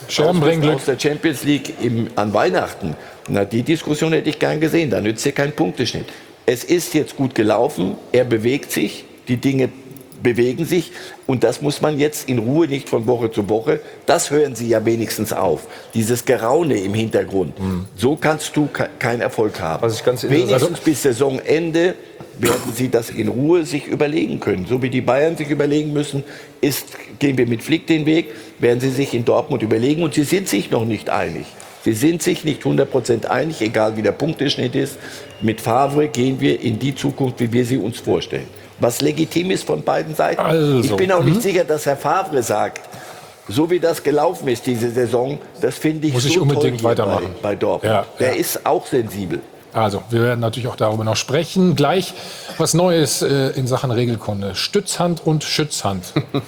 aus der Champions League an Weihnachten, na, die Diskussion hätte ich gern gesehen, da nützt dir kein Punkteschnitt. Es ist jetzt gut gelaufen, er bewegt sich, die Dinge bewegen sich und das muss man jetzt in Ruhe, nicht von Woche zu Woche, das hören Sie ja wenigstens auf, dieses Geraune im Hintergrund. So kannst du keinen Erfolg haben. Wenigstens bis Saisonende werden Sie das in Ruhe sich überlegen können. So wie die Bayern sich überlegen müssen, gehen wir mit Flick den Weg, werden Sie sich in Dortmund überlegen und Sie sind sich noch nicht einig. Sie sind sich nicht 100% einig, egal wie der Punkteschnitt ist. Mit Favre gehen wir in die Zukunft, wie wir sie uns vorstellen. Was legitim ist von beiden Seiten. Also. Ich bin auch nicht sicher, dass Herr Favre sagt, so wie das gelaufen ist diese Saison, das finde ich muss so ich unbedingt toll weitermachen. Bei Dortmund. Ja, der ist auch sensibel. Also, wir werden natürlich auch darüber noch sprechen. Gleich was Neues in Sachen Regelkunde. Stützhand und Schützhand.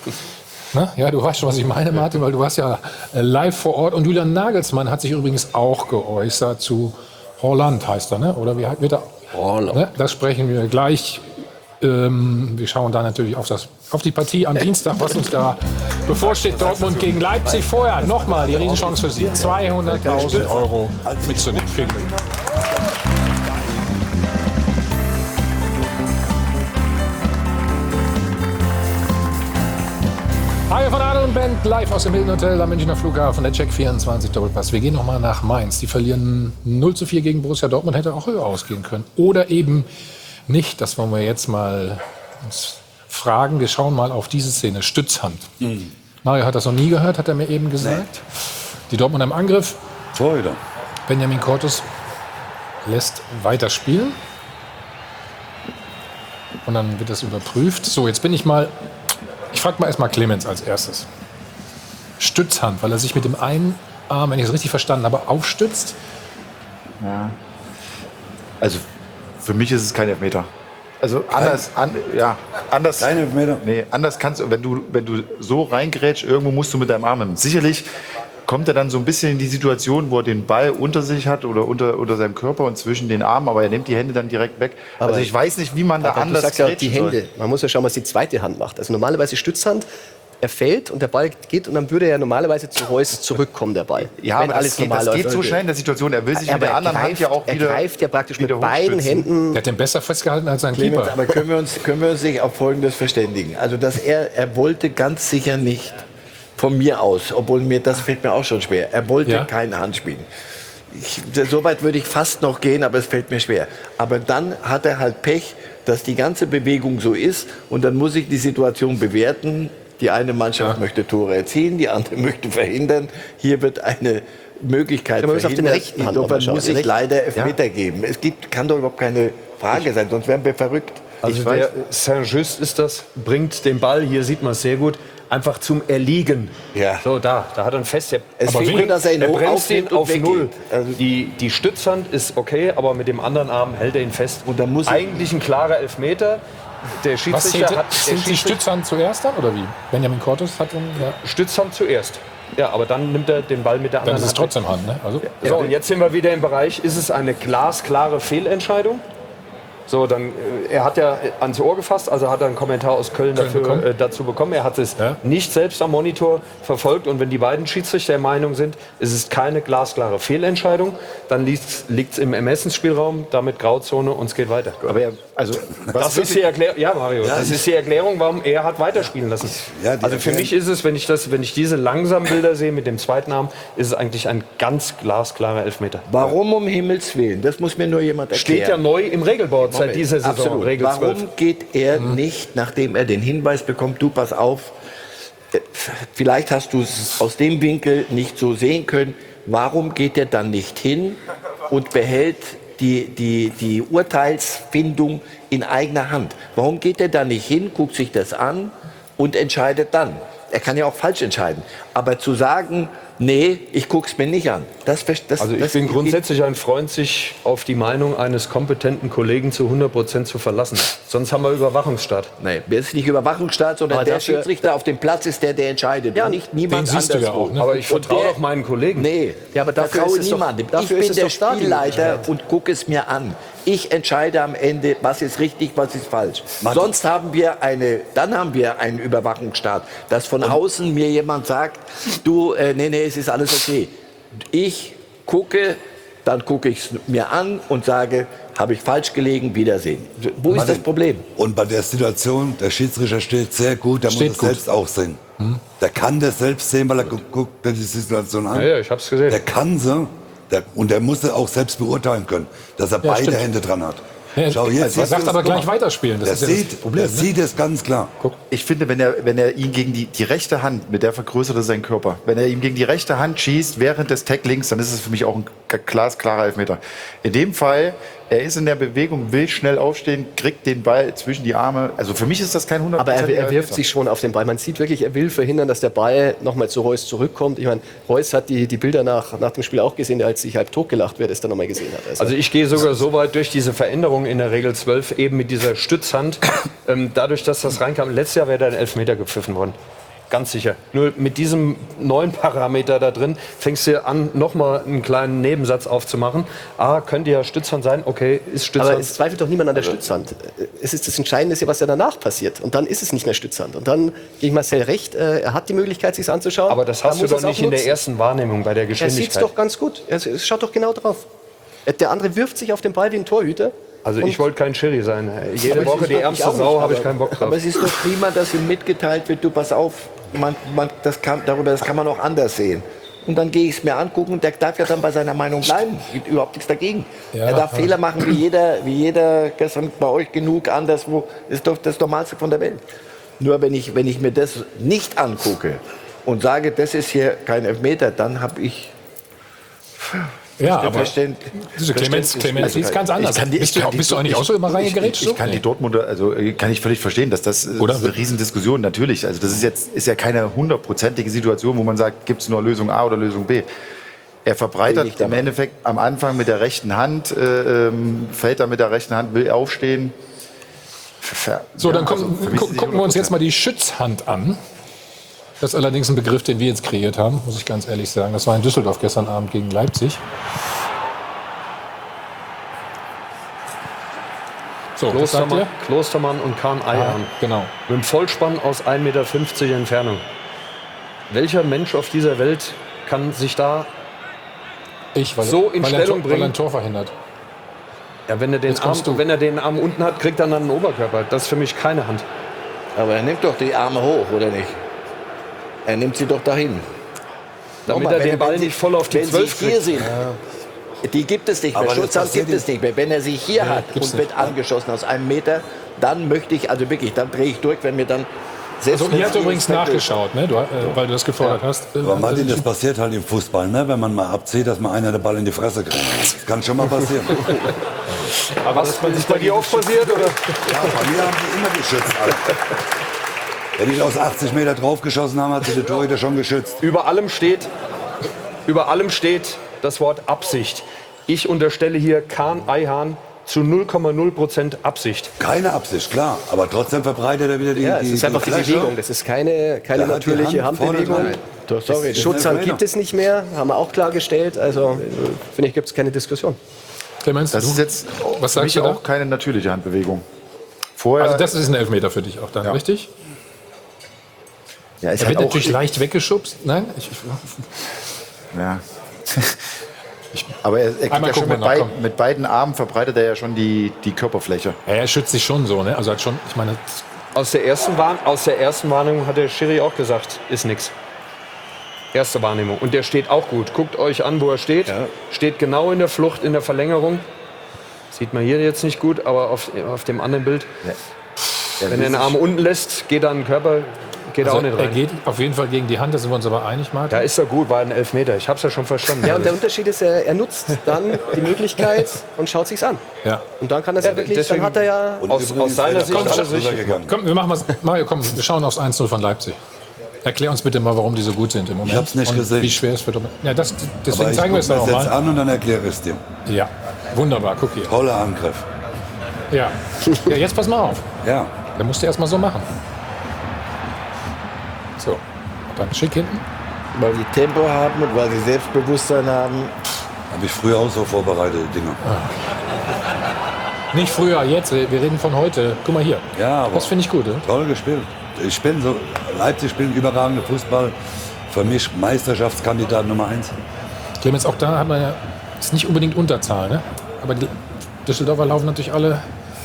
Na, ja, du weißt schon, was ich meine, Martin, weil du warst ja live vor Ort. Und Julian Nagelsmann hat sich übrigens auch geäußert zu Haaland, heißt er, ne? Oder wie wird er? Haaland. Ne? Das sprechen wir gleich Wir schauen da natürlich auf die Partie am Dienstag, was uns da bevorsteht. Dortmund gegen Leipzig. Vorher nochmal die Riesenchance für Sie, 200.000 € mitzunehmen. Viel Glück. Hi von Adel und Band, live aus dem Hilton Hotel am Münchner Flughafen, der Check 24 Doppelpass. Wir gehen nochmal nach Mainz. Die verlieren 0:4 gegen Borussia Dortmund, hätte auch höher ausgehen können. Oder eben nicht, das wollen wir jetzt mal uns fragen. Wir schauen mal auf diese Szene, Stützhand. Mario hat das noch nie gehört, hat er mir eben gesagt. Die Dortmunder im Angriff. Torhüter. Benjamin Cortus lässt weiterspielen. Und dann wird das überprüft. So, jetzt bin ich frage mal erstmal Clemens als erstes. Stützhand, weil er sich mit dem einen Arm, wenn ich es richtig verstanden habe, aufstützt. Ja. Also für mich ist es kein Elfmeter. Also anders. Kein Elfmeter? Nee, anders kannst du, wenn du so reingrätsch, irgendwo musst du mit deinem Arm hin. Sicherlich kommt er dann so ein bisschen in die Situation, wo er den Ball unter sich hat oder unter seinem Körper und zwischen den Armen, aber er nimmt die Hände dann direkt weg. Also ich weiß nicht, wie man da anders du sagst ja die Hände. Man muss ja schauen, was die zweite Hand macht. Also normalerweise Stützhand, er fällt und der Ball geht und dann würde er ja normalerweise zu Reus zurückkommen, der Ball. Ja, aber das geht so schnell in der Situation. Er will sich mit der anderen Hand ja auch wieder. Er greift ja praktisch mit beiden Händen. Der hat den besser festgehalten als sein Keeper. Aber können wir uns nicht auf Folgendes verständigen? Also, dass er wollte ganz sicher nicht von mir aus, obwohl das fällt mir auch schon schwer. Er wollte keine Hand spielen. So weit würde ich fast noch gehen, aber es fällt mir schwer. Aber dann hat er halt Pech, dass die ganze Bewegung so ist und dann muss ich die Situation bewerten. Die eine Mannschaft möchte Tore erzielen, die andere möchte verhindern. Hier wird eine Möglichkeit verhindert. Insofern muss ich leider Elfmeter geben. Kann doch überhaupt keine Frage sein, sonst wären wir verrückt. Also der Saint-Just ist das, bringt den Ball, hier sieht man es sehr gut, einfach zum Erliegen. Ja. So, da hat er ein Fest. Es fehlt nur, dass er ihn bremst ihn aufnimmt und auf weggeht. Null. Also die Stützhand ist okay, aber mit dem anderen Arm hält er ihn fest. Und dann muss eigentlich ein klarer Elfmeter. Der Schiedsrichter hat sind die Stützhand zuerst dann oder wie? Benjamin Cortus hat ihn Stützhand zuerst. Ja, aber dann nimmt er den Ball mit der anderen Hand. Dann ist es trotzdem Hand, ne? Also, so, und jetzt sind wir wieder im Bereich, ist es eine glasklare Fehlentscheidung? So, dann, er hat ja ans Ohr gefasst, also hat er einen Kommentar aus Köln dazu bekommen. Er hat es nicht selbst am Monitor verfolgt. Und wenn die beiden Schiedsrichter der Meinung sind, es ist keine glasklare Fehlentscheidung, dann liegt es im Ermessensspielraum, damit Grauzone und es geht weiter. Aber das ist die Erklärung, Mario, das ist die Erklärung, warum er hat weiterspielen lassen. Also für mich ist es, wenn ich diese langsamen Bilder sehe mit dem zweiten Arm, ist es eigentlich ein ganz glasklarer Elfmeter. Warum um Himmels Willen? Das muss mir nur jemand erklären. Steht ja neu im Regelboard seit dieser Saison. Absolut. Regel 12. Warum geht er nicht, nachdem er den Hinweis bekommt, du pass auf, vielleicht hast du es aus dem Winkel nicht so sehen können, warum geht er dann nicht hin und behält die Urteilsfindung in eigener Hand? Warum geht er da nicht hin, guckt sich das an und entscheidet dann? Er kann ja auch falsch entscheiden. Aber zu sagen, nee, ich gucke es mir nicht an. Ich bin grundsätzlich ein Freund, sich auf die Meinung eines kompetenten Kollegen zu 100% zu verlassen. Sonst haben wir Überwachungsstaat. Nein, es ist nicht Überwachungsstaat, sondern aber der Schiedsrichter auf dem Platz ist der entscheidet. Ja, nicht niemand anderswo. Ne? Aber ich vertraue doch meinen Kollegen. Nee, aber vertraue niemandem. Ich bin der Spielleiter und gucke es mir an. Ich entscheide am Ende, was ist richtig, was ist falsch. Sonst haben wir einen Überwachungsstaat, dass von außen mir jemand sagt, du, nee, es ist alles okay. Ich gucke, dann gucke ich es mir an und sage, habe ich falsch gelegen, Wiedersehen. Wo ist das Problem? Und bei der Situation, der Schiedsrichter steht sehr gut, der muss es selbst auch sehen. Der kann das selbst sehen, weil er guckt die Situation an. Ja, ich habe es gesehen. Der kann sie. Und der muss auch selbst beurteilen können, dass er beide Hände dran hat. Ja, schau, jetzt er sagt aber gleich weiterspielen. Das sieht es ganz klar. Ich finde, wenn er ihn gegen die rechte Hand, mit der vergrößert er seinen Körper, wenn er ihm gegen die rechte Hand schießt während des Tacklings, dann ist es für mich auch ein glasklarer Elfmeter. In dem Fall, er ist in der Bewegung, will schnell aufstehen, kriegt den Ball zwischen die Arme. Also für mich ist das kein 100%. Aber er wirft sich schon auf den Ball. Man sieht wirklich, er will verhindern, dass der Ball nochmal zu Reus zurückkommt. Ich meine, Reus hat die Bilder nach dem Spiel auch gesehen, der als sich halb totgelacht wird, es dann nochmal gesehen hat. Also ich gehe sogar so weit durch diese Veränderung in der Regel 12, eben mit dieser Stützhand, dadurch, dass das reinkam. Letztes Jahr wäre da ein Elfmeter gepfiffen worden. ganz sicher. Nur mit diesem neuen Parameter da drin fängst du an, nochmal einen kleinen Nebensatz aufzumachen. Könnte ja Stützhand sein, okay, ist Stützhand. Aber es zweifelt doch niemand an der Stützhand. Es ist das Entscheidende, was ja danach passiert. Und dann ist es nicht mehr Stützhand. Und dann gebe ich Marcel recht, er hat die Möglichkeit, sich anzuschauen. Aber das hast du doch nicht in der ersten Wahrnehmung bei der Geschwindigkeit. Er sieht es doch ganz gut. Es schaut doch genau drauf. Der andere wirft sich auf den Ball wie ein Torhüter. Also ich wollte kein Schiri sein. Jede Woche die ärmste Sau, habe ich keinen Bock drauf. Aber es ist doch prima, dass ihm mitgeteilt wird, du pass auf, das kann man auch anders sehen. Und dann gehe ich es mir angucken und der darf ja dann bei seiner Meinung bleiben. Gibt überhaupt nichts dagegen. Ja, er darf Fehler machen wie jeder gestern bei euch genug anderswo. Das ist doch das Normalste von der Welt. Nur wenn ich mir das nicht angucke und sage, das ist hier kein Elfmeter, dann habe ich... Ja, aber diese Clemens sieht es ganz anders. Bist du eigentlich auch so immer reingerätscht? Ich kann die Dortmunder, also kann ich völlig verstehen, dass das ist eine Riesendiskussion, natürlich. Also das ist ja keine hundertprozentige Situation, wo man sagt, gibt es nur Lösung A oder Lösung B. Er verbreitert im Endeffekt am Anfang mit der rechten Hand, fällt er mit der rechten Hand, will aufstehen. So, dann gucken wir uns jetzt mal die Schützhand an. Das ist allerdings ein Begriff, den wir jetzt kreiert haben, muss ich ganz ehrlich sagen. Das war in Düsseldorf gestern Abend gegen Leipzig. So, Klostermann und Kahn Ayhan. Genau. Mit einem Vollspann aus 1,50 Meter Entfernung. Welcher Mensch auf dieser Welt kann sich da so in Stellung bringen? Weil er ein Tor verhindert. Ja, wenn er den Arm unten hat, kriegt er dann einen Oberkörper. Das ist für mich keine Hand. Aber er nimmt doch die Arme hoch, oder nicht? Er nimmt sie doch dahin. Damit er den Ball nicht voll auf die 12 kriegt. Hier sind, die gibt es nicht mehr. Schutzhand gibt es nicht mehr. Wenn er sie hier hat und wird angeschossen aus 1 Meter, dann möchte ich, also wirklich, dann drehe ich durch, wenn mir dann... Also, ihr habt übrigens nachgeschaut, ne? Weil du das gefordert hast. Aber Martin, das passiert halt im Fußball, ne? Wenn man mal abzieht, dass mal einer den Ball in die Fresse kriegt. Das kann schon mal passieren. Aber ist man sich bei dir auch passiert, oder? Ja, bei mir haben die immer geschützt. Alter. Wenn ich aus 80 Meter draufgeschossen habe, hat sich der Torhüter schon geschützt. Über allem steht das Wort Absicht. Ich unterstelle hier Kahn Ayhan zu 0,0% Absicht. Keine Absicht, klar. Aber trotzdem verbreitet er wieder die... Ja, es ist einfach die Bewegung. Das ist keine natürliche Handbewegung. Schutzhand gibt es nicht mehr, haben wir auch klargestellt. Also, finde ich, gibt es keine Diskussion. Das ist jetzt was für mich sagst du auch keine natürliche Handbewegung. Vorher, also das ist ein Elfmeter für dich auch dann, richtig? Ja, er wird natürlich leicht weggeschubst. Nein? Ja. Aber er kriegt ja schon mit beiden Armen verbreitet er ja schon die Körperfläche. Ja, er schützt sich schon so, ne? Also hat schon, ich meine... Aus der ersten Warnung hat der Schiri auch gesagt, ist nix. Erste Wahrnehmung. Und der steht auch gut. Guckt euch an, wo er steht. Ja. Steht genau in der Flucht, in der Verlängerung. Sieht man hier jetzt nicht gut, aber auf dem anderen Bild. Ja. Wenn er den Arm unten lässt, geht dann ein Körper... Geht auch nicht rein. Er geht auf jeden Fall gegen die Hand, da sind wir uns aber einig, Martin. Da ist er gut, war ein Elfmeter. Ich hab's ja schon verstanden. Ja, und der Unterschied ist, er nutzt dann die Möglichkeit und schaut sich's an. Ja. Und dann kann er es wirklich, dann hat er ja... Aus seiner Sicht alles richtig. Komm, wir machen was. Mario, komm, wir schauen aufs 1-0 von Leipzig. Erklär uns bitte mal, warum die so gut sind im Moment. Ich hab's nicht gesehen. Wie schwer es für Dortmund. Ja, deswegen zeigen wir es noch mal. Setz an und dann erkläre ich es dir. Ja, wunderbar, guck hier. Toller Angriff. Ja. Ja, jetzt pass mal auf. Ja. Der musst du erst mal so machen. So, dann schick hinten. Weil sie Tempo haben und weil sie Selbstbewusstsein haben. Habe ich früher auch so vorbereitete Dinge. Nicht früher, jetzt. Wir reden von heute. Guck mal hier. Ja, aber das finde ich gut. Oder? Toll gespielt. Leipzig spielt überragende Fußball. Für mich Meisterschaftskandidat Nummer 1. Clemens, auch da hat man ja, ist nicht unbedingt Unterzahl, ne? Aber die Düsseldorfer laufen natürlich alle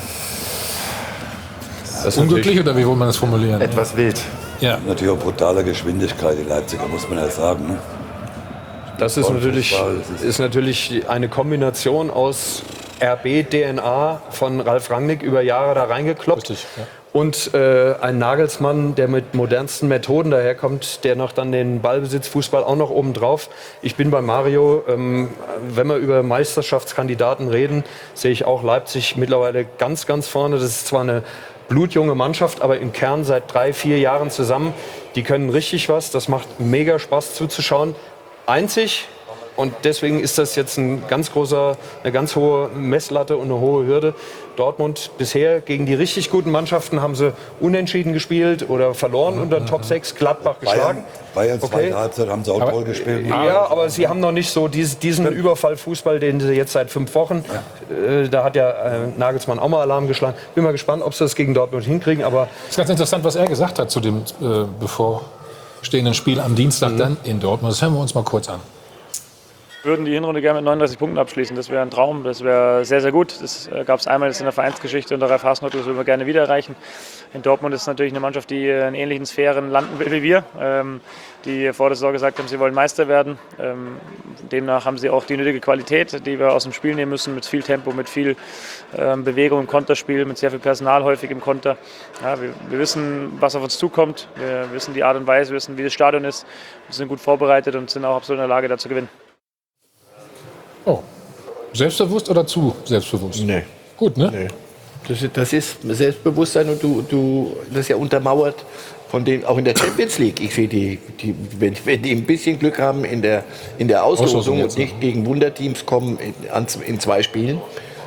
unglücklich, oder wie will man das formulieren? Etwas wild. Ja. Natürlich auch brutale Geschwindigkeit, die Leipziger, muss man ja sagen. Ne? Das ist natürlich eine Kombination aus RB-DNA von Ralf Rangnick über Jahre da reingekloppt. Richtig, ja. Und ein Nagelsmann, der mit modernsten Methoden daherkommt, der noch dann den Ballbesitzfußball auch noch oben drauf. Ich bin bei Mario, wenn wir über Meisterschaftskandidaten reden, sehe ich auch Leipzig mittlerweile ganz, ganz vorne. Das ist zwar eine blutjunge Mannschaft, aber im Kern seit 3-4 Jahren zusammen. Die können richtig was, das macht mega Spaß zuzuschauen. Einzig, Und deswegen ist das jetzt eine ganz hohe Messlatte und eine hohe Hürde. Dortmund bisher gegen die richtig guten Mannschaften haben sie unentschieden gespielt oder verloren unter den Top 6, Gladbach geschlagen. Bayern zweite Halbzeit haben sie auch toll gespielt. Ja, aber sie haben noch nicht so diesen Überfallfußball, den sie jetzt seit 5 Wochen, da hat ja Nagelsmann auch mal Alarm geschlagen. Bin mal gespannt, ob sie das gegen Dortmund hinkriegen. Aber das ist ganz interessant, was er gesagt hat zu dem bevorstehenden Spiel am Dienstag dann in Dortmund. Das hören wir uns mal kurz an. Wir würden die Hinrunde gerne mit 39 Punkten abschließen. Das wäre ein Traum, das wäre sehr, sehr gut. Das gab es einmal in der Vereinsgeschichte unter Ralf Hasenhüttl, das würden wir gerne wieder erreichen. In Dortmund ist natürlich eine Mannschaft, die in ähnlichen Sphären landen will wie wir, die vor der Saison gesagt haben, sie wollen Meister werden. Demnach haben sie auch die nötige Qualität, die wir aus dem Spiel nehmen müssen, mit viel Tempo, mit viel Bewegung im Konterspiel, mit sehr viel Personal häufig im Konter. Ja, wir wissen, was auf uns zukommt, wir wissen die Art und Weise, wir wissen, wie das Stadion ist, wir sind gut vorbereitet und sind auch absolut in der Lage, da zu gewinnen. Oh. Selbstbewusst oder zu selbstbewusst? Nee. Gut, ne? Nee. Das ist Selbstbewusstsein und das ist ja untermauert von denen, auch in der Champions League. Ich sehe wenn die ein bisschen Glück haben in der Auslosung und nicht gegen Wunderteams kommen in 2 Spielen,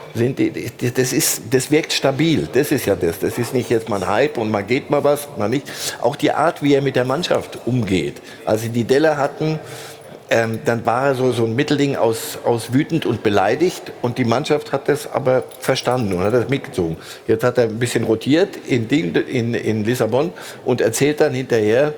das wirkt stabil. Das ist ja das. Das ist nicht jetzt mal ein Hype und man geht mal was, mal nicht. Auch die Art, wie er mit der Mannschaft umgeht. Als sie die Delle hatten, dann war er so ein Mittelding aus wütend und beleidigt und die Mannschaft hat das aber verstanden und hat das mitgezogen. Jetzt hat er ein bisschen rotiert in Lissabon und erzählt dann hinterher,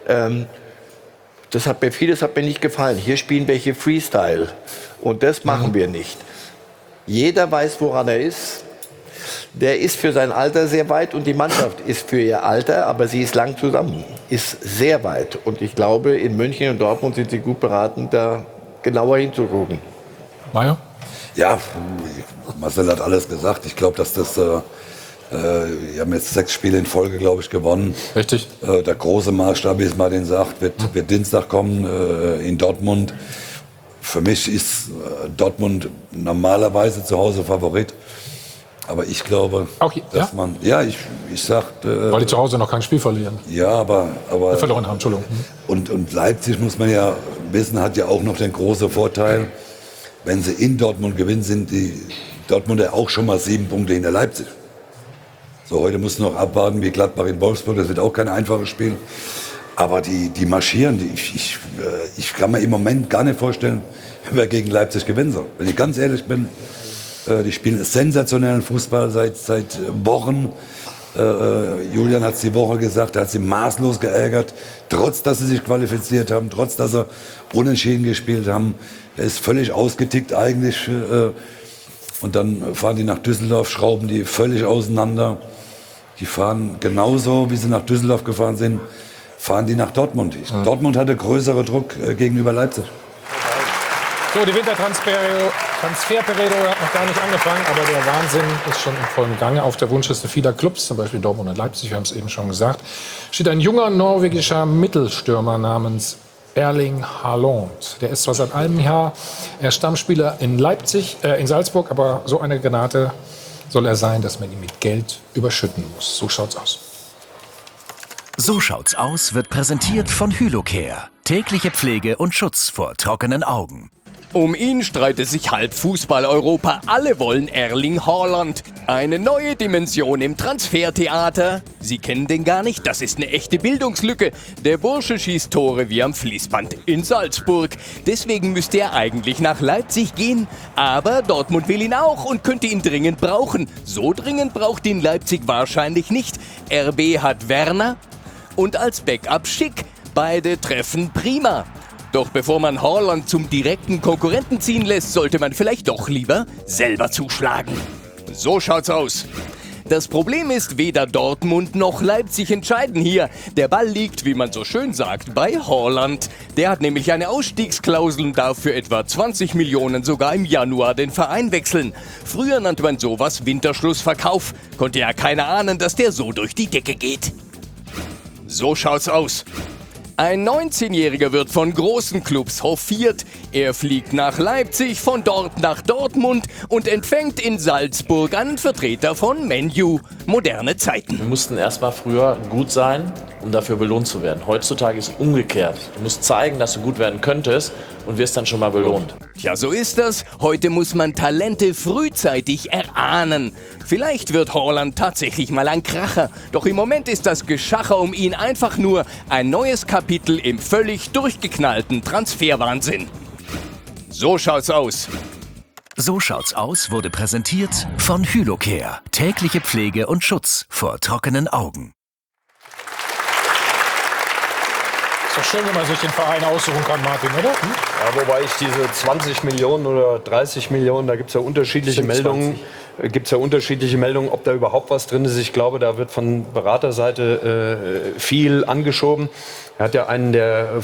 vieles hat mir nicht gefallen. Hier spielen welche Freestyle und das machen wir nicht. Jeder weiß, woran er ist. Der ist für sein Alter sehr weit und die Mannschaft ist für ihr Alter, aber sie ist lang zusammen, ist sehr weit. Und ich glaube, in München und Dortmund sind sie gut beraten, da genauer hinzugucken. Maja? Ja, Marcel hat alles gesagt. Ich glaube, dass das, wir haben jetzt 6 Spiele in Folge, glaube ich, gewonnen. Richtig. Der große Maßstab, wie es Martin sagt, wird Dienstag kommen in Dortmund. Für mich ist Dortmund normalerweise zu Hause Favorit. Aber ich glaube, dass man, ich sag... weil die zu Hause noch kein Spiel verlieren. Ja, aber verloren haben, Entschuldigung. Und Leipzig, muss man ja wissen, hat ja auch noch den großen Vorteil, wenn sie in Dortmund gewinnen, sind die Dortmunder auch schon mal 7 Punkte hinter Leipzig. So, heute muss noch abwarten wie Gladbach in Wolfsburg, das wird auch kein einfaches Spiel. Aber die marschieren, ich kann mir im Moment gar nicht vorstellen, wer gegen Leipzig gewinnen soll. Wenn ich ganz ehrlich bin, die spielen sensationellen Fußball seit Wochen. Julian hat es die Woche gesagt, er hat sie maßlos geärgert, trotz dass sie sich qualifiziert haben, trotz dass sie unentschieden gespielt haben. Er ist völlig ausgetickt eigentlich. Und dann fahren die nach Düsseldorf, schrauben die völlig auseinander. Die fahren genauso, wie sie nach Düsseldorf gefahren sind, fahren die nach Dortmund. Dortmund hatte größeren Druck gegenüber Leipzig. So, die Wintertransferperiode hat noch gar nicht angefangen, aber der Wahnsinn ist schon im vollen Gange. Auf der Wunschliste vieler Clubs, zum Beispiel Dortmund und Leipzig, wir haben es eben schon gesagt, steht ein junger norwegischer Mittelstürmer namens Erling Haaland. Der ist zwar seit einem Jahr Stammspieler in Salzburg, aber so eine Granate soll er sein, dass man ihn mit Geld überschütten muss. So schaut's aus. So schaut's aus wird präsentiert von Hylocare. Tägliche Pflege und Schutz vor trockenen Augen. Um ihn streitet sich halb Fußball-Europa. Alle wollen Erling Haaland. Eine neue Dimension im Transfertheater. Sie kennen den gar nicht, das ist eine echte Bildungslücke. Der Bursche schießt Tore wie am Fließband in Salzburg. Deswegen müsste er eigentlich nach Leipzig gehen. Aber Dortmund will ihn auch und könnte ihn dringend brauchen. So dringend braucht ihn Leipzig wahrscheinlich nicht. RB hat Werner und als Backup Schick. Beide treffen prima. Doch bevor man Haaland zum direkten Konkurrenten ziehen lässt, sollte man vielleicht doch lieber selber zuschlagen. So schaut's aus. Das Problem ist, weder Dortmund noch Leipzig entscheiden hier. Der Ball liegt, wie man so schön sagt, bei Haaland. Der hat nämlich eine Ausstiegsklausel und darf für etwa 20 Millionen sogar im Januar den Verein wechseln. Früher nannte man sowas Winterschlussverkauf. Konnte ja keiner ahnen, dass der so durch die Decke geht. So schaut's aus. Ein 19-Jähriger wird von großen Clubs hofiert. Er fliegt nach Leipzig, von dort nach Dortmund und empfängt in Salzburg einen Vertreter von Man U. Moderne Zeiten. Wir mussten erstmal früher gut sein um dafür belohnt zu werden. Heutzutage ist es umgekehrt. Du musst zeigen, dass du gut werden könntest und wirst dann schon mal belohnt. Ja, so ist das. Heute muss man Talente frühzeitig erahnen. Vielleicht wird Haaland tatsächlich mal ein Kracher. Doch im Moment ist das Geschacher um ihn einfach nur ein neues Kapitel im völlig durchgeknallten Transferwahnsinn. So schaut's aus. So schaut's aus wurde präsentiert von Hylocare. Tägliche Pflege und Schutz vor trockenen Augen. Ist doch schön, wenn man sich den Verein aussuchen kann, Martin, oder? Ja, wobei ich diese 20 Millionen oder 30 Millionen, da gibt es ja unterschiedliche Meldungen. Ob da überhaupt was drin ist. Ich glaube, da wird von Beraterseite viel angeschoben. Er hat ja einen der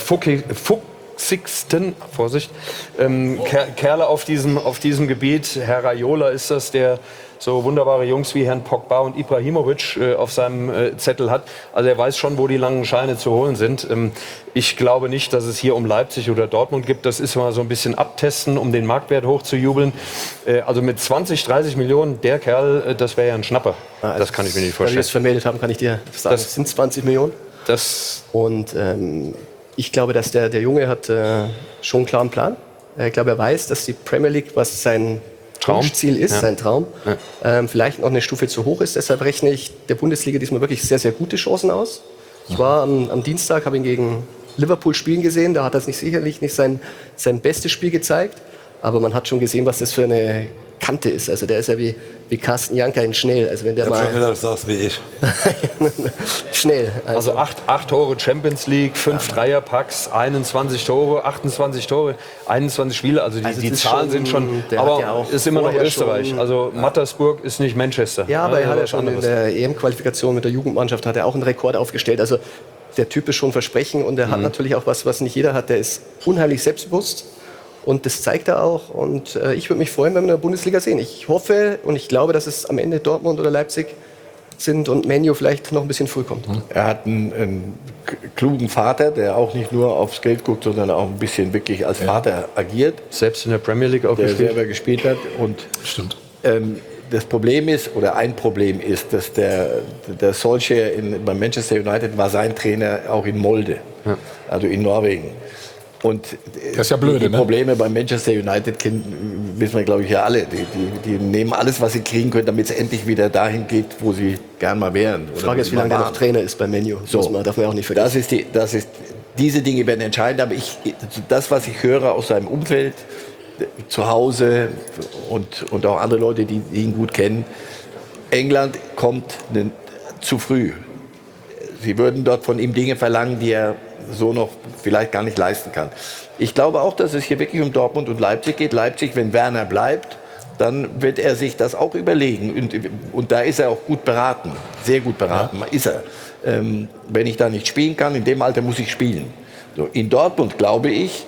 fuchsigsten, Vorsicht, Kerle auf diesem Gebiet. Herr Raiola ist das, der so wunderbare Jungs wie Herrn Pogba und Ibrahimovic auf seinem Zettel hat. Also er weiß schon, wo die langen Scheine zu holen sind. Ich glaube nicht, dass es hier um Leipzig oder Dortmund geht. Das ist mal so ein bisschen abtesten, um den Marktwert hochzujubeln. Also mit 20, 30 Millionen, der Kerl, das wäre ja ein Schnapper. Das kann ich mir nicht vorstellen. Weil wir es vermeldet haben, kann ich dir sagen, das sind 20 Millionen. Und ich glaube, dass der Junge hat schon einen klaren Plan. Ich glaube, er weiß, dass die Premier League, was sein Traumziel ist, sein Traum, vielleicht noch eine Stufe zu hoch ist. Deshalb rechne ich der Bundesliga diesmal wirklich sehr, sehr gute Chancen aus. Ich war am Dienstag, habe ihn gegen Liverpool spielen gesehen. Da hat er sicherlich nicht sein bestes Spiel gezeigt. Aber man hat schon gesehen, was das für eine Kante ist. Also der ist ja wie Carsten Janka in schnell. Also wenn der ich habe schon gedacht, du sagst wie ich. Schnell. Also 8 Tore Champions League, 5 Dreierpacks, 21 Tore, 28 Tore, 21 Spiele. Also die Zahlen sind schon, aber ist immer noch Österreich. Also Mattersburg ist nicht Manchester. Ja, aber er hat ja schon in der EM-Qualifikation mit der Jugendmannschaft hat er auch einen Rekord aufgestellt. Also der Typ ist schon Versprechen und er hat natürlich auch was nicht jeder hat. Der ist unheimlich selbstbewusst. Und das zeigt er auch. Und ich würde mich freuen, wenn wir in der Bundesliga sehen. Ich hoffe und ich glaube, dass es am Ende Dortmund oder Leipzig sind und Man U vielleicht noch ein bisschen früh kommt. Er hat einen klugen Vater, der auch nicht nur aufs Geld guckt, sondern auch ein bisschen wirklich als Vater agiert. Selbst in der Premier League auch der selber gespielt hat. Und stimmt. Das Problem ist, oder ein Problem ist, dass der Solskjaer bei Manchester United war sein Trainer auch in Molde, also in Norwegen. Und das ist ja blöde, die Probleme bei Manchester United wissen wir, glaube ich, ja alle. Die nehmen alles, was sie kriegen können, damit es endlich wieder dahin geht, wo sie gern mal wären. Die Frage ist, wie lange der noch Trainer ist bei Man U. So, darf man auch nicht vergessen. Diese Dinge werden entscheidend. Aber das, was ich höre aus seinem Umfeld, zu Hause und auch andere Leute, die ihn gut kennen, England kommt zu früh. Sie würden dort von ihm Dinge verlangen, die er so noch vielleicht gar nicht leisten kann. Ich glaube auch, dass es hier wirklich um Dortmund und Leipzig geht. Leipzig, wenn Werner bleibt, dann wird er sich das auch überlegen. Und da ist er auch gut beraten, sehr gut beraten, ist er. Wenn ich da nicht spielen kann, in dem Alter muss ich spielen. So, in Dortmund glaube ich,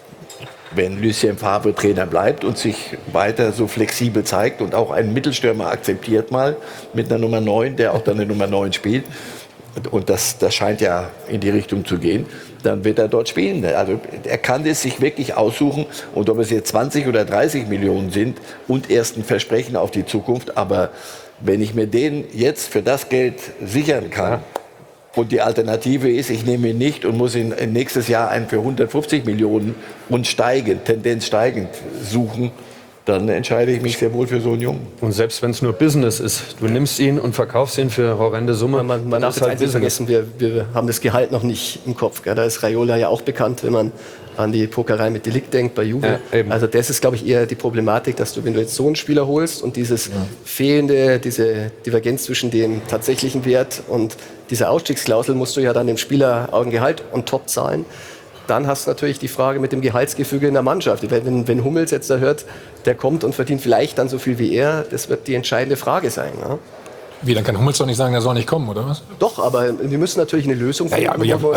wenn Lucien Favre Trainer bleibt und sich weiter so flexibel zeigt und auch einen Mittelstürmer akzeptiert mal mit einer Nummer 9, der auch dann eine Nummer 9 spielt, und das scheint ja in die Richtung zu gehen, dann wird er dort spielen. Also er kann es sich wirklich aussuchen, und ob es jetzt 20 oder 30 Millionen sind und erst ein Versprechen auf die Zukunft, aber wenn ich mir den jetzt für das Geld sichern kann, und die Alternative ist, ich nehme ihn nicht und muss ihn nächstes Jahr einen für 150 Millionen und Tendenz steigend suchen, dann entscheide ich mich sehr wohl für so einen Jungen. Und selbst wenn es nur Business ist, du nimmst ihn und verkaufst ihn für horrende Summe. Man darf jetzt eins nicht vergessen, wir haben das Gehalt noch nicht im Kopf. Gell? Da ist Raiola ja auch bekannt, wenn man an die Pokerei mit Delikt denkt bei Juve. Ja, also das ist, glaube ich, eher die Problematik, dass du, wenn du jetzt so einen Spieler holst und diese Divergenz zwischen dem tatsächlichen Wert und dieser Ausstiegsklausel, musst du ja dann dem Spieler auch ein Gehalt on top zahlen. Dann hast du natürlich die Frage mit dem Gehaltsgefüge in der Mannschaft. Wenn Hummels jetzt da hört, der kommt und verdient vielleicht dann so viel wie er, das wird die entscheidende Frage sein. Ne? Wie, dann kann Hummels doch nicht sagen, er soll nicht kommen, oder was? Doch, aber wir müssen natürlich eine Lösung finden.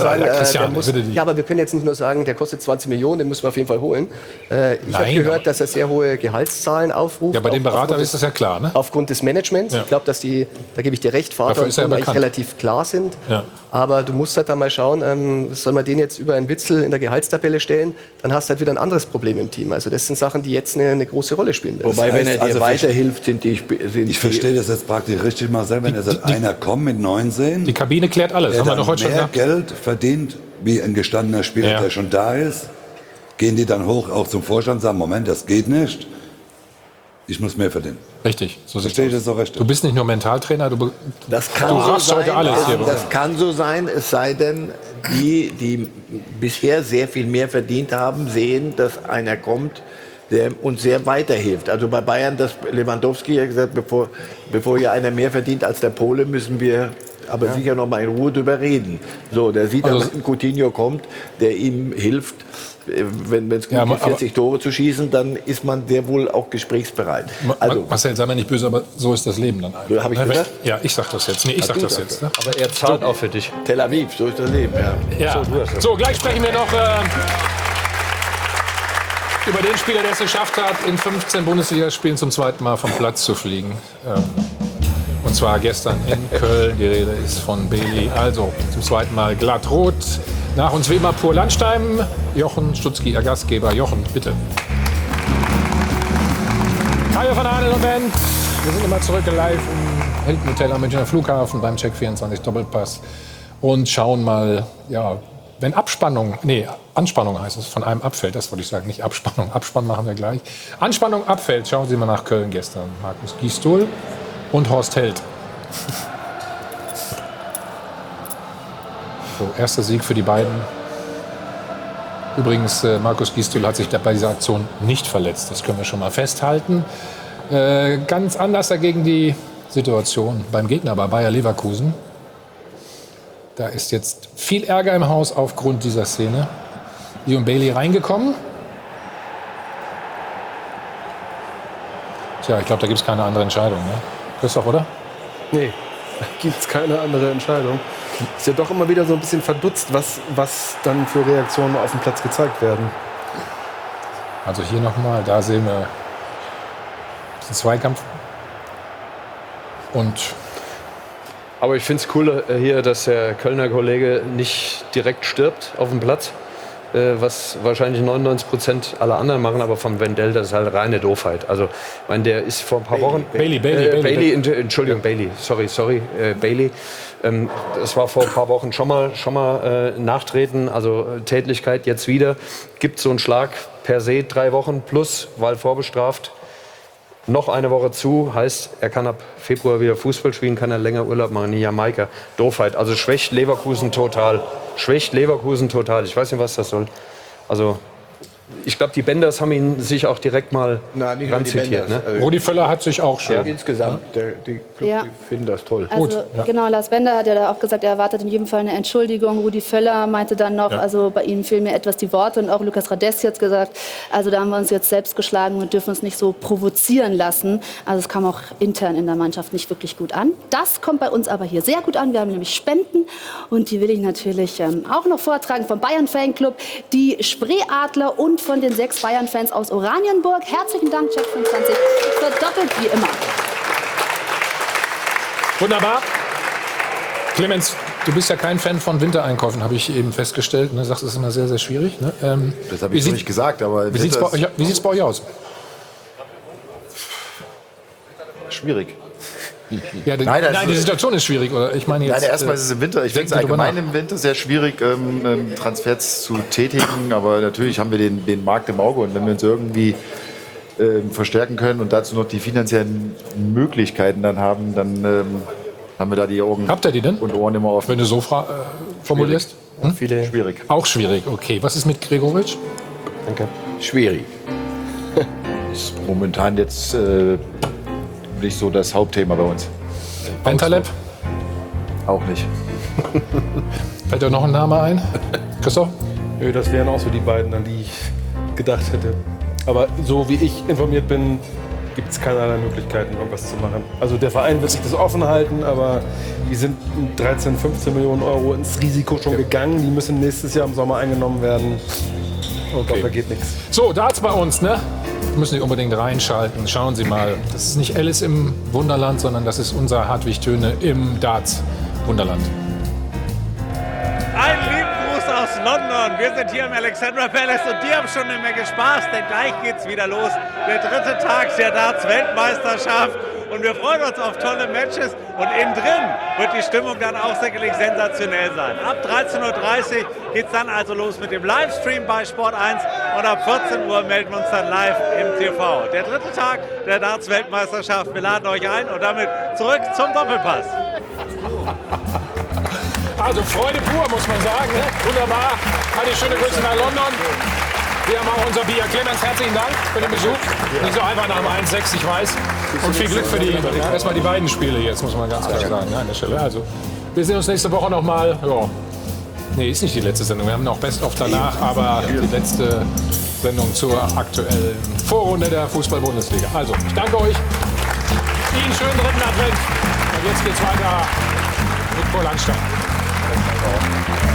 Aber wir können jetzt nicht nur sagen, der kostet 20 Millionen, den müssen wir auf jeden Fall holen. Ich habe gehört, dass er sehr hohe Gehaltszahlen aufruft. Ja, bei dem Berater ist das ja klar, ne? Aufgrund des Managements. Ja. Ich glaube, da gebe ich dir recht, Vater und Sohn eigentlich relativ klar sind. Ja. Aber du musst halt dann mal schauen, soll man den jetzt über einen Witzel in der Gehaltstabelle stellen, dann hast du halt wieder ein anderes Problem im Team. Also das sind Sachen, die jetzt eine große Rolle spielen werden. Wobei, wenn er dir weiterhilft, sind die... Ich verstehe das jetzt praktisch richtig. Marcel, wenn jetzt einer kommt mit 19, die Kabine klärt alles, haben wir doch heute schon mehr gesagt. Geld verdient, wie ein gestandener Spieler, der schon da ist, gehen die dann hoch auch zum Vorstand und sagen, Moment, das geht nicht, ich muss mehr verdienen. Richtig, so verstehe ich das so recht. Du bist nicht nur Mentaltrainer, du raffst so heute alles hier. Das kann so sein, es sei denn, die bisher sehr viel mehr verdient haben, sehen, dass einer kommt, der uns sehr weiterhilft. Also bei Bayern, das Lewandowski hat gesagt, bevor hier einer mehr verdient als der Pole, müssen wir aber sicher noch mal in Ruhe drüber reden. So, der sieht, dass ein Coutinho kommt, der ihm hilft. Wenn es gut geht, 40 Tore zu schießen, dann ist man sehr wohl auch gesprächsbereit. Also, Marcel, sei mir nicht böse, aber so ist das Leben dann einfach. Habe ich gesagt? Ja, ich sag das jetzt. Nee, ich sag das jetzt. Ne? Aber er zahlt auch für dich. Tel Aviv, so ist das Leben. Ja. So, gleich sprechen wir noch über den Spieler, der es geschafft hat, in 15 Bundesligaspielen zum zweiten Mal vom Platz zu fliegen. Und zwar gestern in Köln. Die Rede ist von Bailey. Also zum zweiten Mal glattrot. Nach uns wie immer pur Landstein. Jochen Stutzki, Ihr Gastgeber. Jochen, bitte. Kajo von Arnel und Band. Wir sind immer zurück live im Hilton Hotel am Münchner Flughafen beim Check 24 Doppelpass. Und schauen mal, ja, wenn Anspannung heißt es, von einem abfällt, das wollte ich sagen, nicht Abspannung. Abspann machen wir gleich. Anspannung abfällt, schauen Sie mal nach Köln gestern. Markus Gisdol und Horst Held. So, erster Sieg für die beiden. Übrigens, Markus Gisdol hat sich bei dieser Aktion nicht verletzt. Das können wir schon mal festhalten. Ganz anders dagegen die Situation beim Gegner, bei Bayer Leverkusen. Da ist jetzt viel Ärger im Haus aufgrund dieser Szene. Leon Bailey reingekommen. Tja, ich glaube, da gibt es keine andere Entscheidung. Ne? Christoph, oder? Nee, da gibt es keine andere Entscheidung. Ist ja doch immer wieder so ein bisschen verdutzt, was dann für Reaktionen auf dem Platz gezeigt werden. Also hier nochmal, da sehen wir diesen Zweikampf. Aber ich finde es cool hier, dass der Kölner Kollege nicht direkt stirbt auf dem Platz, was wahrscheinlich 99% aller anderen machen, aber von Wendell, das ist halt reine Doofheit. Also, ich meine, der ist vor ein paar Wochen... Bailey, Entschuldigung, Bailey, sorry, Bailey. Das war vor ein paar Wochen schon mal Nachtreten, also Tätlichkeit jetzt wieder. Gibt so einen Schlag per se 3 Wochen plus, weil vorbestraft. Noch eine Woche zu, heißt, er kann ab Februar wieder Fußball spielen, kann er länger Urlaub machen in Jamaika. Doofheit, also schwächt Leverkusen total. Ich weiß nicht, was das soll. Also, ich glaube, die Benders haben ihn sich auch direkt mal ranzitiert. Ne? Rudi Völler hat sich auch schon. Ja, insgesamt, die finden das toll. Also, genau, Lars Bender hat ja da auch gesagt, er erwartet in jedem Fall eine Entschuldigung. Rudi Völler meinte dann noch, also bei ihm fehlen mir etwas die Worte. Und auch Lukas Radessi hat gesagt, also da haben wir uns jetzt selbst geschlagen und dürfen uns nicht so provozieren lassen. Also es kam auch intern in der Mannschaft nicht wirklich gut an. Das kommt bei uns aber hier sehr gut an. Wir haben nämlich Spenden und die will ich natürlich auch noch vortragen vom Bayern Fanclub, die Spreeadler und von den 6 Bayern-Fans aus Oranienburg. Herzlichen Dank, Check 24, verdoppelt wie immer. Wunderbar. Clemens, du bist ja kein Fan von Wintereinkäufen, habe ich eben festgestellt. Du sagst, es ist immer sehr, sehr schwierig. Ne? Das habe ich so nicht gesagt, aber... Wie sieht es bei euch aus? Schwierig. Ja, die Situation ist schwierig. Oder? Ich meine jetzt, Nein, erstmal ist es im Winter. Ich finde es allgemein im Winter sehr schwierig, Transfers zu tätigen. Aber natürlich haben wir den Markt im Auge. Und wenn wir uns irgendwie verstärken können und dazu noch die finanziellen Möglichkeiten dann haben, dann haben wir da die Augen und Ohren immer offen. Wenn du so formulierst? Schwierig. Auch schwierig, okay. Was ist mit Gregoritsch? Danke. Schwierig. Ist momentan jetzt nicht so das Hauptthema bei uns. Bentaleb? Auch nicht. Fällt dir noch ein Name ein? Christoph? Nö, das wären auch so die beiden, an die ich gedacht hätte. Aber so wie ich informiert bin, gibt es keinerlei Möglichkeiten, irgendwas zu machen. Also der Verein wird sich das offen halten, aber die sind 13, 15 Millionen Euro ins Risiko schon gegangen. Die müssen nächstes Jahr im Sommer eingenommen werden. Ich glaube, da geht nichts. So, Darts bei uns, ne? Wir müssen nicht unbedingt reinschalten. Schauen Sie mal, das ist nicht Alice im Wunderland, sondern das ist unser Hartwig Töne im Darts Wunderland. Einen lieben Gruß aus London. Wir sind hier im Alexandra Palace und die haben schon eine Menge Spaß, denn gleich geht's wieder los. Der 3. Tag der Darts-Weltmeisterschaft und wir freuen uns auf tolle Matches. Und innen drin wird die Stimmung dann auch sicherlich sensationell sein. Ab 13:30 Uhr geht es dann also los mit dem Livestream bei Sport 1 und ab 14 Uhr melden wir uns dann live im TV. Der dritte Tag der Darts-Weltmeisterschaft. Wir laden euch ein und damit zurück zum Doppelpass. Also Freude pur, muss man sagen. Ne? Wunderbar. Eine schöne Grüße nach London. Wir haben auch unser Bier. Clemens, herzlichen Dank für den Besuch. Nicht so einfach nach dem 1:6, ich weiß. Und viel Glück für erstmal die beiden Spiele jetzt, muss man ganz klar sagen, an der Stelle. Also, wir sehen uns nächste Woche noch mal. Ja. Nee, ist nicht die letzte Sendung. Wir haben noch Best-of danach, aber die letzte Sendung zur aktuellen Vorrunde der Fußball-Bundesliga. Also, ich danke euch. Ihnen schönen dritten Advent. Und jetzt geht's weiter mit Paul Landstein.